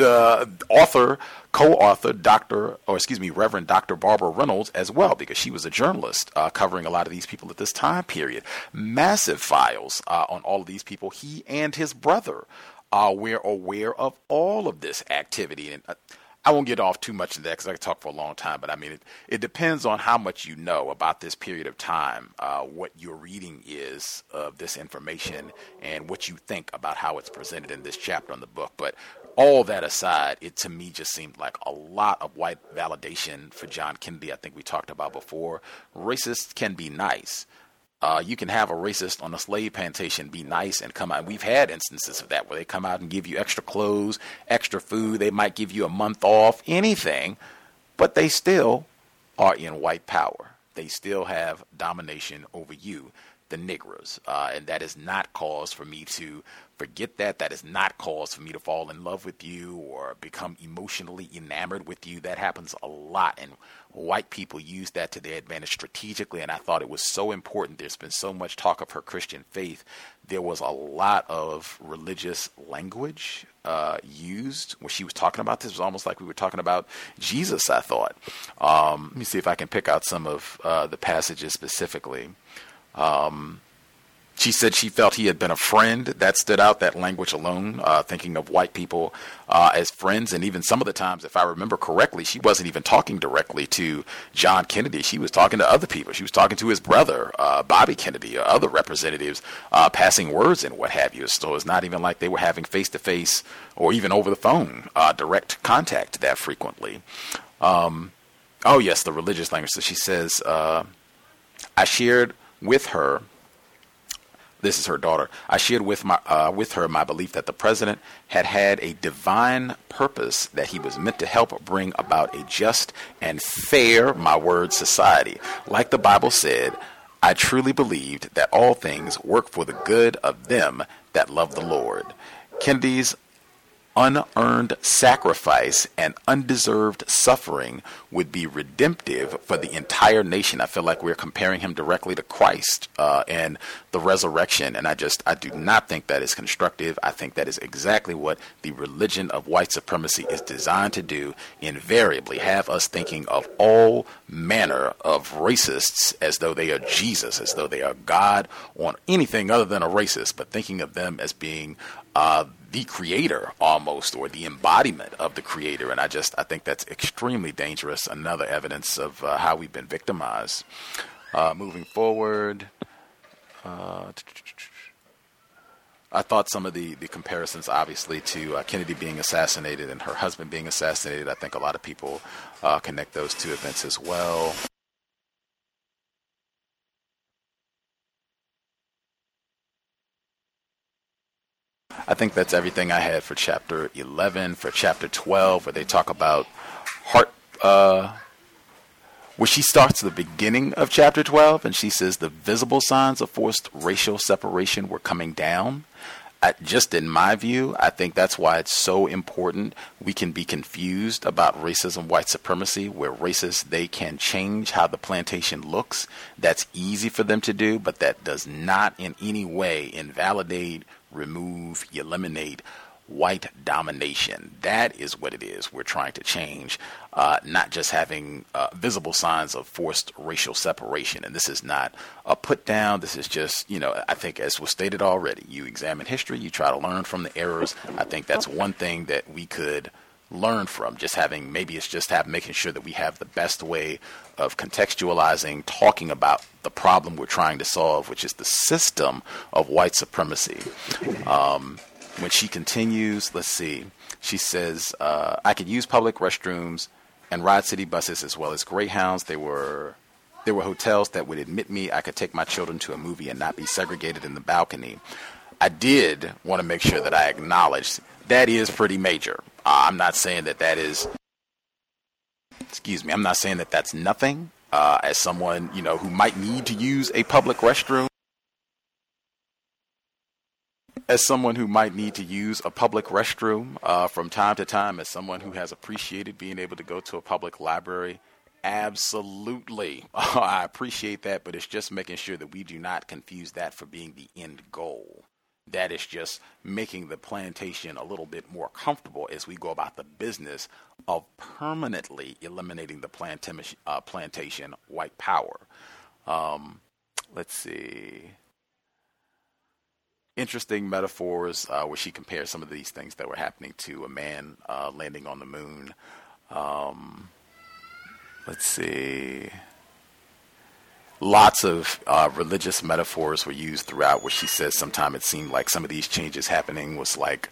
co-author, Reverend Dr. Barbara Reynolds as well, because she was a journalist covering a lot of these people at this time period. Massive files on all of these people. He and his brother were aware of all of this activity. And I won't get off too much into that because I could talk for a long time, but I mean, it depends on how much you know about this period of time, what your reading is of this information, and what you think about how it's presented in this chapter in the book. But all that aside, it to me just seemed like a lot of white validation for John Kennedy. I think we talked about before. Racists can be nice. You can have a racist on a slave plantation be nice and come out. We've had instances of that where they come out and give you extra clothes, extra food. They might give you a month off, anything, but they still are in white power. They still have domination over you, the Negroes. And that is not cause for me to forget that. That is not cause for me to fall in love with you or become emotionally enamored with you. That happens a lot. And white people use that to their advantage strategically. And I thought it was so important. There's been so much talk of her Christian faith. There was a lot of religious language used when she was talking about this. It was almost like we were talking about Jesus, I thought. Let me see if I can pick out some of the passages specifically. She said she felt he had been a friend. That stood out, that language alone, thinking of white people as friends. And even some of the times, if I remember correctly, she wasn't even talking directly to John Kennedy. She was talking to other people. She was talking to his brother, Bobby Kennedy, or other representatives, passing words and what have you. So it's not even like they were having face-to-face or even over the phone direct contact that frequently. Oh, yes, the religious language. So she says, I shared with her, this is her daughter, I shared with her my belief that the president had a divine purpose, that he was meant to help bring about a just and fair, my word, society. Like the Bible said, I truly believed that all things work for the good of them that love the Lord. Kennedy's unearned sacrifice and undeserved suffering would be redemptive for the entire nation. I feel like we're comparing him directly to Christ and the resurrection, and I do not think that is constructive. I think that is exactly what the religion of white supremacy is designed to do, invariably have us thinking of all manner of racists as though they are Jesus, as though they are God, or anything other than a racist, but thinking of them as being the creator almost, or the embodiment of the creator. And I think that's extremely dangerous. Another evidence of how we've been victimized. Moving forward, I thought some of the comparisons, obviously, to Kennedy being assassinated and her husband being assassinated, I think a lot of people connect those two events as well. I think that's everything I had for chapter 11. For chapter 12, where they talk about heart, where she starts the beginning of chapter 12, and she says the visible signs of forced racial separation were coming down. Just in my view, I think that's why it's so important. We can be confused about racism, white supremacy, where racists, they can change how the plantation looks. That's easy for them to do, but that does not in any way invalidate, remove, eliminate white domination. That is what it is we're trying to change, not just having visible signs of forced racial separation. And this is not a put down. This is just, I think, as was stated already, you examine history, you try to learn from the errors. I think that's one thing that we could learn from, making sure that we have the best way of contextualizing, talking about the problem we're trying to solve, which is the system of white supremacy. When she continues, let's see, she says, I could use public restrooms and ride city buses as well as Greyhounds. There were hotels that would admit me. I could take my children to a movie and not be segregated in the balcony. I did want to make sure that I acknowledged that is pretty major. I'm not saying that is, I'm not saying that that's nothing. As someone, who might need to use a public restroom, from time to time, as someone who has appreciated being able to go to a public library, absolutely, I appreciate that, but it's just making sure that we do not confuse that for being the end goal. That is just making the plantation a little bit more comfortable as we go about the business of permanently eliminating the plantation white power. Let's see. Interesting metaphors where she compares some of these things that were happening to a man landing on the moon. Let's see. Lots of religious metaphors were used throughout, where she says sometime it seemed like some of these changes happening was like,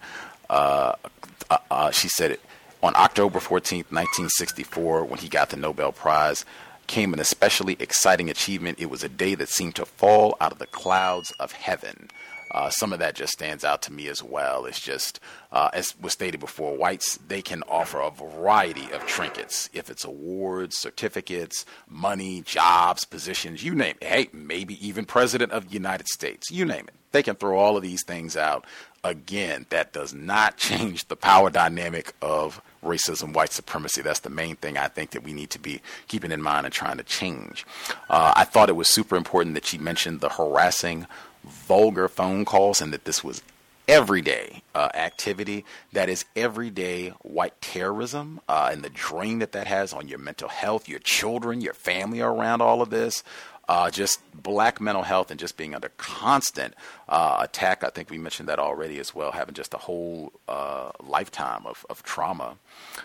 she said it on October 14th, 1964, when he got the Nobel Prize, came an especially exciting achievement. It was a day that seemed to fall out of the clouds of heaven. Some of that just stands out to me as well. It's just, as was stated before, whites, they can offer a variety of trinkets. If it's awards, certificates, money, jobs, positions, you name it. Hey, maybe even president of the United States, you name it. They can throw all of these things out. Again, that does not change the power dynamic of racism, white supremacy. That's the main thing I think that we need to be keeping in mind and trying to change. I thought it was super important that she mentioned the harassing, vulgar phone calls, and that this was everyday activity. That is everyday white terrorism, and the drain that has on your mental health, your children, your family are around all of this. Just black mental health and just being under constant attack. I think we mentioned that already as well, having just a whole lifetime of trauma.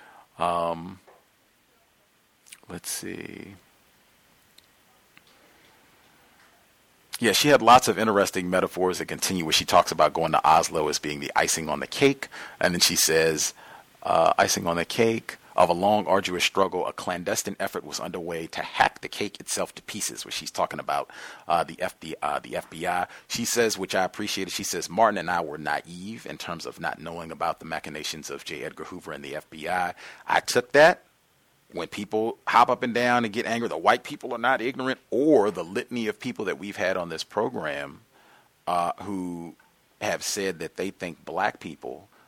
Let's see. Yeah, she had lots of interesting metaphors that continue where she talks about going to Oslo as being the icing on the cake. And then she says, icing on the cake of a long, arduous struggle, a clandestine effort was underway to hack the cake itself to pieces, where she's talking about the FBI. She says, which I appreciated, she says, Martin and I were naive in terms of not knowing about the machinations of J. Edgar Hoover and the FBI. I took that. When people hop up and down and get angry, the white people are not ignorant, or the litany of people that we've had on this program who have said that they think black people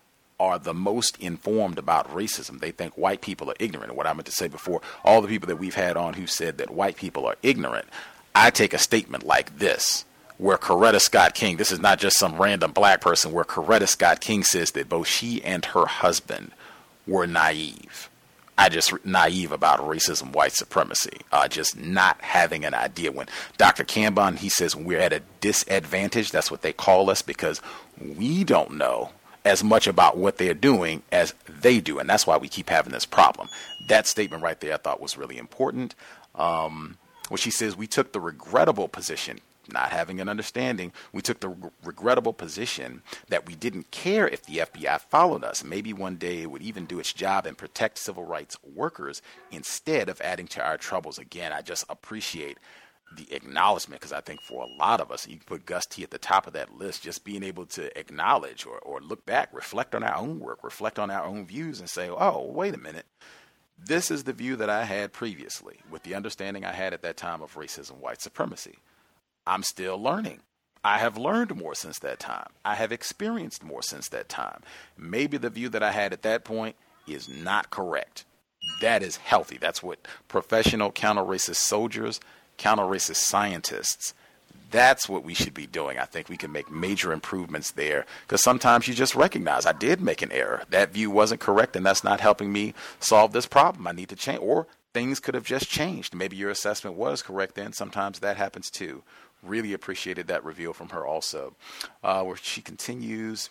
are the most informed about racism. They think white people are ignorant. What I meant to say before, all the people that we've had on who said that white people are ignorant, I take a statement like this, where Coretta Scott King, this is not just some random black person, where Coretta Scott King says that both she and her husband were naive. Naive about racism, white supremacy, just not having an idea. When Dr. Cambon, he says we're at a disadvantage, that's what they call us, because we don't know as much about what they're doing as they do, and that's why we keep having this problem. That statement right there I thought was really important. Where she says we took the regrettable position, not having an understanding, we took the regrettable position that we didn't care if the FBI followed us. Maybe one day it would even do its job and protect civil rights workers instead of adding to our troubles. Again, I just appreciate the acknowledgement, because I think for a lot of us, you put Gus T at the top of that list, just being able to acknowledge or look back, reflect on our own work, reflect on our own views and say, oh, wait a minute. This is the view that I had previously with the understanding I had at that time of racism, white supremacy. I'm still learning. I have learned more since that time. I have experienced more since that time. Maybe the view that I had at that point is not correct. That is healthy. That's what professional counter-racist soldiers, counter-racist scientists, that's what we should be doing. I think we can make major improvements there, because sometimes you just recognize I did make an error. That view wasn't correct, and that's not helping me solve this problem. I need to change, or things could have just changed. Maybe your assessment was correct then. Sometimes that happens too. Really appreciated that reveal from her also, where she continues.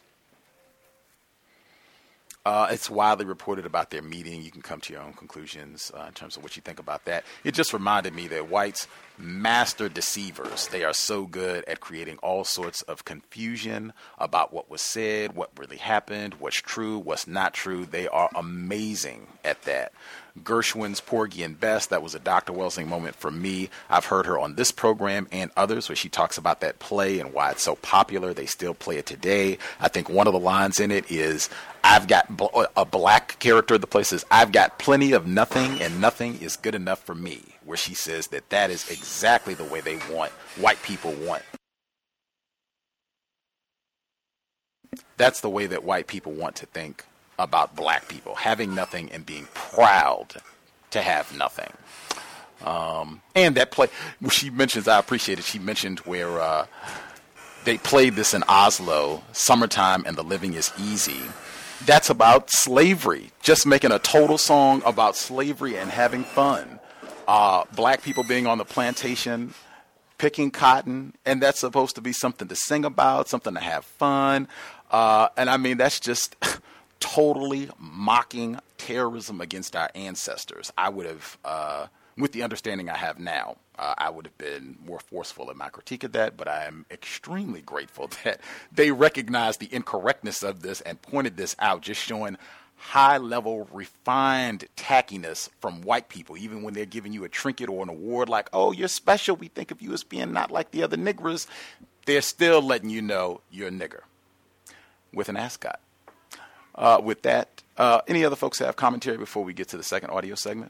It's widely reported about their meeting. You can come to your own conclusions in terms of what you think about that. It just reminded me that whites, master deceivers. They are so good at creating all sorts of confusion about what was said, what really happened, what's true, what's not true. They are amazing at that. Gershwin's Porgy and Bess, that was a Dr. Welsing moment for me. I've heard her on this program and others where she talks about that play and why it's so popular. They still play it today. I think one of the lines in it is, I've got a black character of the play says, I've got plenty of nothing and nothing is good enough for me, where she says that that is exactly the way they want, white people want. That's the way that white people want to think about black people, having nothing and being proud to have nothing. And that play, she mentions, I appreciate it, she mentioned where they played this in Oslo, Summertime and the Living is Easy. That's about slavery, just making a total song about slavery and having fun. Black people being on the plantation, picking cotton, and that's supposed to be something to sing about, something to have fun. And I mean, that's just totally mocking terrorism against our ancestors. I would have, with the understanding I have now, I would have been more forceful in my critique of that, but I am extremely grateful that they recognized the incorrectness of this and pointed this out, just showing high-level, refined tackiness from white people, even when they're giving you a trinket or an award like, oh, you're special, we think of you as being not like the other niggers, they're still letting you know you're a nigger with an ascot. With that, any other folks have commentary before we get to the second audio segment?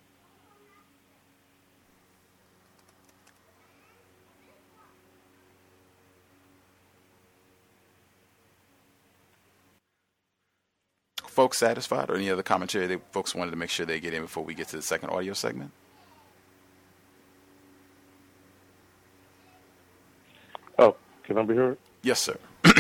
Folks satisfied, or any other commentary that folks wanted to make sure they get in before we get to the second audio segment? Oh, can I be heard? Yes, sir.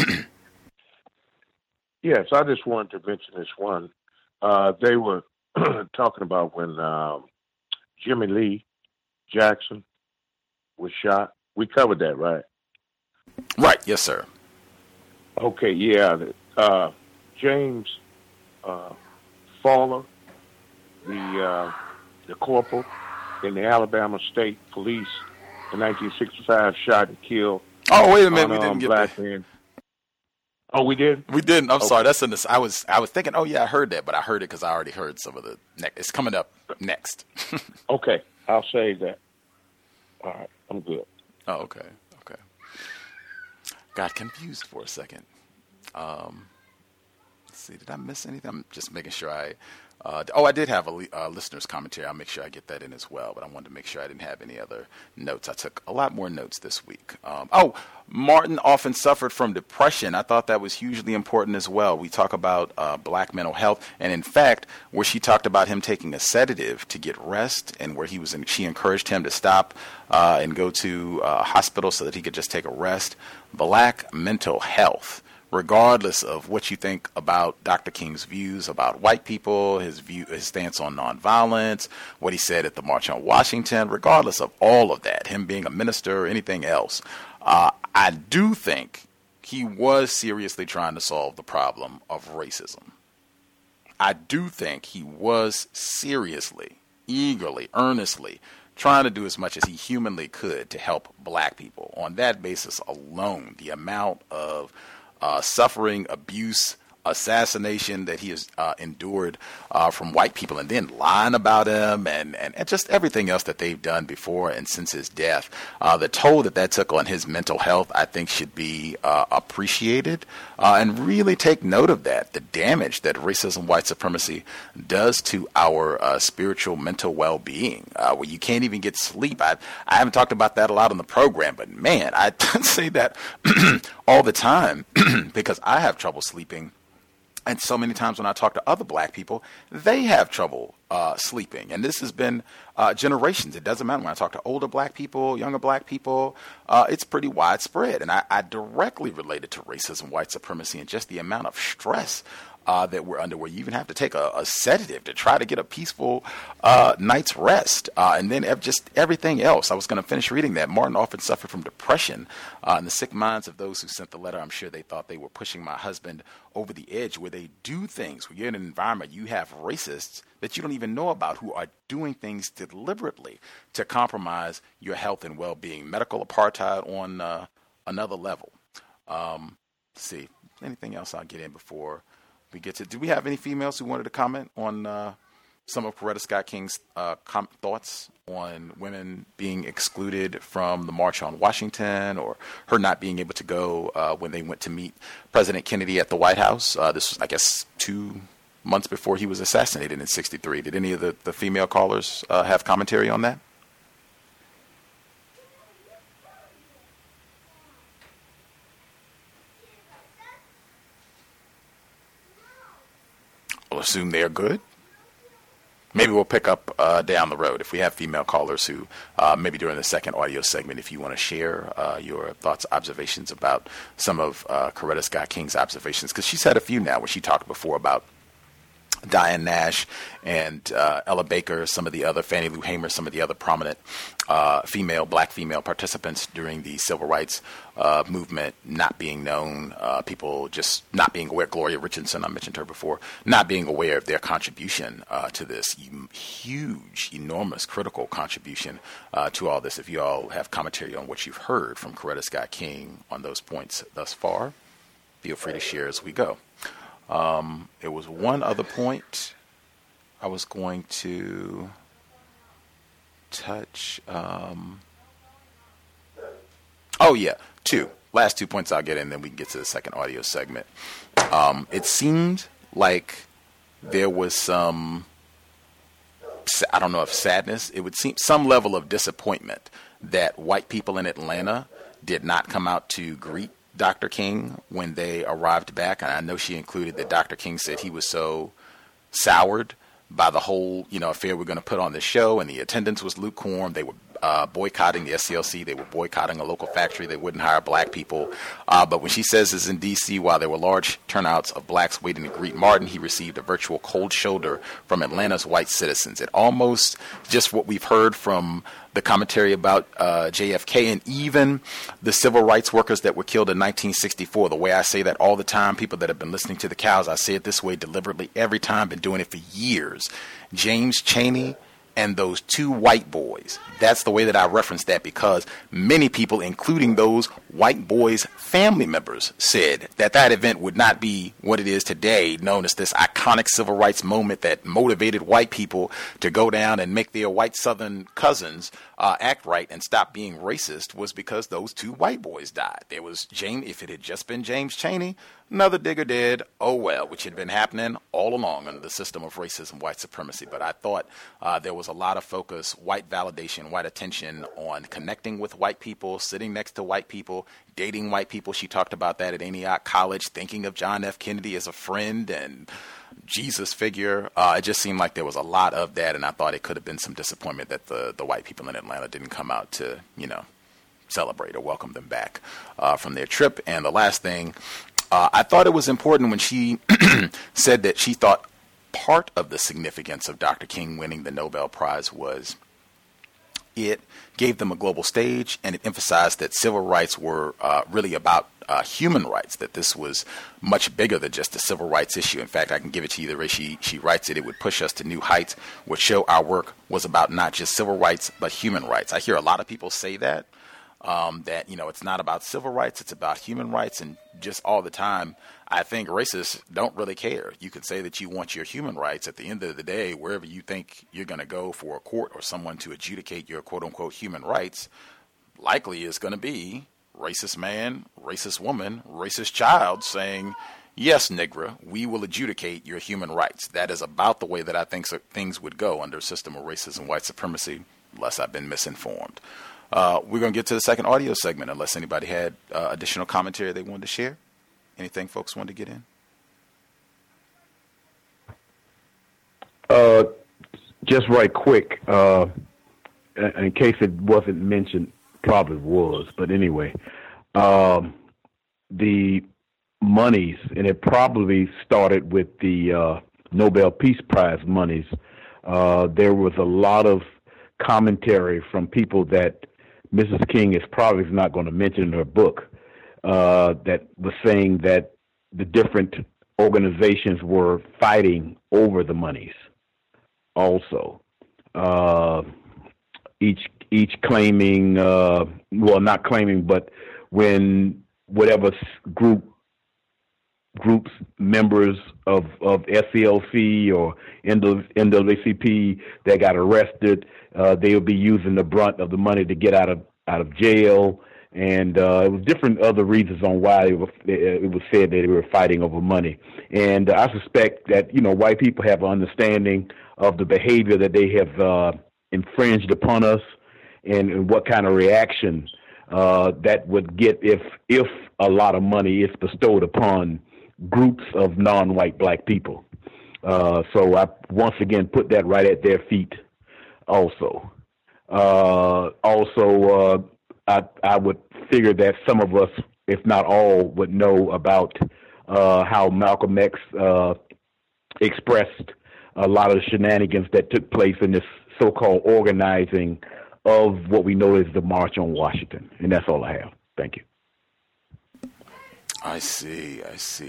Yes, I just wanted to mention this one. They were talking about when Jimmy Lee Jackson was shot. We covered that, right? Right, yes, sir. Okay, yeah. James Fowler, the corporal in the Alabama State Police in 1965, shot and killed. Oh, wait a minute, we didn't get black man. Oh, we did? We didn't. I'm sorry. That's in this. I was thinking, oh yeah, I heard that, but I heard it because I already heard some of the. It's coming up next. Okay, I'll save that. All right, I'm good. Oh, okay. Got confused for a second. Let's see, did I miss anything? I'm just making sure I I did have a listener's commentary. I'll make sure I get that in as well, but I wanted to make sure I didn't have any other notes. I took a lot more notes this week. Martin often suffered from depression. I thought that was hugely important as well. We talk about black mental health, and in fact, where she talked about him taking a sedative to get rest, and where she encouraged him to stop and go to a hospital so that he could just take a rest. Black mental health. Regardless of what you think about Dr. King's views about white people, his stance on nonviolence, what he said at the March on Washington, regardless of all of that, him being a minister or anything else, I do think he was seriously trying to solve the problem of racism. I do think he was seriously, eagerly, earnestly trying to do as much as he humanly could to help black people. On that basis alone, the amount of suffering, abuse, assassination that he has endured from white people, and then lying about him and just everything else that they've done before and since his death. The toll that took on his mental health, I think, should be appreciated and really take note of that. The damage that racism, white supremacy does to our spiritual, mental well-being, where you can't even get sleep. I haven't talked about that a lot on the program, but man, I say that all the time because I have trouble sleeping. And so many times when I talk to other black people, they have trouble sleeping. And this has been generations. It doesn't matter when I talk to older black people, younger black people. It's pretty widespread. And I directly relate it to racism, white supremacy, and just the amount of stress that we're under, where you even have to take a sedative to try to get a peaceful night's rest. And then just everything else. I was going to finish reading that. Martin often suffered from depression. In the sick minds of those who sent the letter, I'm sure they thought they were pushing my husband over the edge, where they do things. Where you're in an environment, you have racists that you don't even know about who are doing things deliberately to compromise your health and well-being. Medical apartheid on another level. Let's see. Anything else I'll get in before we get to? Do we have any females who wanted to comment on some of Coretta Scott King's thoughts on women being excluded from the March on Washington, or her not being able to go when they went to meet President Kennedy at the White House? This was, I guess, 2 months before he was assassinated in '63. Did any of the female callers have commentary on that? I'll assume they're good. Maybe we'll pick up down the road if we have female callers who maybe during the second audio segment, if you want to share your thoughts, observations about some of Coretta Scott King's observations, because she's had a few now where she talked before about Diane Nash and Ella Baker, some of the other, Fannie Lou Hamer, some of the other prominent black female participants during the civil rights movement not being known, people just not being aware. Gloria Richardson, I mentioned her before, not being aware of their contribution to this huge, enormous, critical contribution to all this. If you all have commentary on what you've heard from Coretta Scott King on those points thus far, feel free to share as we go. There was one other point I was going to touch. Last 2 points I'll get in, then we can get to the second audio segment. It seemed like there was some, I don't know if sadness, it would seem some level of disappointment that white people in Atlanta did not come out to greet Dr. King when they arrived back. And I know she included that Dr. King said he was so soured by the whole, affair we're going to put on this show, and the attendance was lukewarm. They were boycotting the SCLC. They were boycotting a local factory. They wouldn't hire black people. But when she says this in D.C., while there were large turnouts of blacks waiting to greet Martin, he received a virtual cold shoulder from Atlanta's white citizens. It almost just what we've heard from the commentary about JFK and even the civil rights workers that were killed in 1964. The way I say that all the time, people that have been listening to the cows, I say it this way deliberately every time, been doing it for years. James Chaney and those two white boys. That's the way that I reference that, because many people, including those white boys' family members, said that that event would not be what it is today, known as this iconic civil rights moment that motivated white people to go down and make their white Southern cousins act right and stop being racist, was because those two white boys died. There was James. If it had just been James Chaney, Another digger did, oh well, which had been happening all along under the system of racism, white supremacy. But I thought there was a lot of focus, white validation, white attention on connecting with white people, sitting next to white people, dating white people. She talked about that at Antioch College, thinking of John F. Kennedy as a friend and Jesus figure. It just seemed like there was a lot of that, and I thought it could have been some disappointment that the white people in Atlanta didn't come out to, celebrate or welcome them back from their trip. And the last thing, I thought it was important when she said that she thought part of the significance of Dr. King winning the Nobel Prize was it gave them a global stage, and it emphasized that civil rights were really about human rights, that this was much bigger than just a civil rights issue. In fact, I can give it to you the way she writes it. It would push us to new heights, would show our work was about not just civil rights, but human rights. I hear a lot of people say that, that, it's not about civil rights, it's about human rights. And just all the time, I think racists don't really care. You can say that you want your human rights. At the end of the day, wherever you think you're going to go for a court or someone to adjudicate your quote unquote human rights, likely is going to be racist man, racist woman, racist child saying, yes, Negra, we will adjudicate your human rights. That is about the way that I think things would go under a system of racism, white supremacy, unless I've been misinformed. We're going to get to the second audio segment unless anybody had additional commentary they wanted to share. Anything folks wanted to get in? Just right quick, in case it wasn't mentioned, probably was, but anyway, the monies, and it probably started with the Nobel Peace Prize monies. There was a lot of commentary from people that Mrs. King is probably not going to mention in her book, that was saying that the different organizations were fighting over the monies also. Each claiming, well, not claiming, but when whatever groups members of SCLC or NAACP that got arrested, they would be using the brunt of the money to get out of jail, and it was different other reasons on why it was said that they were fighting over money. And I suspect that white people have an understanding of the behavior that they have infringed upon us, and what kind of reaction that would get if a lot of money is bestowed upon groups of non-white black people. So I once again put that right at their feet also. I would figure that some of us, if not all, would know about how Malcolm X expressed a lot of the shenanigans that took place in this so-called organizing of what we know as the March on Washington. And that's all I have. Thank you. I see.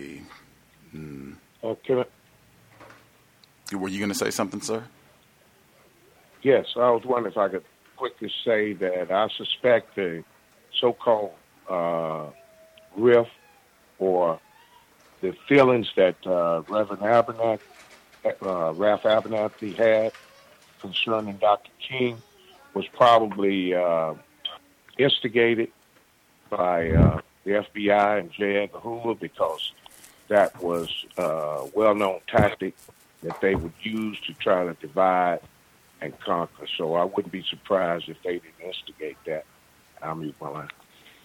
Okay. Were you going to say something, sir? Yes, I was wondering if I could quickly say that I suspect the so-called rift or the feelings that Reverend Ralph Abernathy had concerning Dr. King was probably instigated by the FBI and J. Edgar Hoover, because that was a well-known tactic that they would use to try to divide and conquer. So I wouldn't be surprised if they didn't instigate that. I'll mute my line.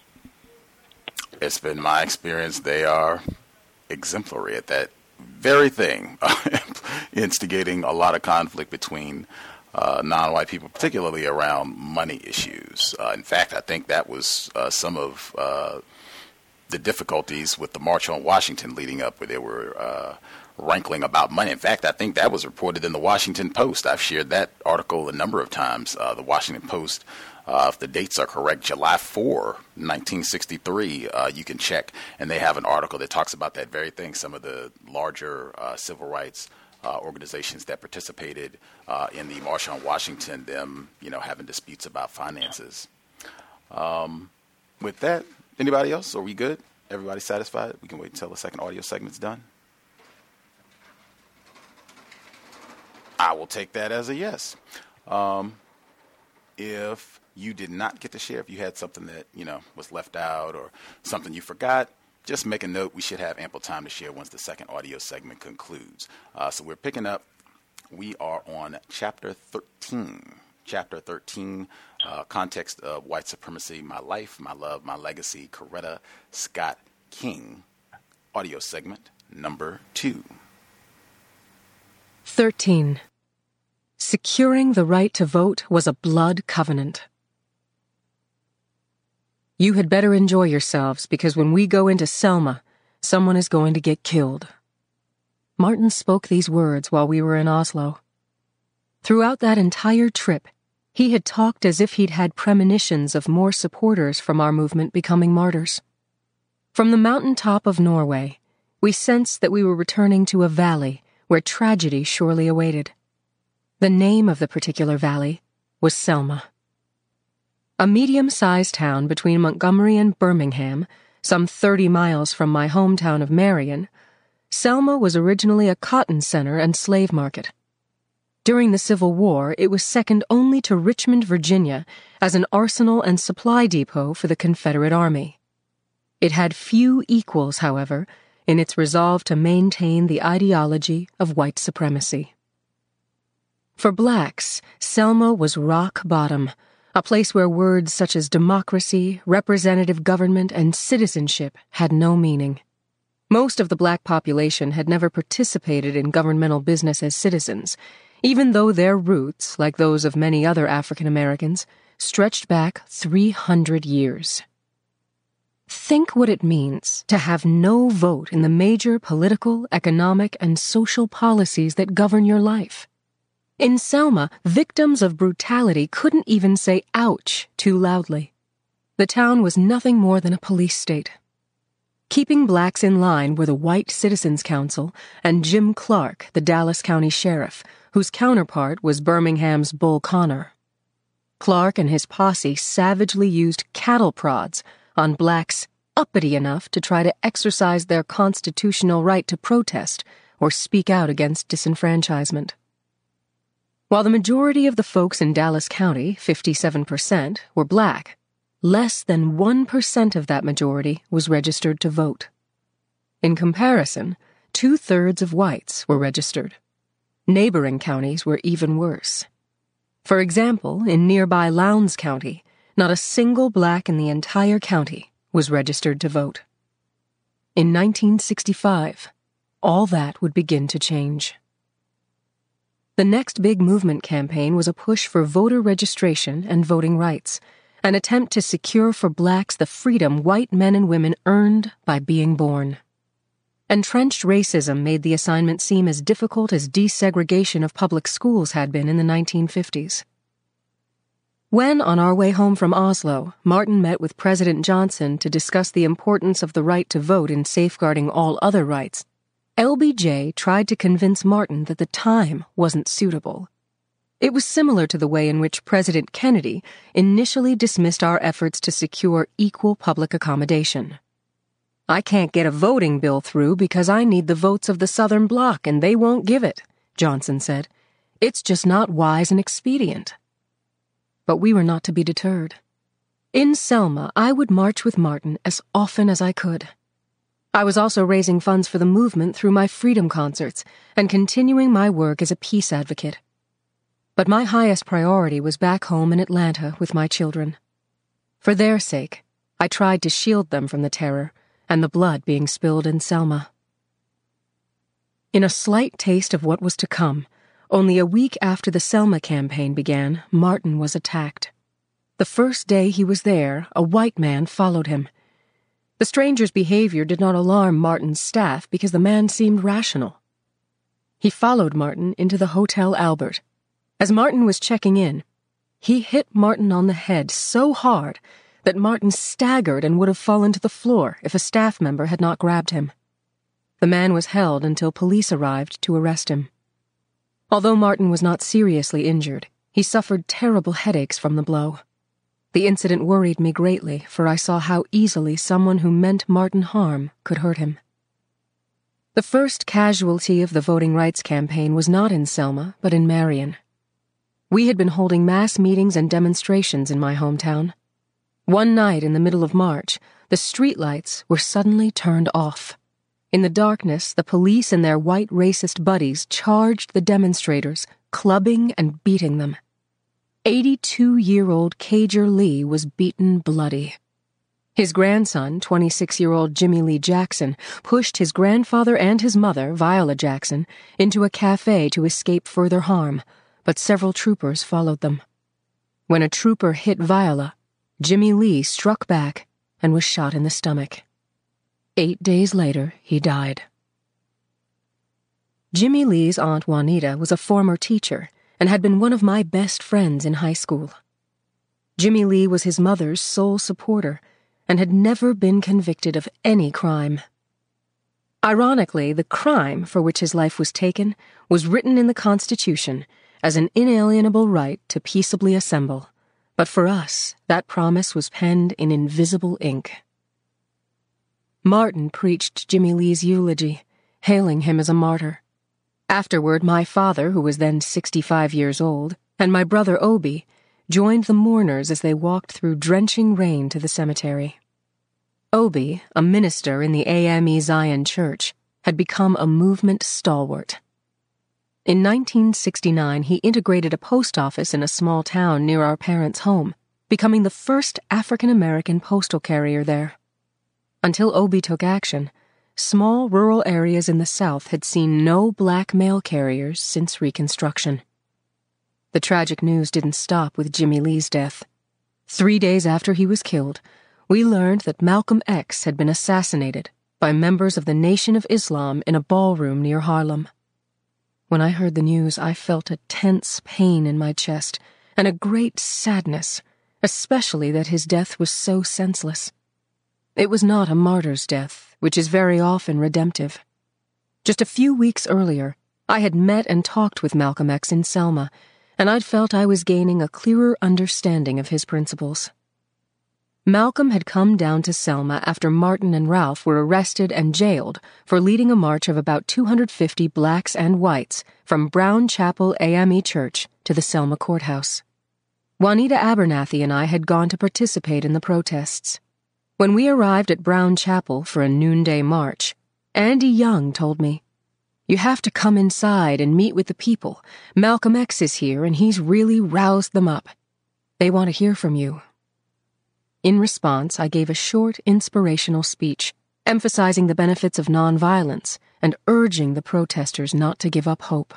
It's been my experience they are exemplary at that very thing, instigating a lot of conflict between non-white people, particularly around money issues. In fact, I think that was some of the difficulties with the March on Washington leading up, where they were rankling about money. In fact, I think that was reported in the Washington Post. I've shared that article a number of times. The Washington Post, if the dates are correct, July 4, 1963, you can check, and they have an article that talks about that very thing. Some of the larger civil rights organizations that participated in the March on Washington, them, having disputes about finances. With that, anybody else? Are we good? Everybody satisfied? We can wait until the second audio segment's done. I will take that as a yes. If you did not get to share, if you had something that, was left out or something you forgot, just make a note, we should have ample time to share once the second audio segment concludes. So we're picking up. We are on Chapter 13. Chapter 13, Context of White Supremacy, My Life, My Love, My Legacy, Coretta Scott King. Audio segment number 2. 13. Securing the right to vote was a blood covenant. You had better enjoy yourselves, because when we go into Selma, someone is going to get killed. Martin spoke these words while we were in Oslo. Throughout that entire trip, he had talked as if he'd had premonitions of more supporters from our movement becoming martyrs. From the mountaintop of Norway, we sensed that we were returning to a valley where tragedy surely awaited. The name of the particular valley was Selma. A medium-sized town between Montgomery and Birmingham, some 30 miles from my hometown of Marion, Selma was originally a cotton center and slave market. During the Civil War, it was second only to Richmond, Virginia, as an arsenal and supply depot for the Confederate Army. It had few equals, however, in its resolve to maintain the ideology of white supremacy. For blacks, Selma was rock bottom, a place where words such as democracy, representative government, and citizenship had no meaning. Most of the black population had never participated in governmental business as citizens, even though their roots, like those of many other African Americans, stretched back 300 years. Think what it means to have no vote in the major political, economic, and social policies that govern your life. In Selma, victims of brutality couldn't even say ouch too loudly. The town was nothing more than a police state. Keeping blacks in line were the White Citizens Council and Jim Clark, the Dallas County Sheriff, whose counterpart was Birmingham's Bull Connor. Clark and his posse savagely used cattle prods on blacks uppity enough to try to exercise their constitutional right to protest or speak out against disenfranchisement. While the majority of the folks in Dallas County, 57%, were black, less than 1% of that majority was registered to vote. In comparison, 2/3 of whites were registered. Neighboring counties were even worse. For example, in nearby Lowndes County, not a single black in the entire county was registered to vote. In 1965, all that would begin to change. The next big movement campaign was a push for voter registration and voting rights, an attempt to secure for blacks the freedom white men and women earned by being born. Entrenched racism made the assignment seem as difficult as desegregation of public schools had been in the 1950s. When, on our way home from Oslo, Martin met with President Johnson to discuss the importance of the right to vote in safeguarding all other rights, LBJ tried to convince Martin that the time wasn't suitable. It was similar to the way in which President Kennedy initially dismissed our efforts to secure equal public accommodation. "I can't get a voting bill through because I need the votes of the Southern Bloc and they won't give it," Johnson said. "It's just not wise and expedient." But we were not to be deterred. In Selma, I would march with Martin as often as I could. I was also raising funds for the movement through my freedom concerts and continuing my work as a peace advocate. But my highest priority was back home in Atlanta with my children. For their sake, I tried to shield them from the terror and the blood being spilled in Selma. In a slight taste of what was to come, only a week after the Selma campaign began, Martin was attacked. The first day he was there, a white man followed him. The stranger's behavior did not alarm Martin's staff because the man seemed rational. He followed Martin into the Hotel Albert. As Martin was checking in, he hit Martin on the head so hard that Martin staggered and would have fallen to the floor if a staff member had not grabbed him. The man was held until police arrived to arrest him. Although Martin was not seriously injured, he suffered terrible headaches from the blow. The incident worried me greatly, for I saw how easily someone who meant Martin harm could hurt him. The first casualty of the voting rights campaign was not in Selma, but in Marion. We had been holding mass meetings and demonstrations in my hometown. One night in the middle of March, the streetlights were suddenly turned off. In the darkness, the police and their white racist buddies charged the demonstrators, clubbing and beating them. 82-year-old Cager Lee was beaten bloody. His grandson, 26-year-old Jimmy Lee Jackson, pushed his grandfather and his mother, Viola Jackson, into a cafe to escape further harm, but several troopers followed them. When a trooper hit Viola, Jimmy Lee struck back and was shot in the stomach. 8 days later, he died. Jimmy Lee's Aunt Juanita was a former teacher and had been one of my best friends in high school. Jimmy Lee was his mother's sole supporter and had never been convicted of any crime. Ironically, the crime for which his life was taken was written in the Constitution as an inalienable right to peaceably assemble, but for us, that promise was penned in invisible ink. Martin preached Jimmy Lee's eulogy, hailing him as a martyr. Afterward, my father, who was then 65 years old, and my brother Obi joined the mourners as they walked through drenching rain to the cemetery. Obi, a minister in the AME Zion Church, had become a movement stalwart. In 1969, he integrated a post office in a small town near our parents' home, becoming the first African-American postal carrier there. Until Obi took action, small rural areas in the South had seen no black mail carriers since Reconstruction. The tragic news didn't stop with Jimmy Lee's death. 3 days after he was killed, we learned that Malcolm X had been assassinated by members of the Nation of Islam in a ballroom near Harlem. When I heard the news, I felt a tense pain in my chest and a great sadness, especially that his death was so senseless. It was not a martyr's death, which is very often redemptive. Just a few weeks earlier, I had met and talked with Malcolm X in Selma, and I'd felt I was gaining a clearer understanding of his principles. Malcolm had come down to Selma after Martin and Ralph were arrested and jailed for leading a march of about 250 blacks and whites from Brown Chapel AME Church to the Selma courthouse. Juanita Abernathy and I had gone to participate in the protests. When we arrived at Brown Chapel for a noonday march, Andy Young told me, "You have to come inside and meet with the people. Malcolm X is here and he's really roused them up. They want to hear from you." In response, I gave a short, inspirational speech, emphasizing the benefits of nonviolence and urging the protesters not to give up hope.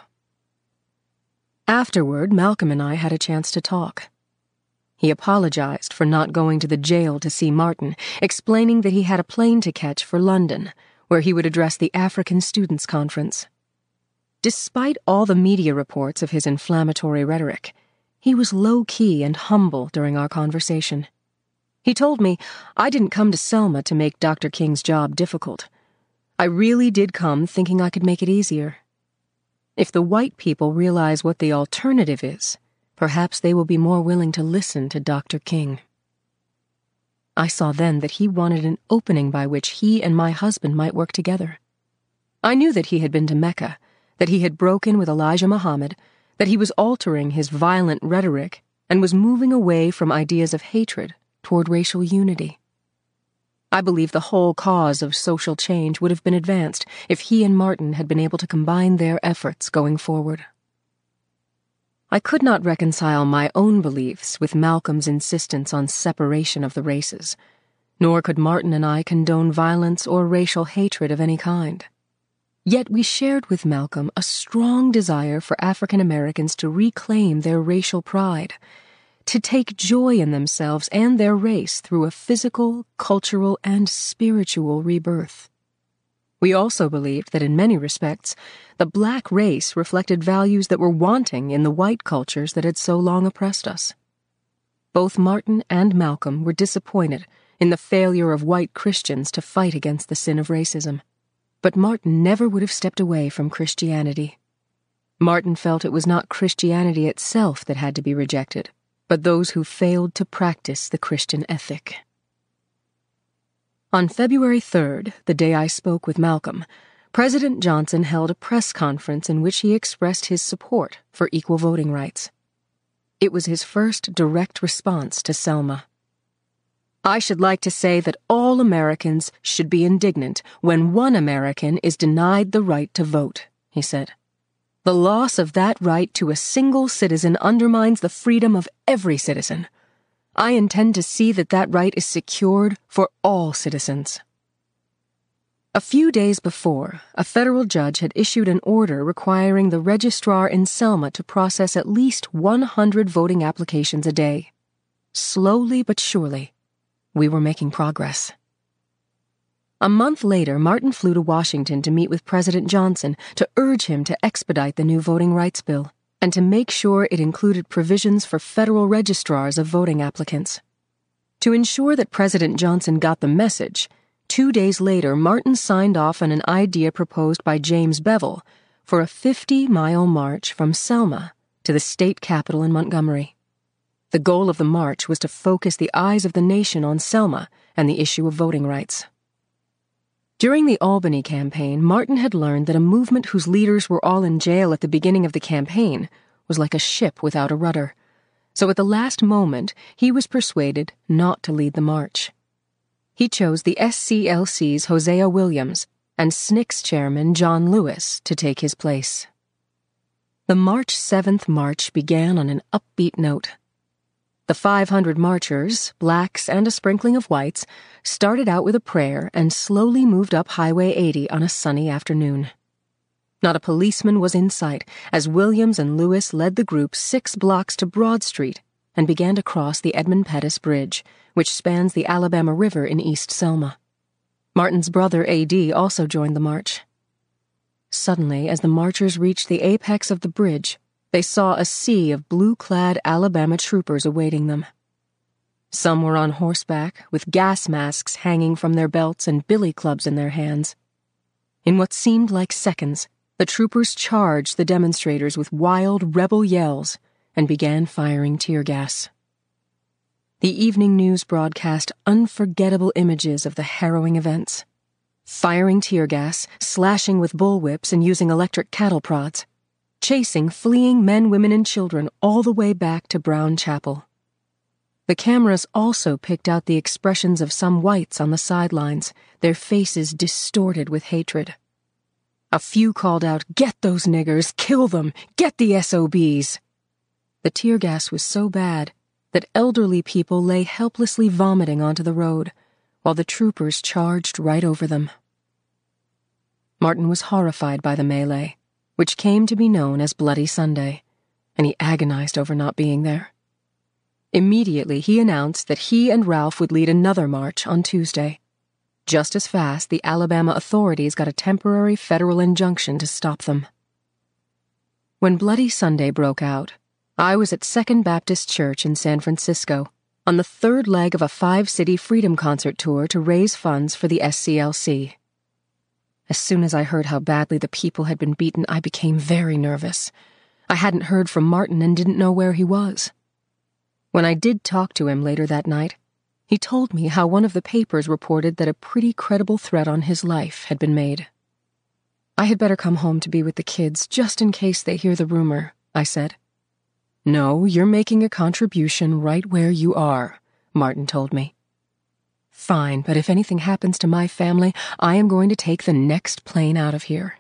Afterward, Malcolm and I had a chance to talk. He apologized for not going to the jail to see Martin, explaining that he had a plane to catch for London, where he would address the African Students' Conference. Despite all the media reports of his inflammatory rhetoric, he was low-key and humble during our conversation. He told me, "I didn't come to Selma to make Dr. King's job difficult. I really did come thinking I could make it easier. If the white people realize what the alternative is, perhaps they will be more willing to listen to Dr. King." I saw then that he wanted an opening by which he and my husband might work together. I knew that he had been to Mecca, that he had broken with Elijah Muhammad, that he was altering his violent rhetoric and was moving away from ideas of hatred toward racial unity. I believe the whole cause of social change would have been advanced if he and Martin had been able to combine their efforts going forward. I could not reconcile my own beliefs with Malcolm's insistence on separation of the races, nor could Martin and I condone violence or racial hatred of any kind. Yet we shared with Malcolm a strong desire for African Americans to reclaim their racial pride, to take joy in themselves and their race through a physical, cultural, and spiritual rebirth. We also believed that in many respects, the black race reflected values that were wanting in the white cultures that had so long oppressed us. Both Martin and Malcolm were disappointed in the failure of white Christians to fight against the sin of racism, but Martin never would have stepped away from Christianity. Martin felt it was not Christianity itself that had to be rejected, but those who failed to practice the Christian ethic. On February 3rd, the day I spoke with Malcolm, President Johnson held a press conference in which he expressed his support for equal voting rights. It was his first direct response to Selma. I should like to say that all Americans should be indignant when one American is denied the right to vote, he said. The loss of that right to a single citizen undermines the freedom of every citizen. I intend to see that that right is secured for all citizens. A few days before, a federal judge had issued an order requiring the registrar in Selma to process at least 100 voting applications a day. Slowly but surely, we were making progress. A month later, Martin flew to Washington to meet with President Johnson to urge him to expedite the new voting rights bill and to make sure it included provisions for federal registrars of voting applicants. To ensure that President Johnson got the message, 2 days later, Martin signed off on an idea proposed by James Bevel for a 50-mile march from Selma to the state capitol in Montgomery. The goal of the march was to focus the eyes of the nation on Selma and the issue of voting rights. During the Albany campaign, Martin had learned that a movement whose leaders were all in jail at the beginning of the campaign was like a ship without a rudder. So at the last moment, he was persuaded not to lead the march. He chose the SCLC's Hosea Williams and SNCC's chairman John Lewis to take his place. The March 7th march began on an upbeat note. The 500 marchers, blacks and a sprinkling of whites, started out with a prayer and slowly moved up Highway 80 on a sunny afternoon. Not a policeman was in sight as Williams and Lewis led the group 6 blocks to Broad Street and began to cross the Edmund Pettus Bridge, which spans the Alabama River in East Selma. Martin's brother, A.D., also joined the march. Suddenly, as the marchers reached the apex of the bridge, they saw a sea of blue-clad Alabama troopers awaiting them. Some were on horseback, with gas masks hanging from their belts and billy clubs in their hands. In what seemed like seconds, the troopers charged the demonstrators with wild rebel yells and began firing tear gas. The evening news broadcast unforgettable images of the harrowing events. Firing tear gas, slashing with bullwhips and using electric cattle prods. Chasing fleeing men, women, and children all the way back to Brown Chapel. The cameras also picked out the expressions of some whites on the sidelines, their faces distorted with hatred. A few called out, "Get those niggers! Kill them! Get the SOBs!" The tear gas was so bad that elderly people lay helplessly vomiting onto the road, while the troopers charged right over them. Martin was horrified by the melee, which came to be known as Bloody Sunday, and he agonized over not being there. Immediately, he announced that he and Ralph would lead another march on Tuesday. Just as fast, the Alabama authorities got a temporary federal injunction to stop them. When Bloody Sunday broke out, I was at Second Baptist Church in San Francisco on the 3rd leg of a 5-city Freedom Concert tour to raise funds for the SCLC. As soon as I heard how badly the people had been beaten, I became very nervous. I hadn't heard from Martin and didn't know where he was. When I did talk to him later that night, he told me how one of the papers reported that a pretty credible threat on his life had been made. "I had better come home to be with the kids, just in case they hear the rumor," I said. "No, you're making a contribution right where you are," Martin told me. "Fine, but if anything happens to my family, I am going to take the next plane out of here."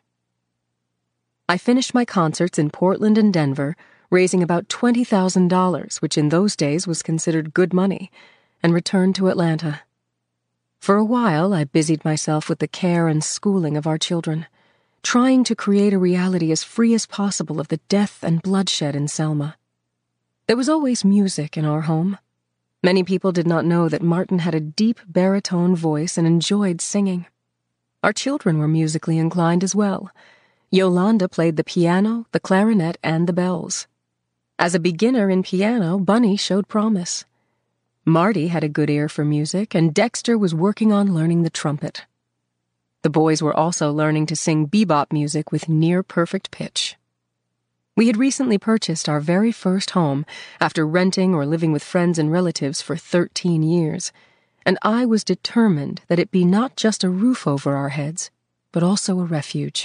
I finished my concerts in Portland and Denver, raising about $20,000, which in those days was considered good money, and returned to Atlanta. For a while, I busied myself with the care and schooling of our children, trying to create a reality as free as possible of the death and bloodshed in Selma. There was always music in our home. Many people did not know that Martin had a deep baritone voice and enjoyed singing. Our children were musically inclined as well. Yolanda played the piano, the clarinet, and the bells. As a beginner in piano, Bunny showed promise. Marty had a good ear for music, and Dexter was working on learning the trumpet. The boys were also learning to sing bebop music with near-perfect pitch. We had recently purchased our very first home after renting or living with friends and relatives for 13 years, and I was determined that it be not just a roof over our heads, but also a refuge.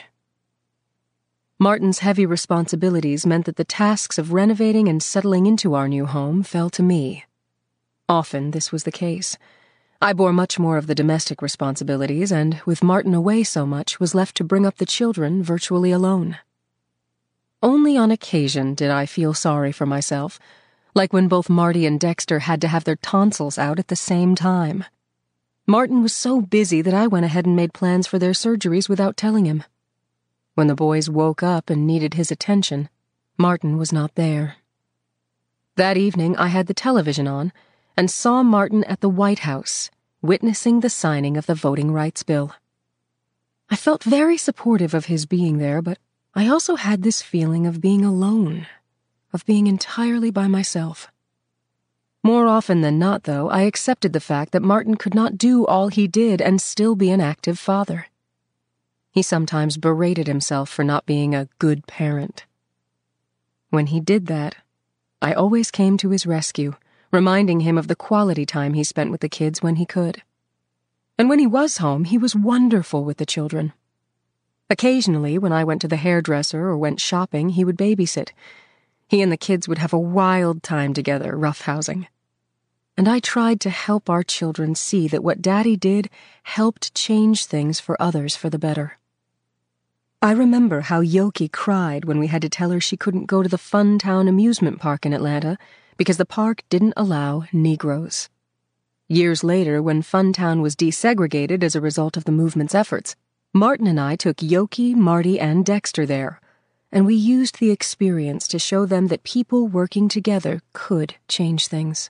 Martin's heavy responsibilities meant that the tasks of renovating and settling into our new home fell to me. Often this was the case, I bore much more of the domestic responsibilities, and, with Martin away so much, was left to bring up the children virtually alone. Only on occasion did I feel sorry for myself, like when both Marty and Dexter had to have their tonsils out at the same time. Martin was so busy that I went ahead and made plans for their surgeries without telling him. When the boys woke up and needed his attention, Martin was not there. That evening I had the television on and saw Martin at the White House, witnessing the signing of the voting rights bill. I felt very supportive of his being there, but I also had this feeling of being alone, of being entirely by myself. More often than not, though, I accepted the fact that Martin could not do all he did and still be an active father. He sometimes berated himself for not being a good parent. When he did that, I always came to his rescue, reminding him of the quality time he spent with the kids when he could. And when he was home, he was wonderful with the children. Occasionally, when I went to the hairdresser or went shopping, he would babysit. He and the kids would have a wild time together, roughhousing. And I tried to help our children see that what Daddy did helped change things for others for the better. I remember how Yoki cried when we had to tell her she couldn't go to the Fun Town amusement park in Atlanta because the park didn't allow Negroes. Years later, when Fun Town was desegregated as a result of the movement's efforts, Martin and I took Yoki, Marty, and Dexter there, and we used the experience to show them that people working together could change things.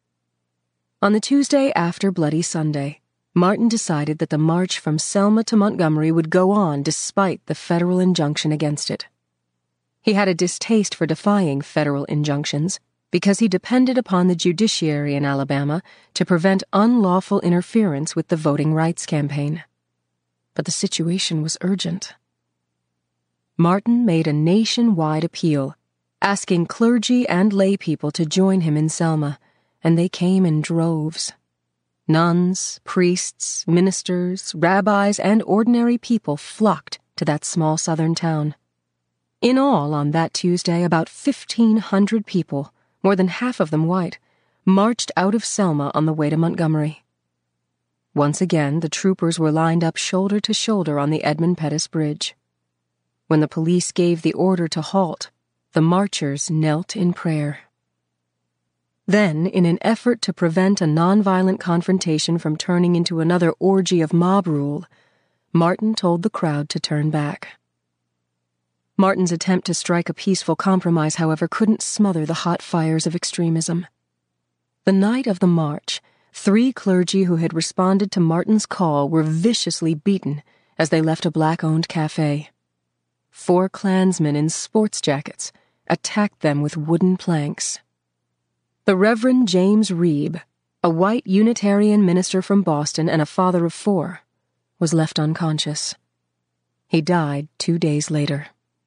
On the Tuesday after Bloody Sunday, Martin decided that the march from Selma to Montgomery would go on despite the federal injunction against it. He had a distaste for defying federal injunctions because he depended upon the judiciary in Alabama to prevent unlawful interference with the voting rights campaign. But the situation was urgent. Martin made a nationwide appeal, asking clergy and lay people to join him in Selma, and they came in droves. Nuns, priests, ministers, rabbis, and ordinary people flocked to that small southern town. In all, on that Tuesday, about 1,500 people, more than half of them white, marched out of Selma on the way to Montgomery. Once again, the troopers were lined up shoulder to shoulder on the Edmund Pettus Bridge. When the police gave the order to halt, the marchers knelt in prayer. Then, in an effort to prevent a nonviolent confrontation from turning into another orgy of mob rule, Martin told the crowd to turn back. Martin's attempt to strike a peaceful compromise, however, couldn't smother the hot fires of extremism. The night of the march, 3 clergy who had responded to Martin's call were viciously beaten as they left a black-owned cafe. 4 Klansmen in sports jackets attacked them with wooden planks. The Reverend James Reeb, a white Unitarian minister from Boston and a father of 4, was left unconscious. He died 2 days later.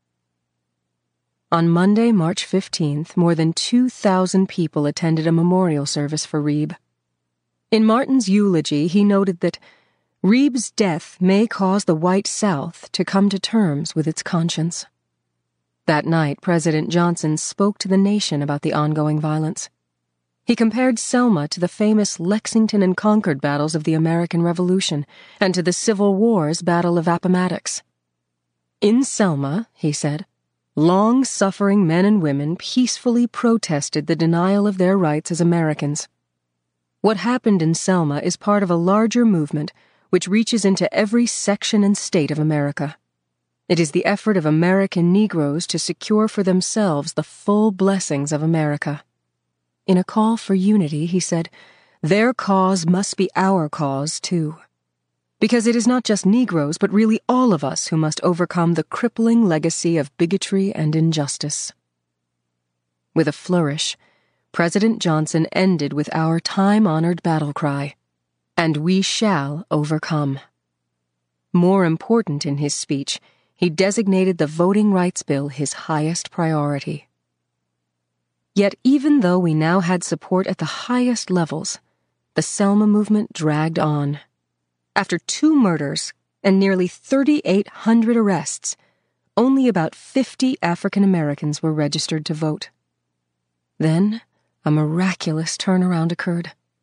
On Monday, March 15th, more than 2,000 people attended a memorial service for Reeb. In Martin's eulogy, he noted that Reeb's death may cause the white South to come to terms with its conscience. That night, President Johnson spoke to the nation about the ongoing violence. He compared Selma to the famous Lexington and Concord battles of the American Revolution and to the Civil War's Battle of Appomattox. In Selma, he said, long-suffering men and women peacefully protested the denial of their rights as Americans. What happened in Selma is part of a larger movement which reaches into every section and state of America. It is the effort of American Negroes to secure for themselves the full blessings of America. In a call for unity, he said, their cause must be our cause, too. Because it is not just Negroes, but really all of us who must overcome the crippling legacy of bigotry and injustice. With a flourish, President Johnson ended with our time-honored battle cry, and we shall overcome. More important in his speech, he designated the voting rights bill his highest priority. Yet even though we now had support at the highest levels, the Selma movement dragged on. After 2 murders and nearly 3,800 arrests, only about 50 African Americans were registered to vote. Then, a miraculous turnaround occurred.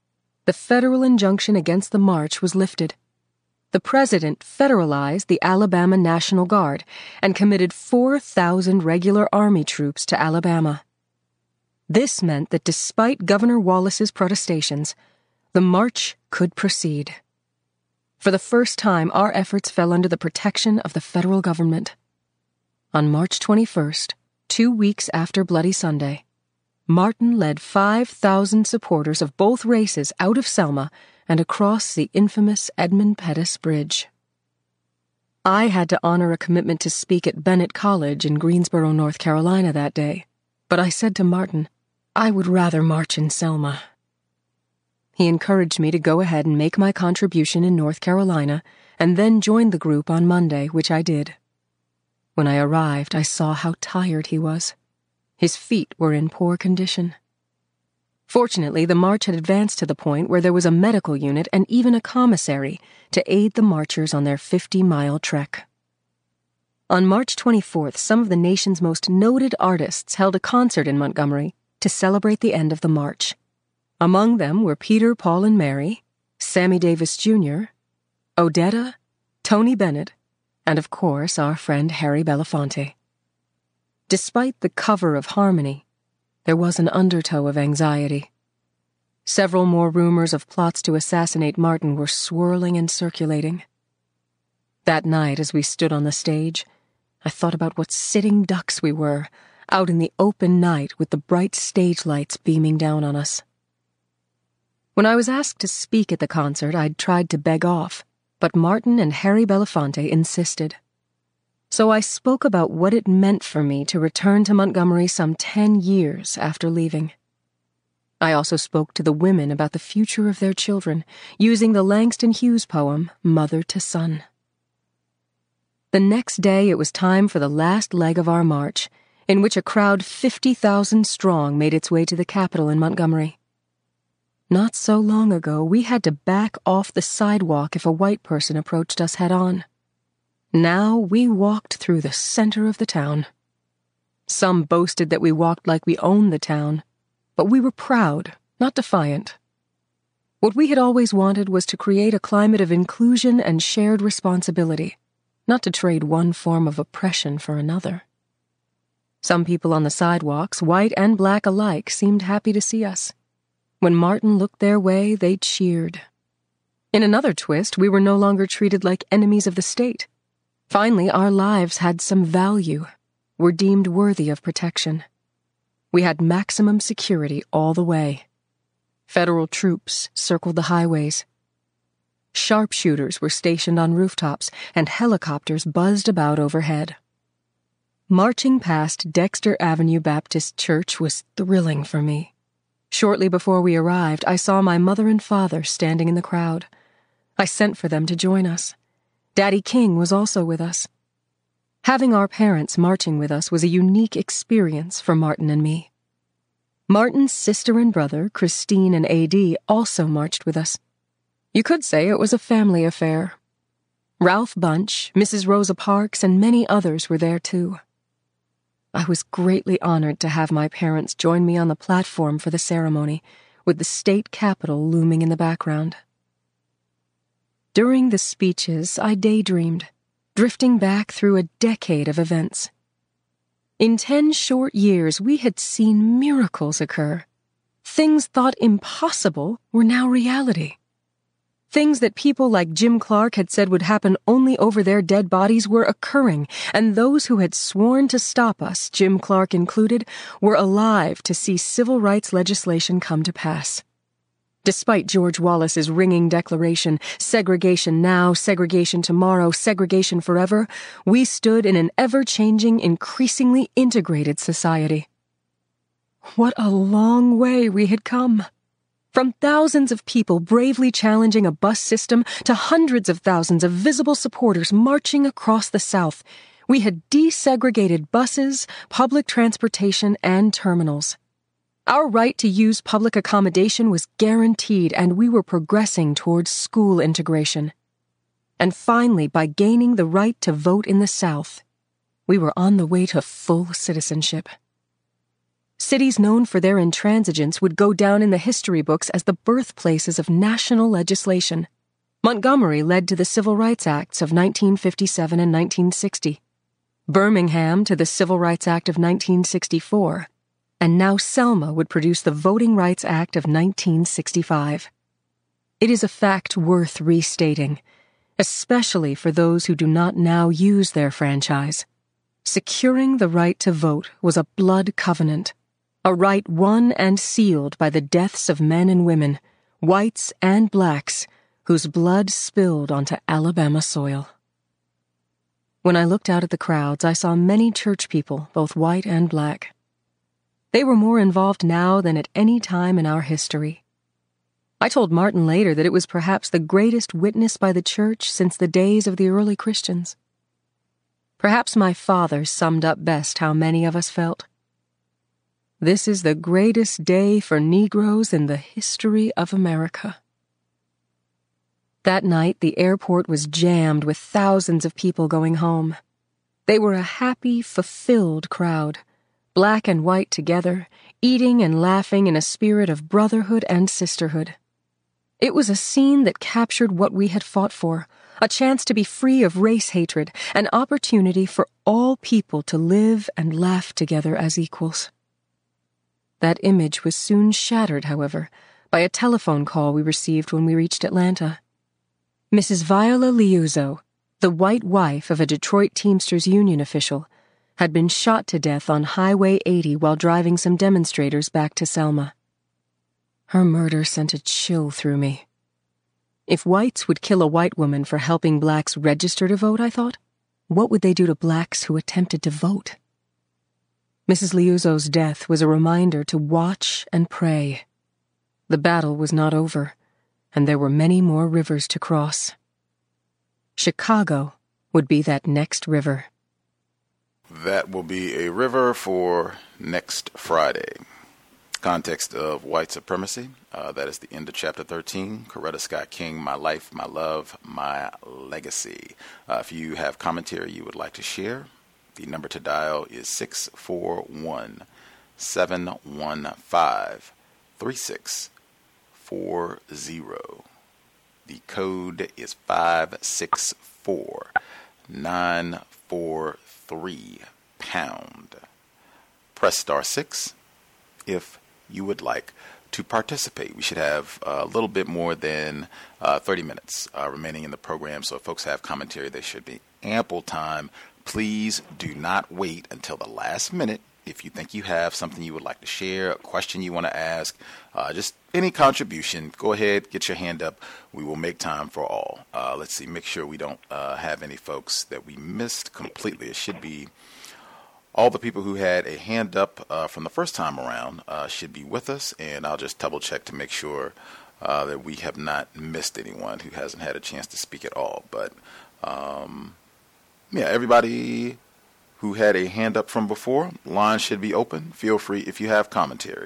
The federal injunction against the march was lifted. The president federalized the Alabama National Guard and committed 4,000 regular Army troops to Alabama. This meant that despite Governor Wallace's protestations, the march could proceed. For the first time, our efforts fell under the protection of the federal government. On March 21st, 2 weeks after Bloody Sunday, Martin led 5,000 supporters of both races out of Selma and across the infamous Edmund Pettus Bridge. I had to honor a commitment to speak at Bennett College in Greensboro, North Carolina that day, but I said to Martin, I would rather march in Selma. He encouraged me to go ahead and make my contribution in North Carolina and then join the group on Monday, which I did. When I arrived, I saw how tired he was. His feet were in poor condition. Fortunately, the march had advanced to the point where there was a medical unit and even a commissary to aid the marchers on their 50-mile trek. On March 24th, some of the nation's most noted artists held a concert in Montgomery to celebrate the end of the march. Among them were Peter, Paul, and Mary, Sammy Davis Jr., Odetta, Tony Bennett, and of course our friend Harry Belafonte. Despite the cover of harmony, there was an undertow of anxiety. Several more rumors of plots to assassinate Martin were swirling and circulating. That night, as we stood on the stage, I thought about what sitting ducks we were, out in the open night with the bright stage lights beaming down on us. When I was asked to speak at the concert, I'd tried to beg off, but Martin and Harry Belafonte insisted. So I spoke about what it meant for me to return to Montgomery some 10 years after leaving. I also spoke to the women about the future of their children, using the Langston Hughes poem, Mother to Son. The next day it was time for the last leg of our march, in which a crowd 50,000 strong made its way to the Capitol in Montgomery. Not so long ago, we had to back off the sidewalk if a white person approached us head-on. Now we walked through the center of the town. Some boasted that we walked like we owned the town, but we were proud, not defiant. What we had always wanted was to create a climate of inclusion and shared responsibility, not to trade one form of oppression for another. Some people on the sidewalks, white and black alike, seemed happy to see us. When Martin looked their way, they cheered. In another twist, we were no longer treated like enemies of the state. Finally, our lives had some value, were deemed worthy of protection. We had maximum security all the way. Federal troops circled the highways. Sharpshooters were stationed on rooftops, and helicopters buzzed about overhead. Marching past Dexter Avenue Baptist Church was thrilling for me. Shortly before we arrived, I saw my mother and father standing in the crowd. I sent for them to join us. Daddy King was also with us. Having our parents marching with us was a unique experience for Martin and me. Martin's sister and brother, Christine and A.D., also marched with us. You could say it was a family affair. Ralph Bunch, Mrs. Rosa Parks, and many others were there too. I was greatly honored to have my parents join me on the platform for the ceremony, with the state capitol looming in the background. During the speeches, I daydreamed, drifting back through a decade of events. In 10 short years, we had seen miracles occur. Things thought impossible were now reality. Things that people like Jim Clark had said would happen only over their dead bodies were occurring, and those who had sworn to stop us, Jim Clark included, were alive to see civil rights legislation come to pass. Despite George Wallace's ringing declaration, segregation now, segregation tomorrow, segregation forever, we stood in an ever-changing, increasingly integrated society. What a long way we had come. From thousands of people bravely challenging a bus system to hundreds of thousands of visible supporters marching across the South, we had desegregated buses, public transportation, and terminals. Our right to use public accommodation was guaranteed, and we were progressing towards school integration. And finally, by gaining the right to vote in the South, we were on the way to full citizenship. Cities known for their intransigence would go down in the history books as the birthplaces of national legislation. Montgomery led to the Civil Rights Acts of 1957 and 1960. Birmingham to the Civil Rights Act of 1964. And now Selma would produce the Voting Rights Act of 1965. It is a fact worth restating, especially for those who do not now use their franchise. Securing the right to vote was a blood covenant, a right won and sealed by the deaths of men and women, whites and blacks, whose blood spilled onto Alabama soil. When I looked out at the crowds, I saw many church people, both white and black. They were more involved now than at any time in our history. I told Martin later that it was perhaps the greatest witness by the church since the days of the early Christians. Perhaps my father summed up best how many of us felt. This is the greatest day for Negroes in the history of America. That night, the airport was jammed with thousands of people going home. They were a happy, fulfilled crowd, black and white together, eating and laughing in a spirit of brotherhood and sisterhood. It was a scene that captured what we had fought for, a chance to be free of race hatred, an opportunity for all people to live and laugh together as equals. That image was soon shattered, however, by a telephone call we received when we reached Atlanta. Mrs. Viola Liuzzo, the white wife of a Detroit Teamsters Union official, had been shot to death on Highway 80 while driving some demonstrators back to Selma. Her murder sent a chill through me. If whites would kill a white woman for helping blacks register to vote, I thought, what would they do to blacks who attempted to vote? Mrs. Liuzzo's death was a reminder to watch and pray. The battle was not over, and there were many more rivers to cross. Chicago would be that next river. That will be a river for next Friday. Context of white supremacy. That is the end of chapter 13. Coretta Scott King, My Life, My Love, My Legacy. If you have commentary you would like to share, the number to dial is 641-715-3640. The code is 564-943#. Press *6 if you would like to participate. We should have a little bit more than 30 minutes remaining in the program, so if folks have commentary, there should be ample time. Please do not wait until the last minute. If you think you have something you would like to share, a question you want to ask, just any contribution, go ahead, get your hand up. We will make time for all. Let's see, make sure we don't have any folks that we missed completely. It should be all the people who had a hand up from the first time around should be with us, and I'll just double check to make sure that we have not missed anyone who hasn't had a chance to speak at all. But yeah, everybody who had a hand up from before, line should be open. Feel free if you have commentary.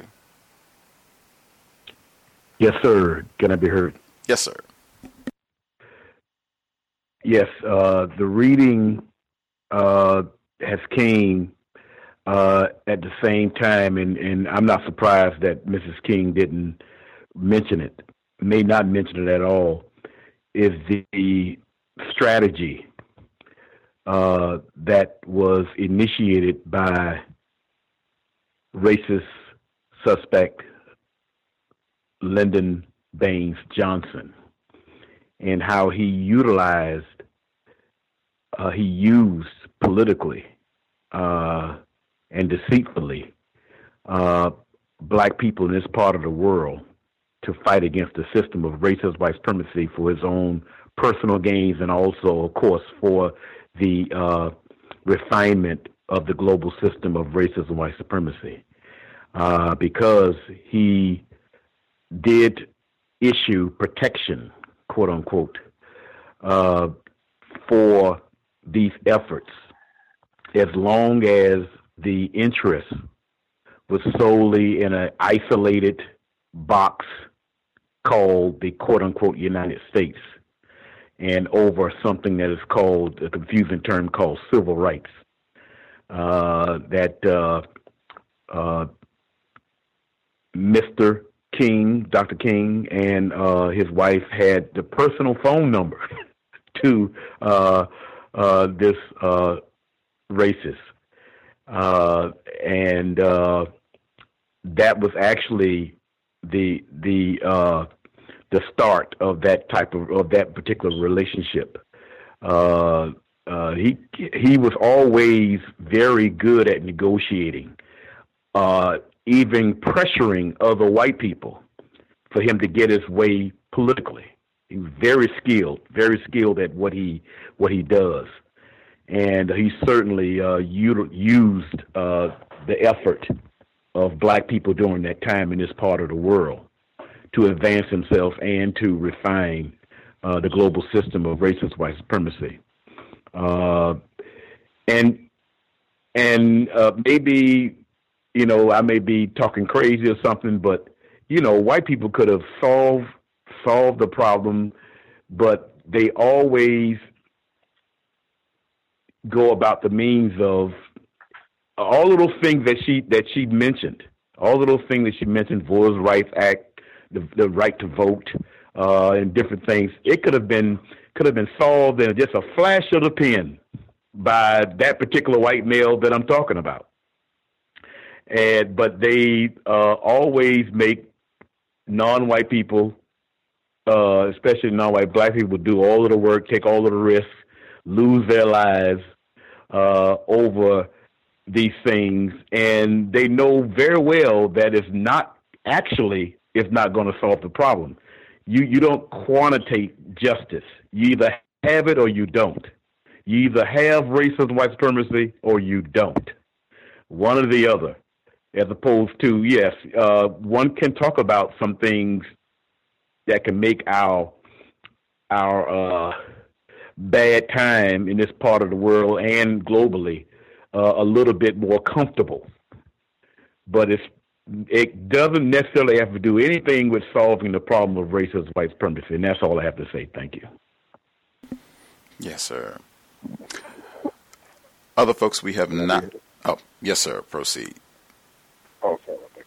Yes, sir. Can I be heard? Yes, sir. Yes, the reading has came at the same time, and I'm not surprised that Mrs. King didn't mention it, may not mention it at all, is the strategy that was initiated by racist suspect Lyndon Baines Johnson, and how he used politically and deceitfully black people in this part of the world to fight against the system of racist white supremacy for his own personal gains, and also, of course, for the refinement of the global system of racism white supremacy, because he did issue protection, quote unquote, for these efforts, as long as the interest was solely in an isolated box called the quote unquote United States, and over something that is called a confusing term called civil rights, that Mr. King, Dr. King, and his wife had the personal phone number to this racist. And that was actually the start of that that particular relationship. He was always very good at negotiating, even pressuring other white people for him to get his way politically. He was very skilled at what he does, and he certainly used the effort of black people during that time in this part of the world to advance himself and to refine the global system of racist white supremacy. And maybe, I may be talking crazy or something, but, white people could have solved the problem, but they always go about the means of all of those things that she mentioned. All of those things that she mentioned, Voters' Rights Act, the right to vote, and different things. It could have been solved in just a flash of the pen by that particular white male that I'm talking about. But they always make non-white people, especially non-white black people, do all of the work, take all of the risks, lose their lives over these things, and they know very well that it's not going to solve the problem. You don't quantitate justice. You either have it or you don't. You either have racist white supremacy or you don't. One or the other. As opposed to, yes, one can talk about some things that can make our bad time in this part of the world and globally a little bit more comfortable. But it doesn't necessarily have to do anything with solving the problem of racist white supremacy, and that's all I have to say. Thank you. Yes, sir. Other folks we have not. Oh, yes, sir. Proceed. Oh, sorry about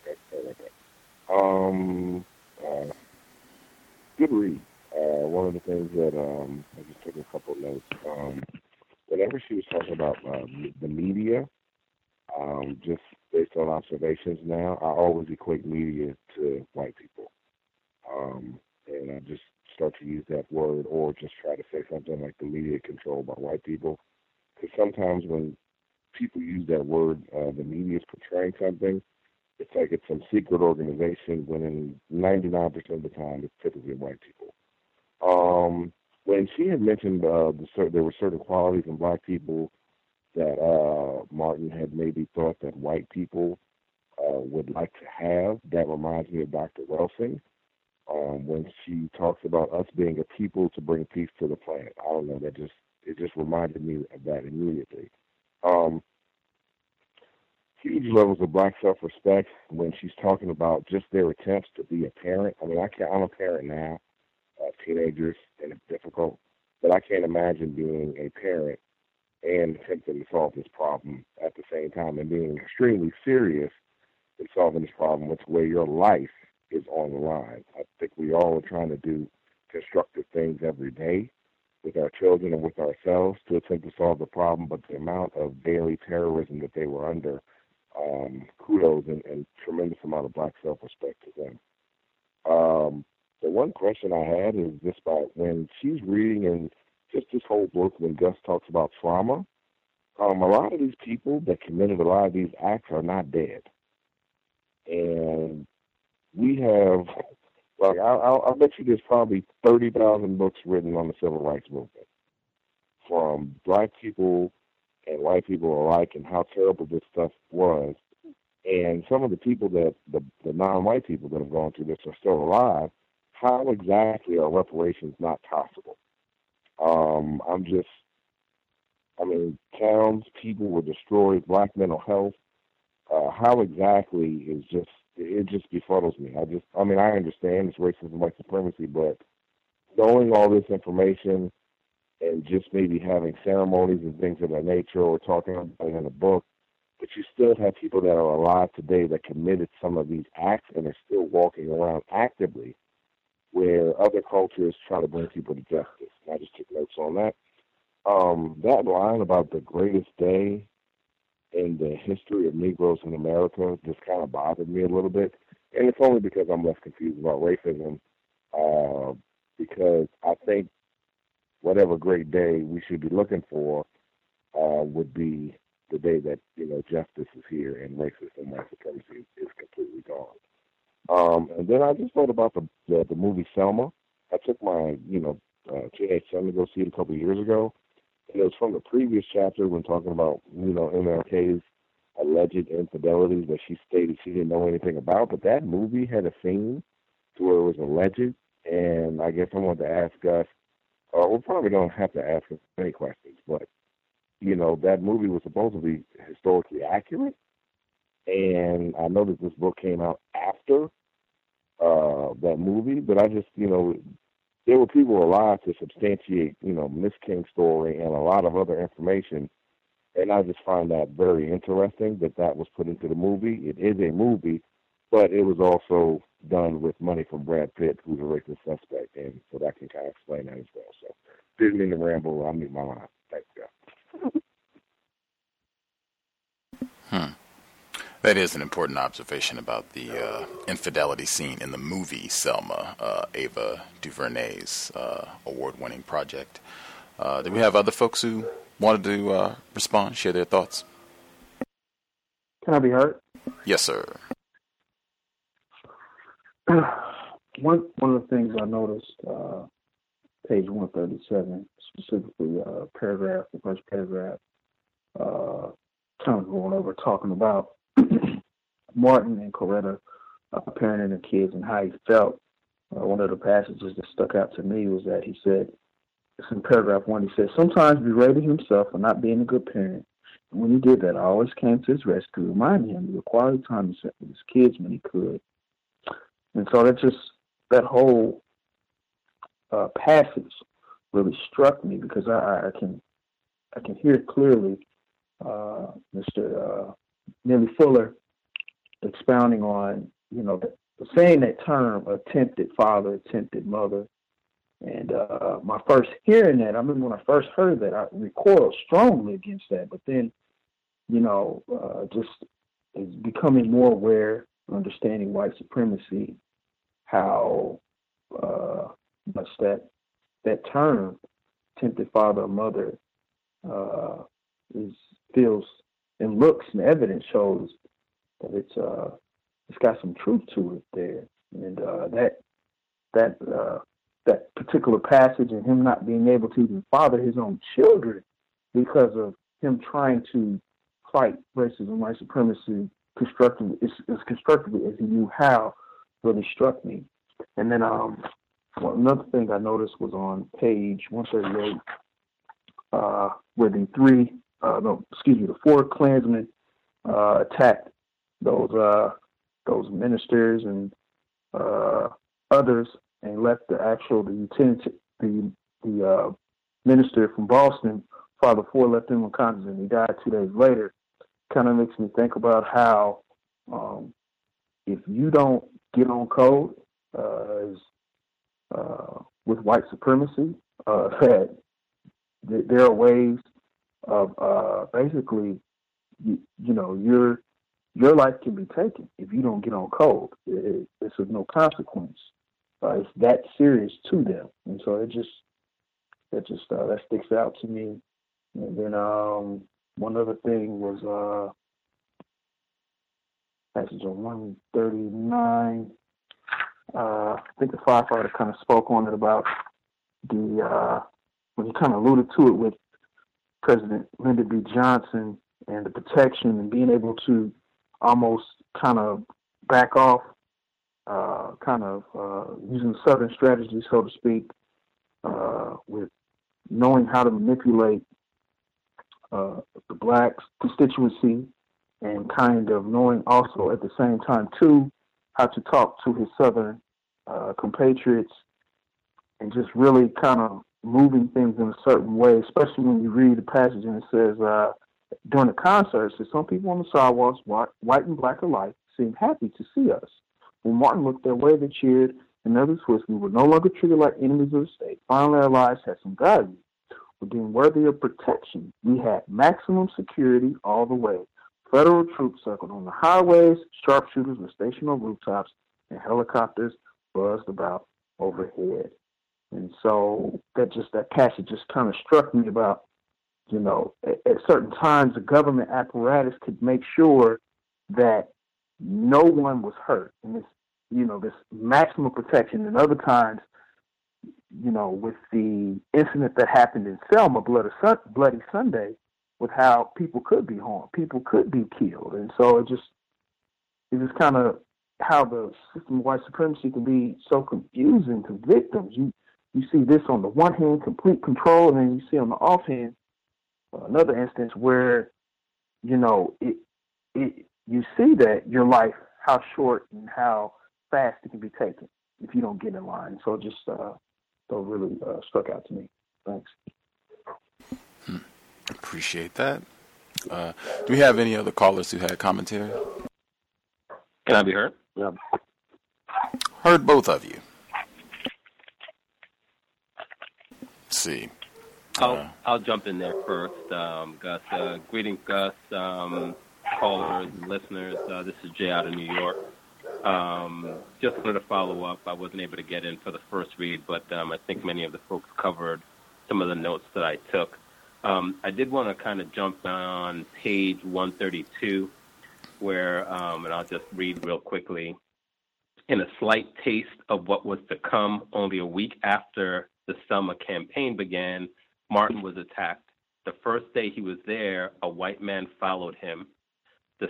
that. Good read. One of the things that I just took a couple of notes. Whenever she was talking about the media, just based on observations now, I always equate media to white people. And I just start to use that word or just try to say something like the media controlled by white people. Because sometimes when people use that word, the media is portraying something, it's like it's some secret organization when in 99% of the time it's typically white people. When she had mentioned there were certain qualities in black people that Martin had maybe thought that white people would like to have, that reminds me of Dr. Welsing. When she talks about us being a people to bring peace to the planet. I don't know, it just reminded me of that immediately. Huge levels of black self-respect when she's talking about just their attempts to be a parent. I mean, I'm a parent now, teenagers, and it's difficult, but I can't imagine being a parent and attempting to solve this problem at the same time and being extremely serious in solving this problem, which where your life is on the line. I think we all are trying to do constructive things every day with our children and with ourselves to attempt to solve the problem, but the amount of daily terrorism that they were under, kudos and tremendous amount of black self-respect to them. The one question I had is just about when she's reading in just this whole book, when Gus talks about trauma, a lot of these people that committed a lot of these acts are not dead. And we have, like, I'll bet you there's probably 30,000 books written on the civil rights movement from black people and white people alike and how terrible this stuff was. And some of the people that, the non-white people that have gone through this are still alive. How exactly are reparations not possible? Towns, people were destroyed, black mental health. How exactly is it just befuddles me. I understand it's racism, white supremacy, but knowing all this information and just maybe having ceremonies and things of that nature or talking about it in a book but you still have people that are alive today that committed some of these acts and are still walking around actively, where other cultures try to bring people to justice. And I just took notes on that. That line about the greatest day in the history of Negroes in America just kind of bothered me a little bit. And it's only because I'm less confused about racism, because I think whatever great day we should be looking for would be the day that, justice is here and racism and white supremacy is completely gone. And then I just thought about the movie Selma. I took my, teenage son to go see it a couple of years ago. And it was from the previous chapter when talking about, MLK's alleged infidelities that she stated she didn't know anything about. But that movie had a scene to where it was alleged. And I guess I wanted to ask Gus, we probably don't have to ask him any questions, but, that movie was supposed to be historically accurate. And I know that this book came out after that movie, but I just, there were people alive to substantiate, Miss King's story and a lot of other information. And I just find that very interesting that was put into the movie. It is a movie, but it was also done with money from Brad Pitt, who's a racist suspect. And so that can kind of explain that as well. So didn't mean to ramble. I'll mute my line. Thanks, guys. That is an important observation about the infidelity scene in the movie Selma, Ava DuVernay's award-winning project. Do we have other folks who wanted to respond, share their thoughts? Can I be heard? Yes, sir. One of the things I noticed, page 137, specifically the first paragraph, kind of going over talking about Martin and Coretta parenting their kids and how he felt. One of the passages that stuck out to me was that he said, it's in paragraph 1, he said, sometimes berated himself for not being a good parent. And when he did that, I always came to his rescue, reminding him of the quality time he spent with his kids when he could. And so that whole passage really struck me because I can hear clearly Mr. Neely Fuller expounding on, saying that term, attempted father, attempted mother. And my first hearing that, I remember when I first heard that, I recoiled strongly against that. But then, just is becoming more aware, understanding white supremacy, how much that term, attempted father or mother, feels and looks and evidence shows that it's got some truth to it there, and that particular passage and him not being able to even father his own children because of him trying to fight racism, white supremacy constructively, as constructively as he knew how, really struck me. And then another thing I noticed was on page 138, where the 4 Klansmen attacked those ministers and others, and left the minister from Boston, Father Ford, left him unconscious, and he died 2 days later. Kind of makes me think about how if you don't get on code with white supremacy, that there are ways of basically, your life can be taken if you don't get on code. It's of no consequence. It's that serious to them, and so that sticks out to me. And then one other thing was passage on 139. I think the firefighter kind of spoke on it about when he kind of alluded to it with President Lyndon B. Johnson and the protection and being able to almost kind of back off, using Southern strategy, so to speak, with knowing how to manipulate the black constituency and kind of knowing also at the same time, too, how to talk to his Southern compatriots and just really kind of moving things in a certain way, especially when you read the passage and it says during the concert, said some people on the sidewalks, white and black alike, seemed happy to see us. When Martin looked their way, they cheered, and others wished we were no longer treated like enemies of the state. Finally, our lives had some value. Were deemed worthy of protection. We had maximum security all the way. Federal troops circled on the highways, sharpshooters were stationed on rooftops, and helicopters buzzed about overhead. And so that passage just kind of struck me about, at certain times the government apparatus could make sure that no one was hurt. And this, this maximum protection. And other times, with the incident that happened in Selma, Bloody Sunday, with how people could be harmed, people could be killed. And so it just kind of how the system of white supremacy can be so confusing to victims. You see this on the one hand, complete control, and then you see on the offhand another instance where, you see that your life, how short and how fast it can be taken if you don't get in line. So it just really struck out to me. Thanks. Appreciate that. Do we have any other callers who had commentary? Can I be heard? Yeah. Heard both of you. Let's see. I'll jump in there first, Gus. Greetings, Gus, callers, listeners. This is Jay out of New York. Just wanted to follow up. I wasn't able to get in for the first read, but I think many of the folks covered some of the notes that I took. I did want to kind of jump on page 132, where, and I'll just read real quickly. In a slight taste of what was to come, only a week after the Selma campaign began, Martin was attacked. The first day he was there, a white man followed him. A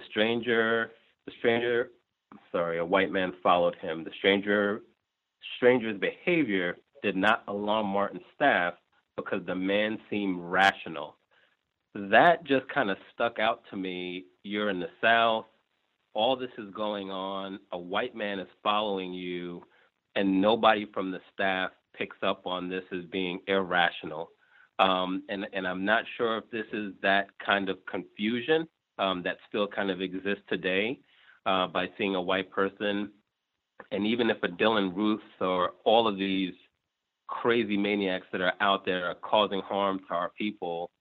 white man followed him. The stranger's behavior did not alarm Martin's staff because the man seemed rational. That just kind of stuck out to me. You're in the South. All this is going on. A white man is following you, and nobody from the staff picks up on this as being irrational. And I'm not sure if this is that kind of confusion that still kind of exists today by seeing a white person. And even if a Dylan Ruth or all of these crazy maniacs that are out there are causing harm to our people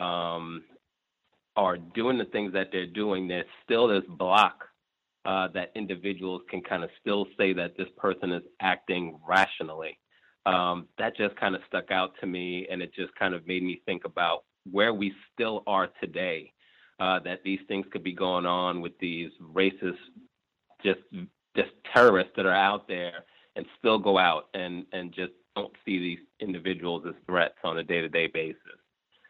are doing the things that they're doing, there's still this block that individuals can kind of still say that this person is acting rationally. That just kind of stuck out to me, and it just kind of made me think about where we still are today, that these things could be going on with these racist, just terrorists that are out there and still go out and just don't see these individuals as threats on a day-to-day basis.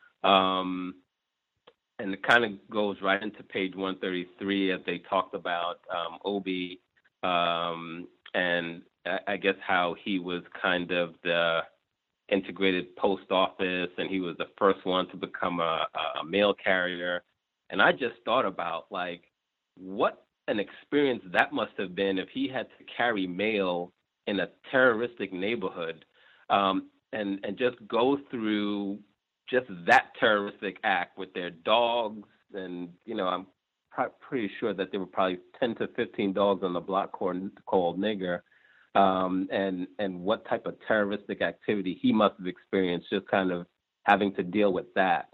And it kind of goes right into page 133 as they talked about Obi and I guess how he was kind of the integrated post office and he was the first one to become a mail carrier. And I just thought about, like, what an experience that must have been if he had to carry mail in a terroristic neighborhood and just go through just that terroristic act with their dogs. And, I'm pretty sure that there were probably 10 to 15 dogs on the block called Nigger. And what type of terroristic activity he must have experienced, just kind of having to deal with that.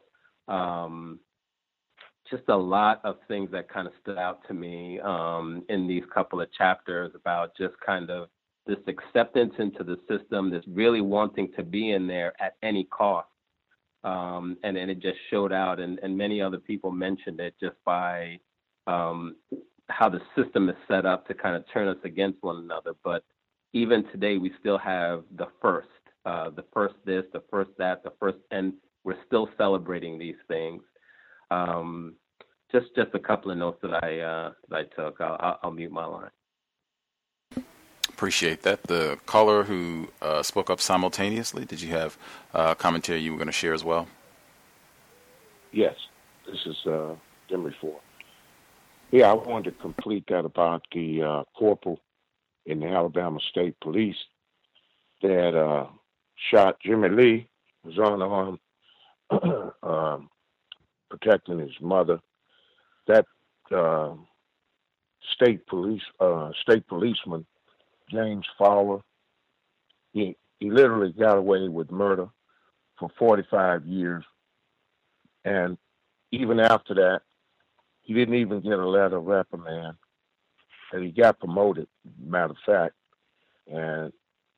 Just a lot of things that kind of stood out to me in these couple of chapters about just kind of this acceptance into the system, this really wanting to be in there at any cost. And it just showed out, and many other people mentioned it just by how the system is set up to kind of turn us against one another. But even today, we still have the first this, the first that, the first, and we're still celebrating these things. Just a couple of notes that I took. I'll mute my line. Appreciate that. The caller who spoke up simultaneously, did you have commentary you were going to share as well? Yes, this is Jimmy Ford. Yeah, I wanted to complete that about the corporal in the Alabama State Police that shot Jimmy Lee, was unarmed, protecting his mother. That state policeman, James Fowler, he literally got away with murder for 45 years. And even after that, he didn't even get a letter of reprimand. And he got promoted, matter of fact. And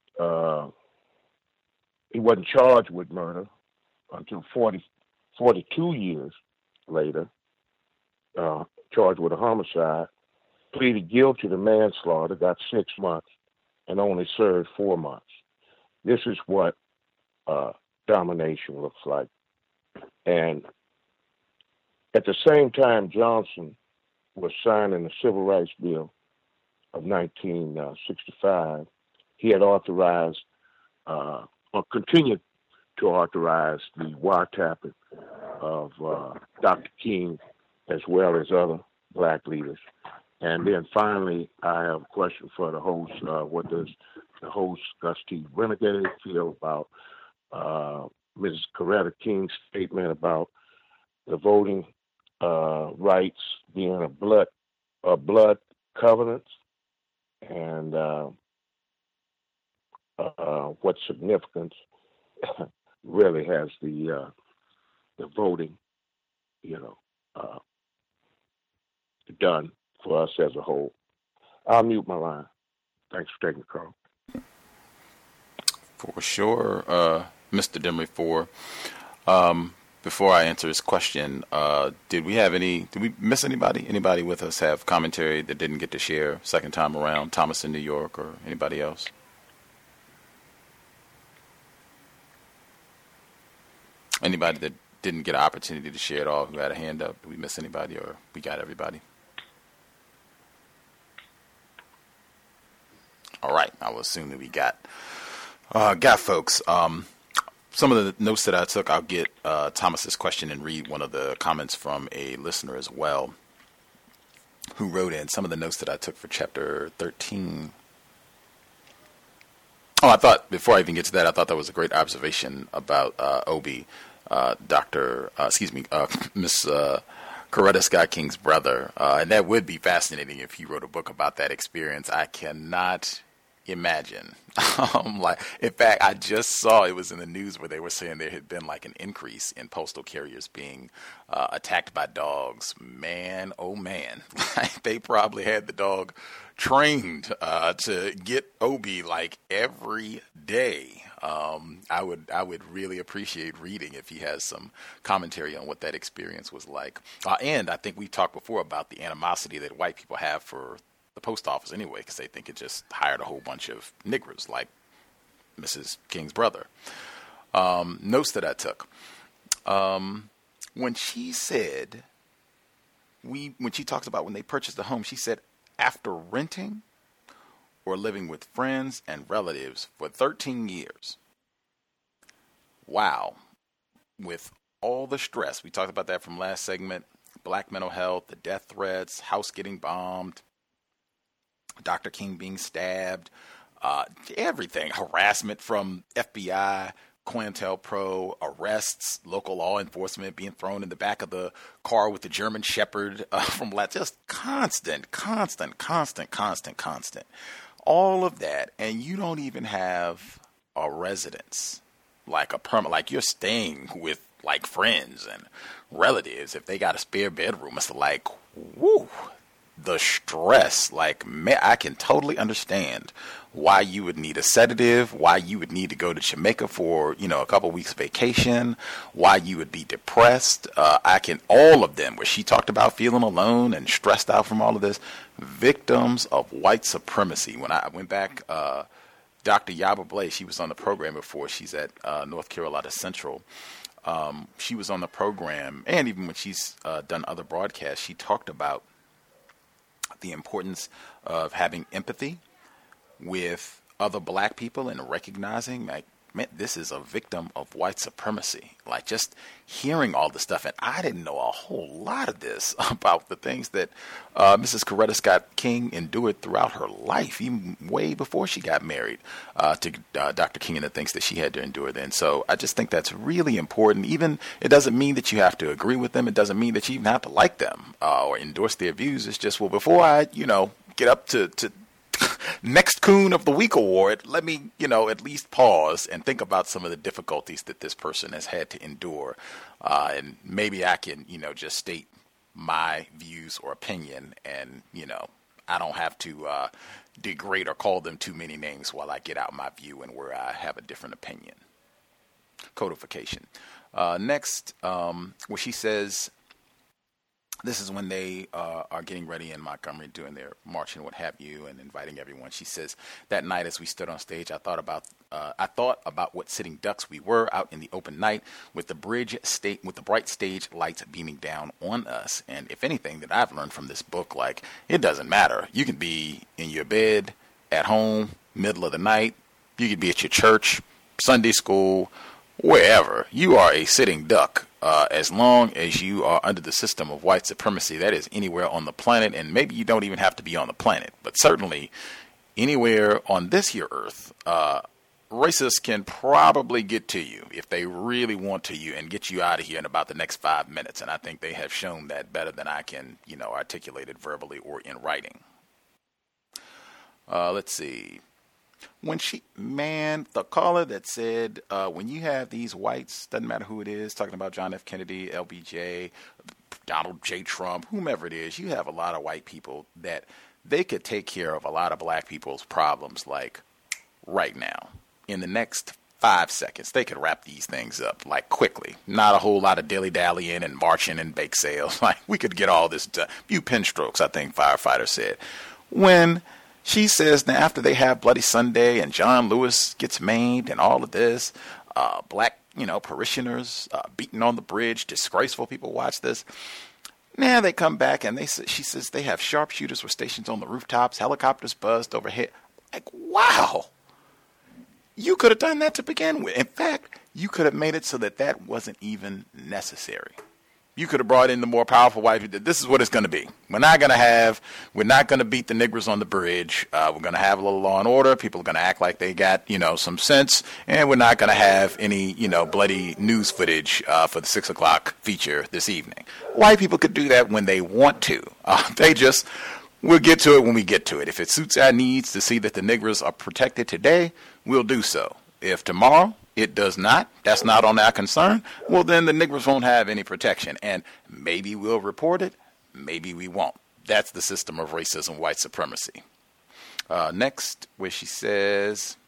he wasn't charged with murder until 42 years later, charged with a homicide, pleaded guilty to manslaughter, got 6 months, and only served 4 months. This is what domination looks like. And at the same time, Johnson was signing the Civil Rights Bill of 1965. He had authorized, or continued to authorize, the wiretapping of Dr. King as well as other black leaders. And then finally, I have a question for the host. What does the host, Gus T. Renegade, feel about Mrs. Coretta King's statement about the voting rights being a blood covenant, and what significance really has the voting, done for us as a whole? I'll mute my line. Thanks for taking the call. For sure, Mr. Demery. Before I answer his question, did we miss anybody? Anybody with us have commentary that didn't get to share second time around? Thomas in New York or anybody else? Anybody that didn't get an opportunity to share it all, who had a hand up? Did we miss anybody, or we got everybody? All right, I will assume that we got folks. Some of the notes that I took, I'll get Thomas's question and read one of the comments from a listener as well, who wrote in some of the notes that I took for chapter 13. Oh, I thought, before I even get to that, I thought that was a great observation about Obi, Miss Coretta Scott King's brother. And that would be fascinating if he wrote a book about that experience. I cannot imagine. In fact, I just saw it was in the news where they were saying there had been like an increase in postal carriers being attacked by dogs. Man, oh man, they probably had the dog trained to get Obi like every day. I would really appreciate reading if he has some commentary on what that experience was like. And I think we talked before about the animosity that white people have for the post office anyway, because they think it just hired a whole bunch of niggers like Mrs. King's brother. Notes that I took. When she said, when she talks about when they purchased the home, she said, after renting or living with friends and relatives for 13 years. Wow. With all the stress, we talked about that from last segment, black mental health, the death threats, house getting bombed, Dr. King being stabbed, everything, harassment from FBI, COINTELPRO, arrests, local law enforcement being thrown in the back of the car with the German Shepherd from just constant. All of that, and you don't even have a residence, like a permit, like you're staying with like friends and relatives. If they got a spare bedroom, it's like, woo. The stress, like, man, I can totally understand why you would need a sedative, why you would need to go to Jamaica for, a couple weeks vacation, why you would be depressed. All of them, where she talked about feeling alone and stressed out from all of this, victims of white supremacy. When I went back, Dr. Yaba Blay, she was on the program before. She's at North Carolina Central. She was on the program, and even when she's done other broadcasts, she talked about the importance of having empathy with other black people and recognizing, like, man, this is a victim of white supremacy. Like, just hearing all this stuff, and I didn't know a whole lot of this about the things that Mrs. Coretta Scott King endured throughout her life, even way before she got married to Dr. King, and the things that she had to endure then. So I just think that's really important. Even, it doesn't mean that you have to agree with them. It doesn't mean that you even have to like them or endorse their views. It's just, well, before I, get up to next Coon of the Week award, let me, at least pause and think about some of the difficulties that this person has had to endure. And maybe I can, just state my views or opinion, and, I don't have to degrade or call them too many names while I get out my view and where I have a different opinion. Codification. Next, where she says, this is when they are getting ready in Montgomery, doing their march and what have you, and inviting everyone. She says, that night as we stood on stage, I thought about what sitting ducks we were out in the open night with the bright stage lights beaming down on us. And if anything that I've learned from this book, like, it doesn't matter. You can be in your bed, at home, middle of the night. You could be at your church, Sunday school, wherever. You are a sitting duck. As long as you are under the system of white supremacy, that is anywhere on the planet, and maybe you don't even have to be on the planet, but certainly anywhere on this here earth, racists can probably get to you if they really want to you and get you out of here in about the next 5 minutes. And I think they have shown that better than I can, articulate it verbally or in writing. Let's see. The caller that said, when you have these whites, doesn't matter who it is, talking about John F. Kennedy, LBJ, Donald J. Trump, whomever it is, you have a lot of white people that they could take care of a lot of black people's problems, like right now. In the next 5 seconds, they could wrap these things up, like, quickly. Not a whole lot of dilly-dallying and marching and bake sales. Like, we could get all this done. Few pen strokes, I think Firefighter said. When she says now, after they have Bloody Sunday and John Lewis gets maimed and all of this, black, parishioners beaten on the bridge, disgraceful people watch this. Now they come back and she says they have sharpshooters were stationed on the rooftops, helicopters buzzed overhead. Like, wow. You could have done that to begin with. In fact, you could have made it so that wasn't even necessary. You could have brought in the more powerful white people. This is what it's going to be. We're not going to beat the niggers on the bridge. We're going to have a little law and order. People are going to act like they got, some sense. And we're not going to have any, bloody news footage for the 6 o'clock feature this evening. White people could do that when they want to. We'll get to it when we get to it. If it suits our needs to see that the niggers are protected today, we'll do so. If tomorrow it does not, that's not on our concern, well, then the niggers won't have any protection. And maybe we'll report it, maybe we won't. That's the system of racism, white supremacy. Next, where she says,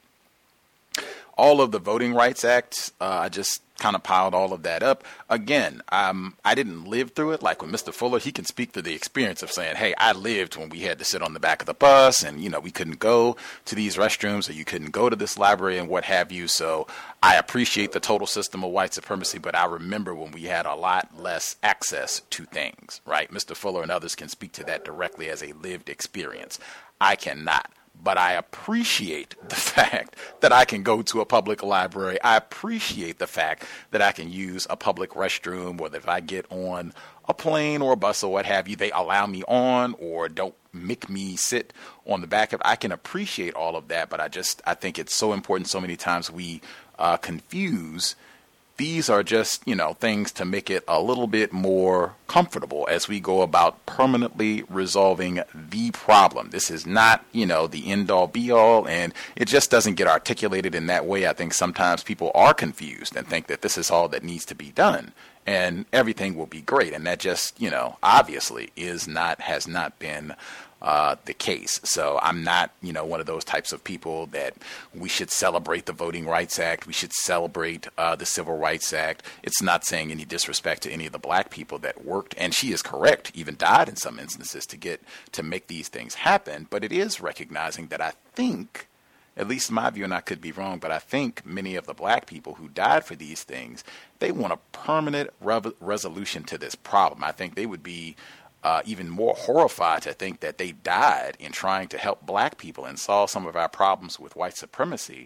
all of the Voting Rights Act, I just kind of piled all of that up. Again, I didn't live through it. Like with Mr. Fuller, he can speak to the experience of saying, hey, I lived when we had to sit on the back of the bus and, we couldn't go to these restrooms or you couldn't go to this library and what have you. So I appreciate the total system of white supremacy, but I remember when we had a lot less access to things, right? Mr. Fuller and others can speak to that directly as a lived experience. I cannot. But I appreciate the fact that I can go to a public library. I appreciate the fact that I can use a public restroom, whether if I get on a plane or a bus or what have you, they allow me on or don't make me sit on the back of it. I can appreciate all of that, but I think it's so important. So many times we confuse. These are just, things to make it a little bit more comfortable as we go about permanently resolving the problem. This is not, the end all be all, and it just doesn't get articulated in that way. I think sometimes people are confused and think that this is all that needs to be done and everything will be great. And that just, obviously has not been the case. So I'm not, one of those types of people that we should celebrate the Voting Rights Act. We should celebrate the Civil Rights Act. It's not saying any disrespect to any of the black people that worked, and she is correct, even died in some instances to make these things happen. But it is recognizing that I think, at least my view, and I could be wrong, but I think many of the black people who died for these things, they want a permanent resolution to this problem. I think they would be even more horrified to think that they died in trying to help black people and solve some of our problems with white supremacy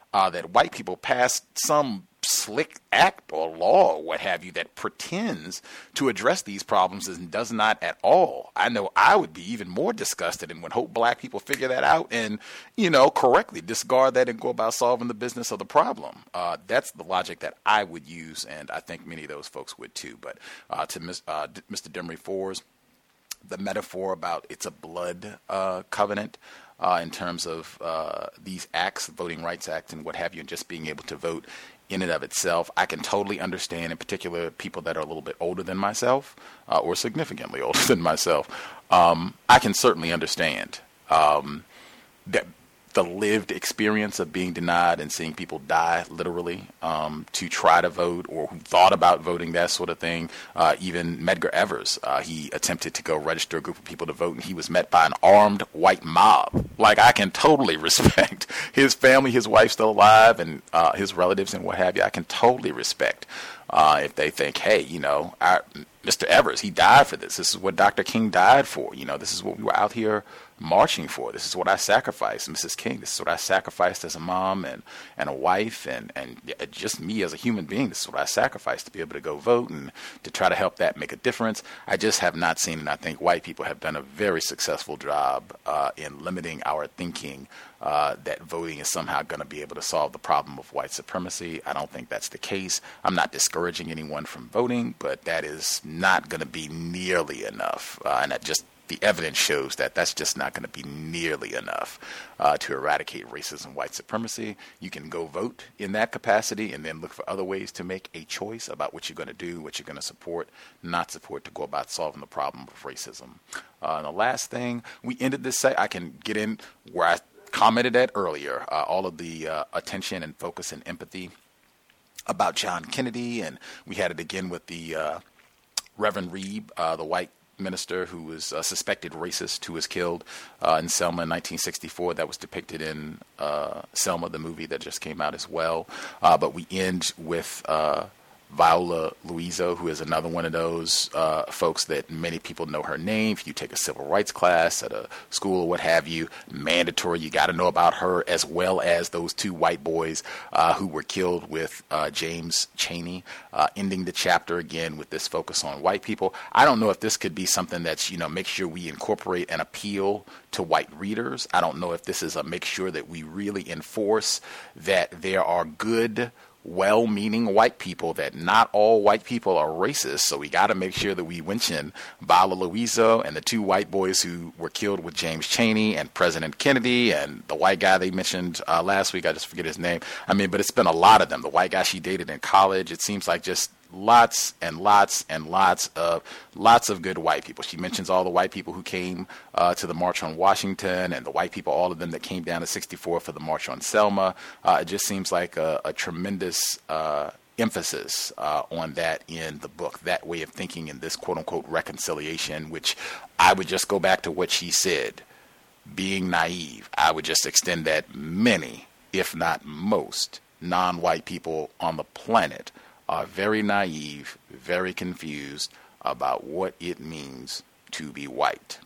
that white people passed some slick act or law or what have you that pretends to address these problems and does not at all. I know I would be even more disgusted and would hope black people figure that out and, correctly discard that and go about solving the business of the problem. That's the logic that I would use, and I think many of those folks would too. But to Mr. Demery Fours, the metaphor about it's a blood covenant, in terms of these acts, Voting Rights Act and what have you, and just being able to vote in and of itself, I can totally understand, in particular, people that are a little bit older than myself, or significantly older than myself. I can certainly understand that the lived experience of being denied and seeing people die literally to try to vote, or who thought about voting, that sort of thing. Even Medgar Evers, he attempted to go register a group of people to vote, and he was met by an armed white mob. Like, I can totally respect his family, his wife still alive, and his relatives and what have you. I can totally respect if they think, hey, Mr. Evers, he died for this. This is what Dr. King died for. This is what we were out here marching for. This is what I sacrificed, Mrs. King. This is what I sacrificed as a mom and a wife and just me as a human being. This is what I sacrificed to be able to go vote and to try to help that make a difference. I just have not seen, and I think white people have done a very successful job in limiting our thinking that voting is somehow going to be able to solve the problem of white supremacy. I don't think that's the case. I'm not discouraging anyone from voting, but that is not going to be nearly enough. And that just the evidence shows that that's just not going to be nearly enough to eradicate racism, white supremacy. You can go vote in that capacity and then look for other ways to make a choice about what you're going to do, what you're going to support, not support, to go about solving the problem of racism. And the last thing, we ended this I can get in where I commented at earlier, all of the attention and focus and empathy about John Kennedy, and we had it again with the Reverend Reeb, the white minister who was a suspected racist, who was killed in Selma in 1964. That was depicted in Selma, the movie that just came out as well. But we end with Viola Liuzzo, who is another one of those folks that many people know her name. If you take a civil rights class at a school or what have you, mandatory, you got to know about her, as well as those two white boys who were killed with James Chaney, ending the chapter again with this focus on white people. I don't know if this could be something that's, make sure we incorporate an appeal to white readers. I don't know if this is a make sure that we really enforce that there are good, well-meaning white people, that not all white people are racist. So we got to make sure that we mention Viola Liuzzo and the two white boys who were killed with James Chaney and President Kennedy and the white guy they mentioned last week. I just forget his name. But it's been a lot of them. The white guy she dated in college. It seems like just lots and lots and lots of good white people. She mentions all the white people who came to the March on Washington, and the white people, all of them that came down to 64 for the March on Selma. It just seems like a tremendous emphasis on that in the book, that way of thinking in this quote-unquote reconciliation, which I would just go back to what she said, being naive. I would just extend that many, if not most, non-white people on the planet are very naive, very confused about what it means to be white.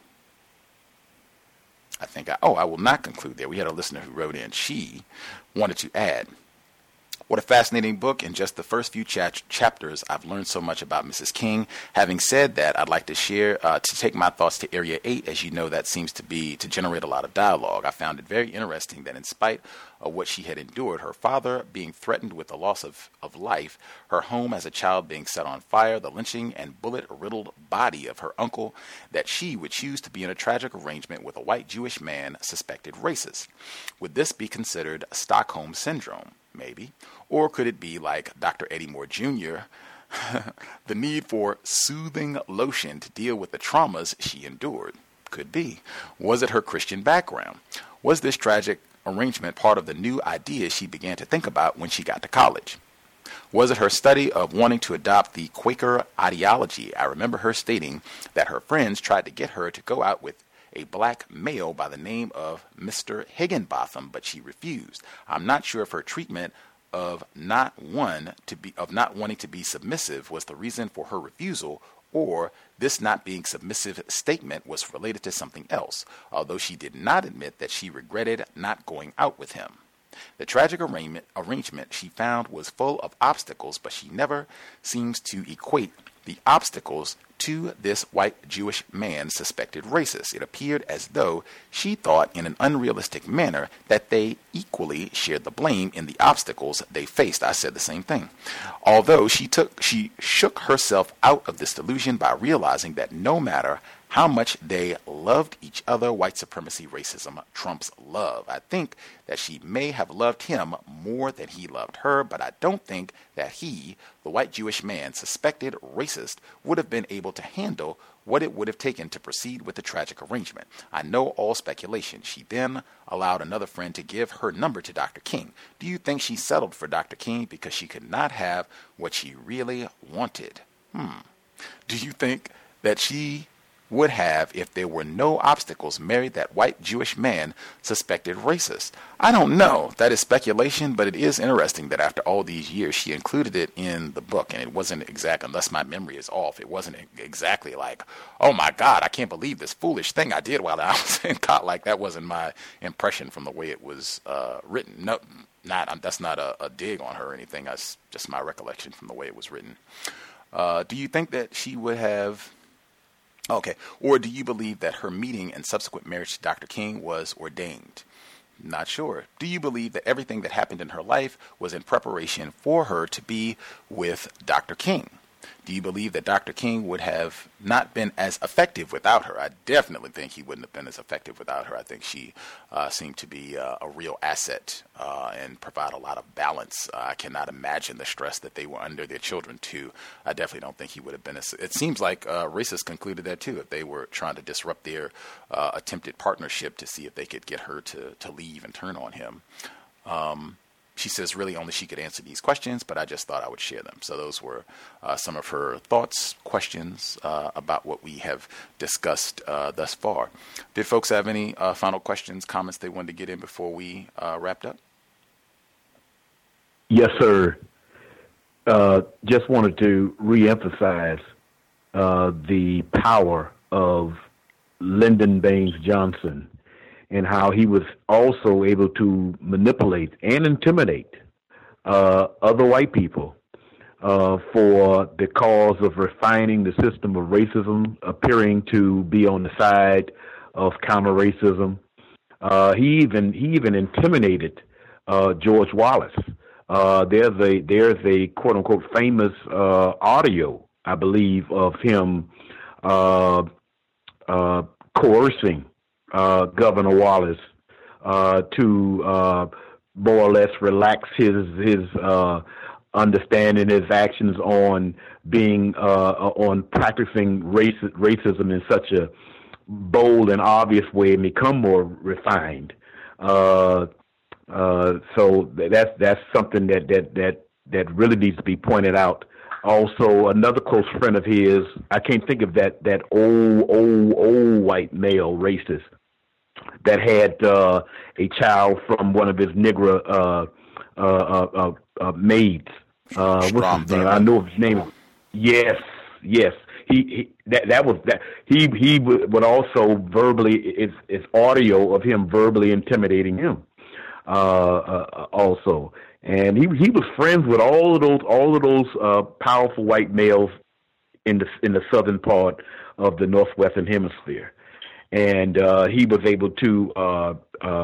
I will not conclude there. We had a listener who wrote in. She wanted to add, what a fascinating book. In just the first few chapters, I've learned so much about Mrs. King. Having said that, I'd like to share, to take my thoughts to Area 8. As you know, that seems to generate a lot of dialogue. I found it very interesting that in spite of what she had endured, her father being threatened with the loss of life, her home as a child being set on fire, the lynching and bullet-riddled body of her uncle, that she would choose to be in a tragic arrangement with a white Jewish man suspected racist. Would this be considered Stockholm Syndrome? Maybe. Or could it be like Dr. Eddie Moore Jr., the need for soothing lotion to deal with the traumas she endured? Could be. Was it her Christian background? Was this tragic arrangement part of the new ideas she began to think about when she got to college? Was it her study of wanting to adopt the Quaker ideology? I remember her stating that her friends tried to get her to go out with a black male by the name of Mr. Higginbotham, but she refused. I'm not sure if her treatment of not wanting to be submissive was the reason for her refusal, or this not being submissive statement was related to something else, although she did not admit that she regretted not going out with him. The tragic arrangement she found was full of obstacles, but she never seems to equate the obstacles to this white Jewish man suspected racist. It appeared as though she thought in an unrealistic manner that they equally shared the blame in the obstacles they faced. I said the same thing. Although she shook herself out of this delusion by realizing that no matter how much they loved each other, white supremacy racism trumps love. I think that she may have loved him more than he loved her, but I don't think that he, the white Jewish man suspected racist, would have been able to handle what it would have taken to proceed with the tragic arrangement. I know all speculation. She then allowed another friend to give her number to Dr. King. Do you think she settled for Dr. King because she could not have what she really wanted? Do you think that she would have, if there were no obstacles, married that white Jewish man suspected racist? I don't know. That is speculation, but it is interesting that after all these years, she included it in the book, and it wasn't exact, unless my memory is off, it wasn't exactly like, oh my God, I can't believe this foolish thing I did while I was in college. Like, that wasn't my impression from the way it was written. No, that's not a dig on her or anything. That's just my recollection from the way it was written. Do you think that she would have... Okay. Or do you believe that her meeting and subsequent marriage to Dr. King was ordained? Not sure. Do you believe that everything that happened in her life was in preparation for her to be with Dr. King? Do you believe that Dr. King would have not been as effective without her? I definitely think he wouldn't have been as effective without her. I think she seemed to be a real asset and provide a lot of balance. I cannot imagine the stress that they were under, their children too. I definitely don't think he would have been as... It seems like racists concluded that too, if they were trying to disrupt their attempted partnership to see if they could get her to leave and turn on him. She says really only she could answer these questions, but I just thought I would share them. So those were some of her thoughts, questions about what we have discussed thus far. Did folks have any final questions, comments they wanted to get in before we wrapped up? Yes, sir. Just wanted to reemphasize the power of Lyndon Baines Johnson, and how he was also able to manipulate and intimidate other white people for the cause of refining the system of racism, appearing to be on the side of counter-racism. He even intimidated George Wallace. There's a quote-unquote famous audio, I believe, of him coercing Governor Wallace to more or less relax his understanding, his actions on being on practicing racism in such a bold and obvious way and become more refined. So that's something that really needs to be pointed out. Also, another close friend of his, I can't think of that old white male racist that had a child from one of his Negro maids. What's his name? I know his name. Yes. He would also verbally, it's audio of him verbally intimidating him. Also, and he was friends with all of those powerful white males in the southern part of the Northwestern Hemisphere. And he was able to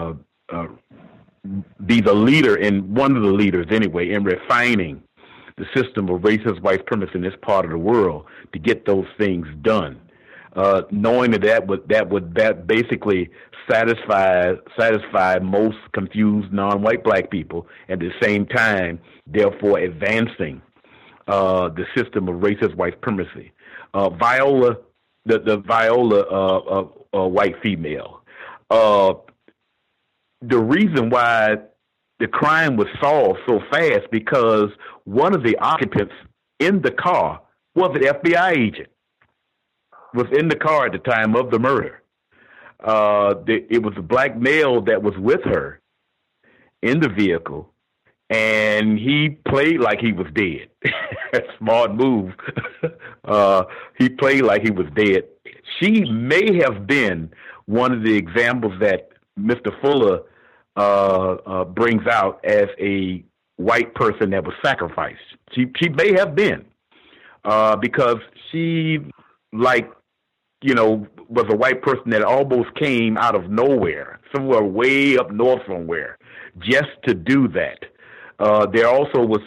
be the leader, one of the leaders anyway, in refining the system of racist white supremacy in this part of the world to get those things done, knowing that would basically satisfy most confused non-white black people, at the same time, therefore advancing the system of racist white supremacy. Viola, the Viola white female. The reason why the crime was solved so fast because one of the occupants in the car was an FBI agent. Was in the car at the time of the murder. It was a black male that was with her in the vehicle, and he played like he was dead. Smart move. He played like he was dead. She may have been one of the examples that Mr. Fuller brings out as a white person that was sacrificed. She may have been, because she, like, was a white person that almost came out of nowhere, somewhere way up north somewhere, just to do that. There also was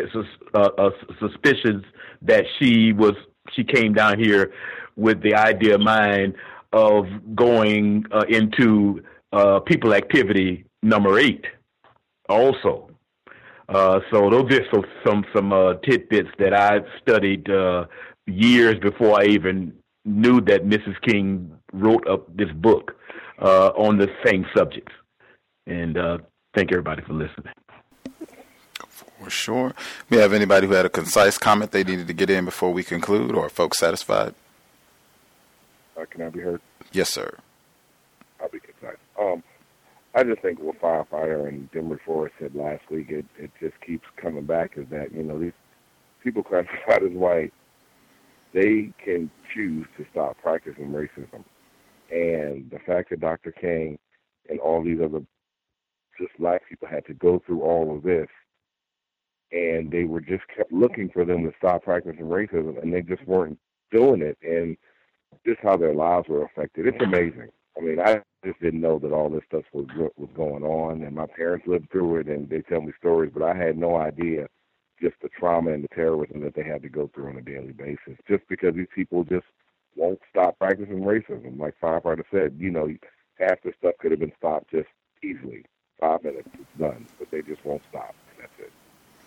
suspicions that she came down here with the idea of mind of going into people activity number 8 also. So those are some tidbits that I studied years before I even knew that Mrs. King wrote up this book on the same subjects. And thank everybody for listening. For sure. We have anybody who had a concise comment they needed to get in before we conclude, or are folks satisfied? Can I be heard? Yes, sir. I'll be concise. I just think what Firefighter and Denver Forest said last week, it just keeps coming back, is that, these people classified as white, they can choose to stop practicing racism. And the fact that Dr. King and all these other just black people had to go through all of this, and they were just kept looking for them to stop practicing racism, and they just weren't doing it, and just how their lives were affected. It's amazing. I mean, I just didn't know that all this stuff was going on, and my parents lived through it, and they tell me stories, but I had no idea just the trauma and the terrorism that they had to go through on a daily basis, just because these people just won't stop practicing racism. Like Firefighter said, half the stuff could have been stopped just easily. 5 minutes, it's done, but they just won't stop, and that's it.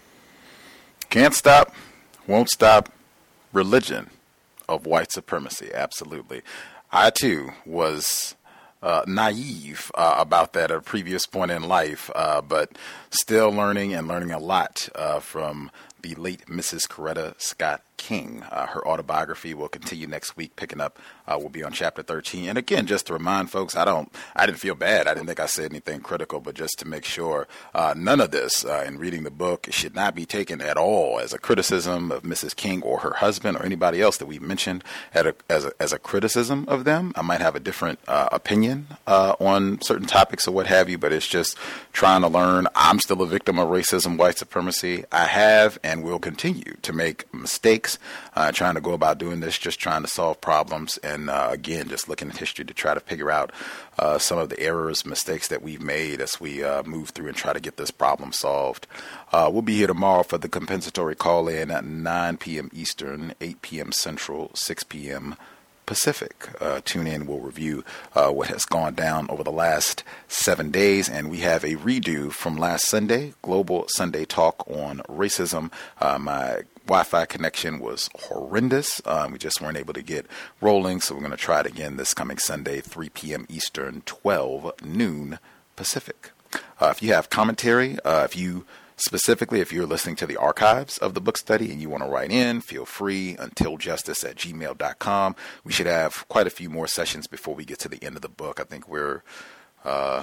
Can't stop, won't stop. Religion of white supremacy, absolutely. I, too, was naive about that at a previous point in life, but still learning a lot from the late Mrs. Coretta Scott King. Her autobiography will continue next week, picking up, will be on chapter 13. And again, just to remind folks, I didn't feel bad. I didn't think I said anything critical, but just to make sure none of this in reading the book should not be taken at all as a criticism of Mrs. King or her husband or anybody else that we mentioned as a criticism of them. I might have a different opinion on certain topics or what have you, but it's just trying to learn. I'm still a victim of racism, white supremacy. I have and will continue to make mistakes, trying to go about doing this, just trying to solve problems, and again, just looking at history to try to figure out some of the errors, mistakes that we've made as we move through and try to get this problem solved. We'll be here tomorrow for the compensatory call-in at 9 p.m. Eastern, 8 p.m. Central, 6 p.m. Pacific. Tune in. We'll review what has gone down over the last 7 days, and we have a redo from last Sunday, Global Sunday Talk on racism. My Wi-Fi connection was horrendous. We just weren't able to get rolling, so we're going to try it again this coming Sunday, 3 p.m. Eastern, 12 noon Pacific. If you have commentary, Specifically, if you're listening to the archives of the book study and you want to write in, feel free, untiljustice@gmail.com. We should have quite a few more sessions before we get to the end of the book. I think we're about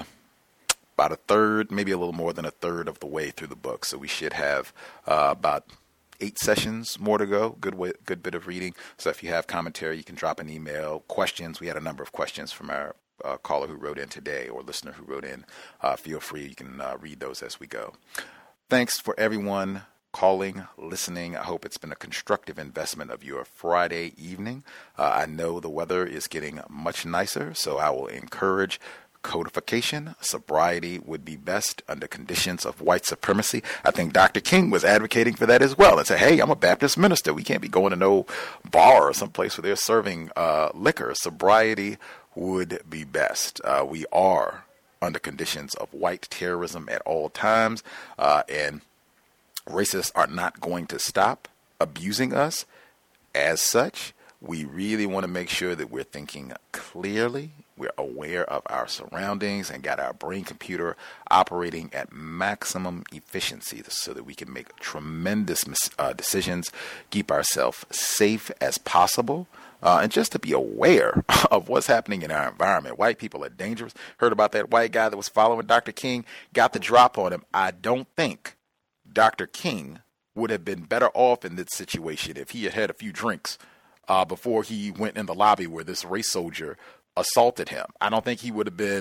a third, maybe a little more than a third of the way through the book. So we should have about 8 sessions more to go. Good bit of reading. So if you have commentary, you can drop an email. Questions. We had a number of questions from our caller who wrote in today or listener who wrote in. Feel free. You can read those as we go. Thanks for everyone calling, listening. I hope it's been a constructive investment of your Friday evening. I know the weather is getting much nicer, so I will encourage codification. Sobriety would be best under conditions of white supremacy. I think Dr. King was advocating for that as well and said, hey, I'm a Baptist minister. We can't be going to no bar or someplace where they're serving liquor. Sobriety would be best. We are under conditions of white terrorism at all times, and racists are not going to stop abusing us. As such, we really want to make sure that we're thinking clearly, we're aware of our surroundings, and got our brain computer operating at maximum efficiency so that we can make tremendous decisions, keep ourselves safe as possible, and just to be aware of what's happening in our environment. White people are dangerous. Heard about that white guy that was following Dr. King, got the drop on him. I don't think Dr. King would have been better off in this situation if he had had a few drinks before he went in the lobby where this race soldier assaulted him. I don't think he would have been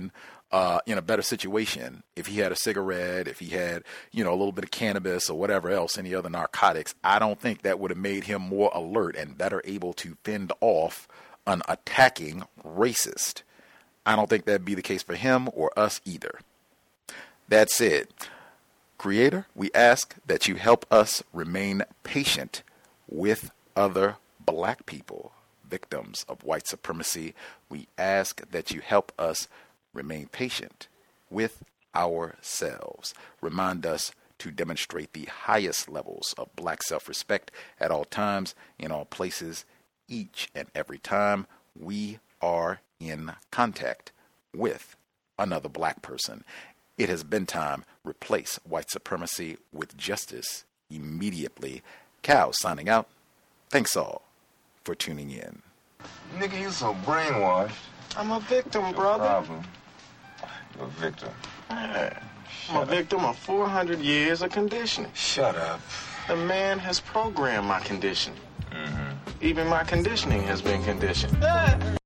in a better situation if he had a cigarette, if he had, a little bit of cannabis or whatever else, any other narcotics. I don't think that would have made him more alert and better able to fend off an attacking racist. I don't think that'd be the case for him or us either. That said, Creator, we ask that you help us remain patient with other black people, victims of white supremacy. We ask that you help us remain patient with ourselves. Remind us to demonstrate the highest levels of black self-respect at all times, in all places, each and every time we are in contact with another black person. It has been time. Replace white supremacy with justice immediately. Cal signing out. Thanks all for tuning in. Nigga, you so brainwashed. I'm a victim, brother. Problem. You're a victim. Man, I'm a victim of 400 years of conditioning. Shut up. The man has programmed my conditioning. Mm-hmm. Even my conditioning has been conditioned.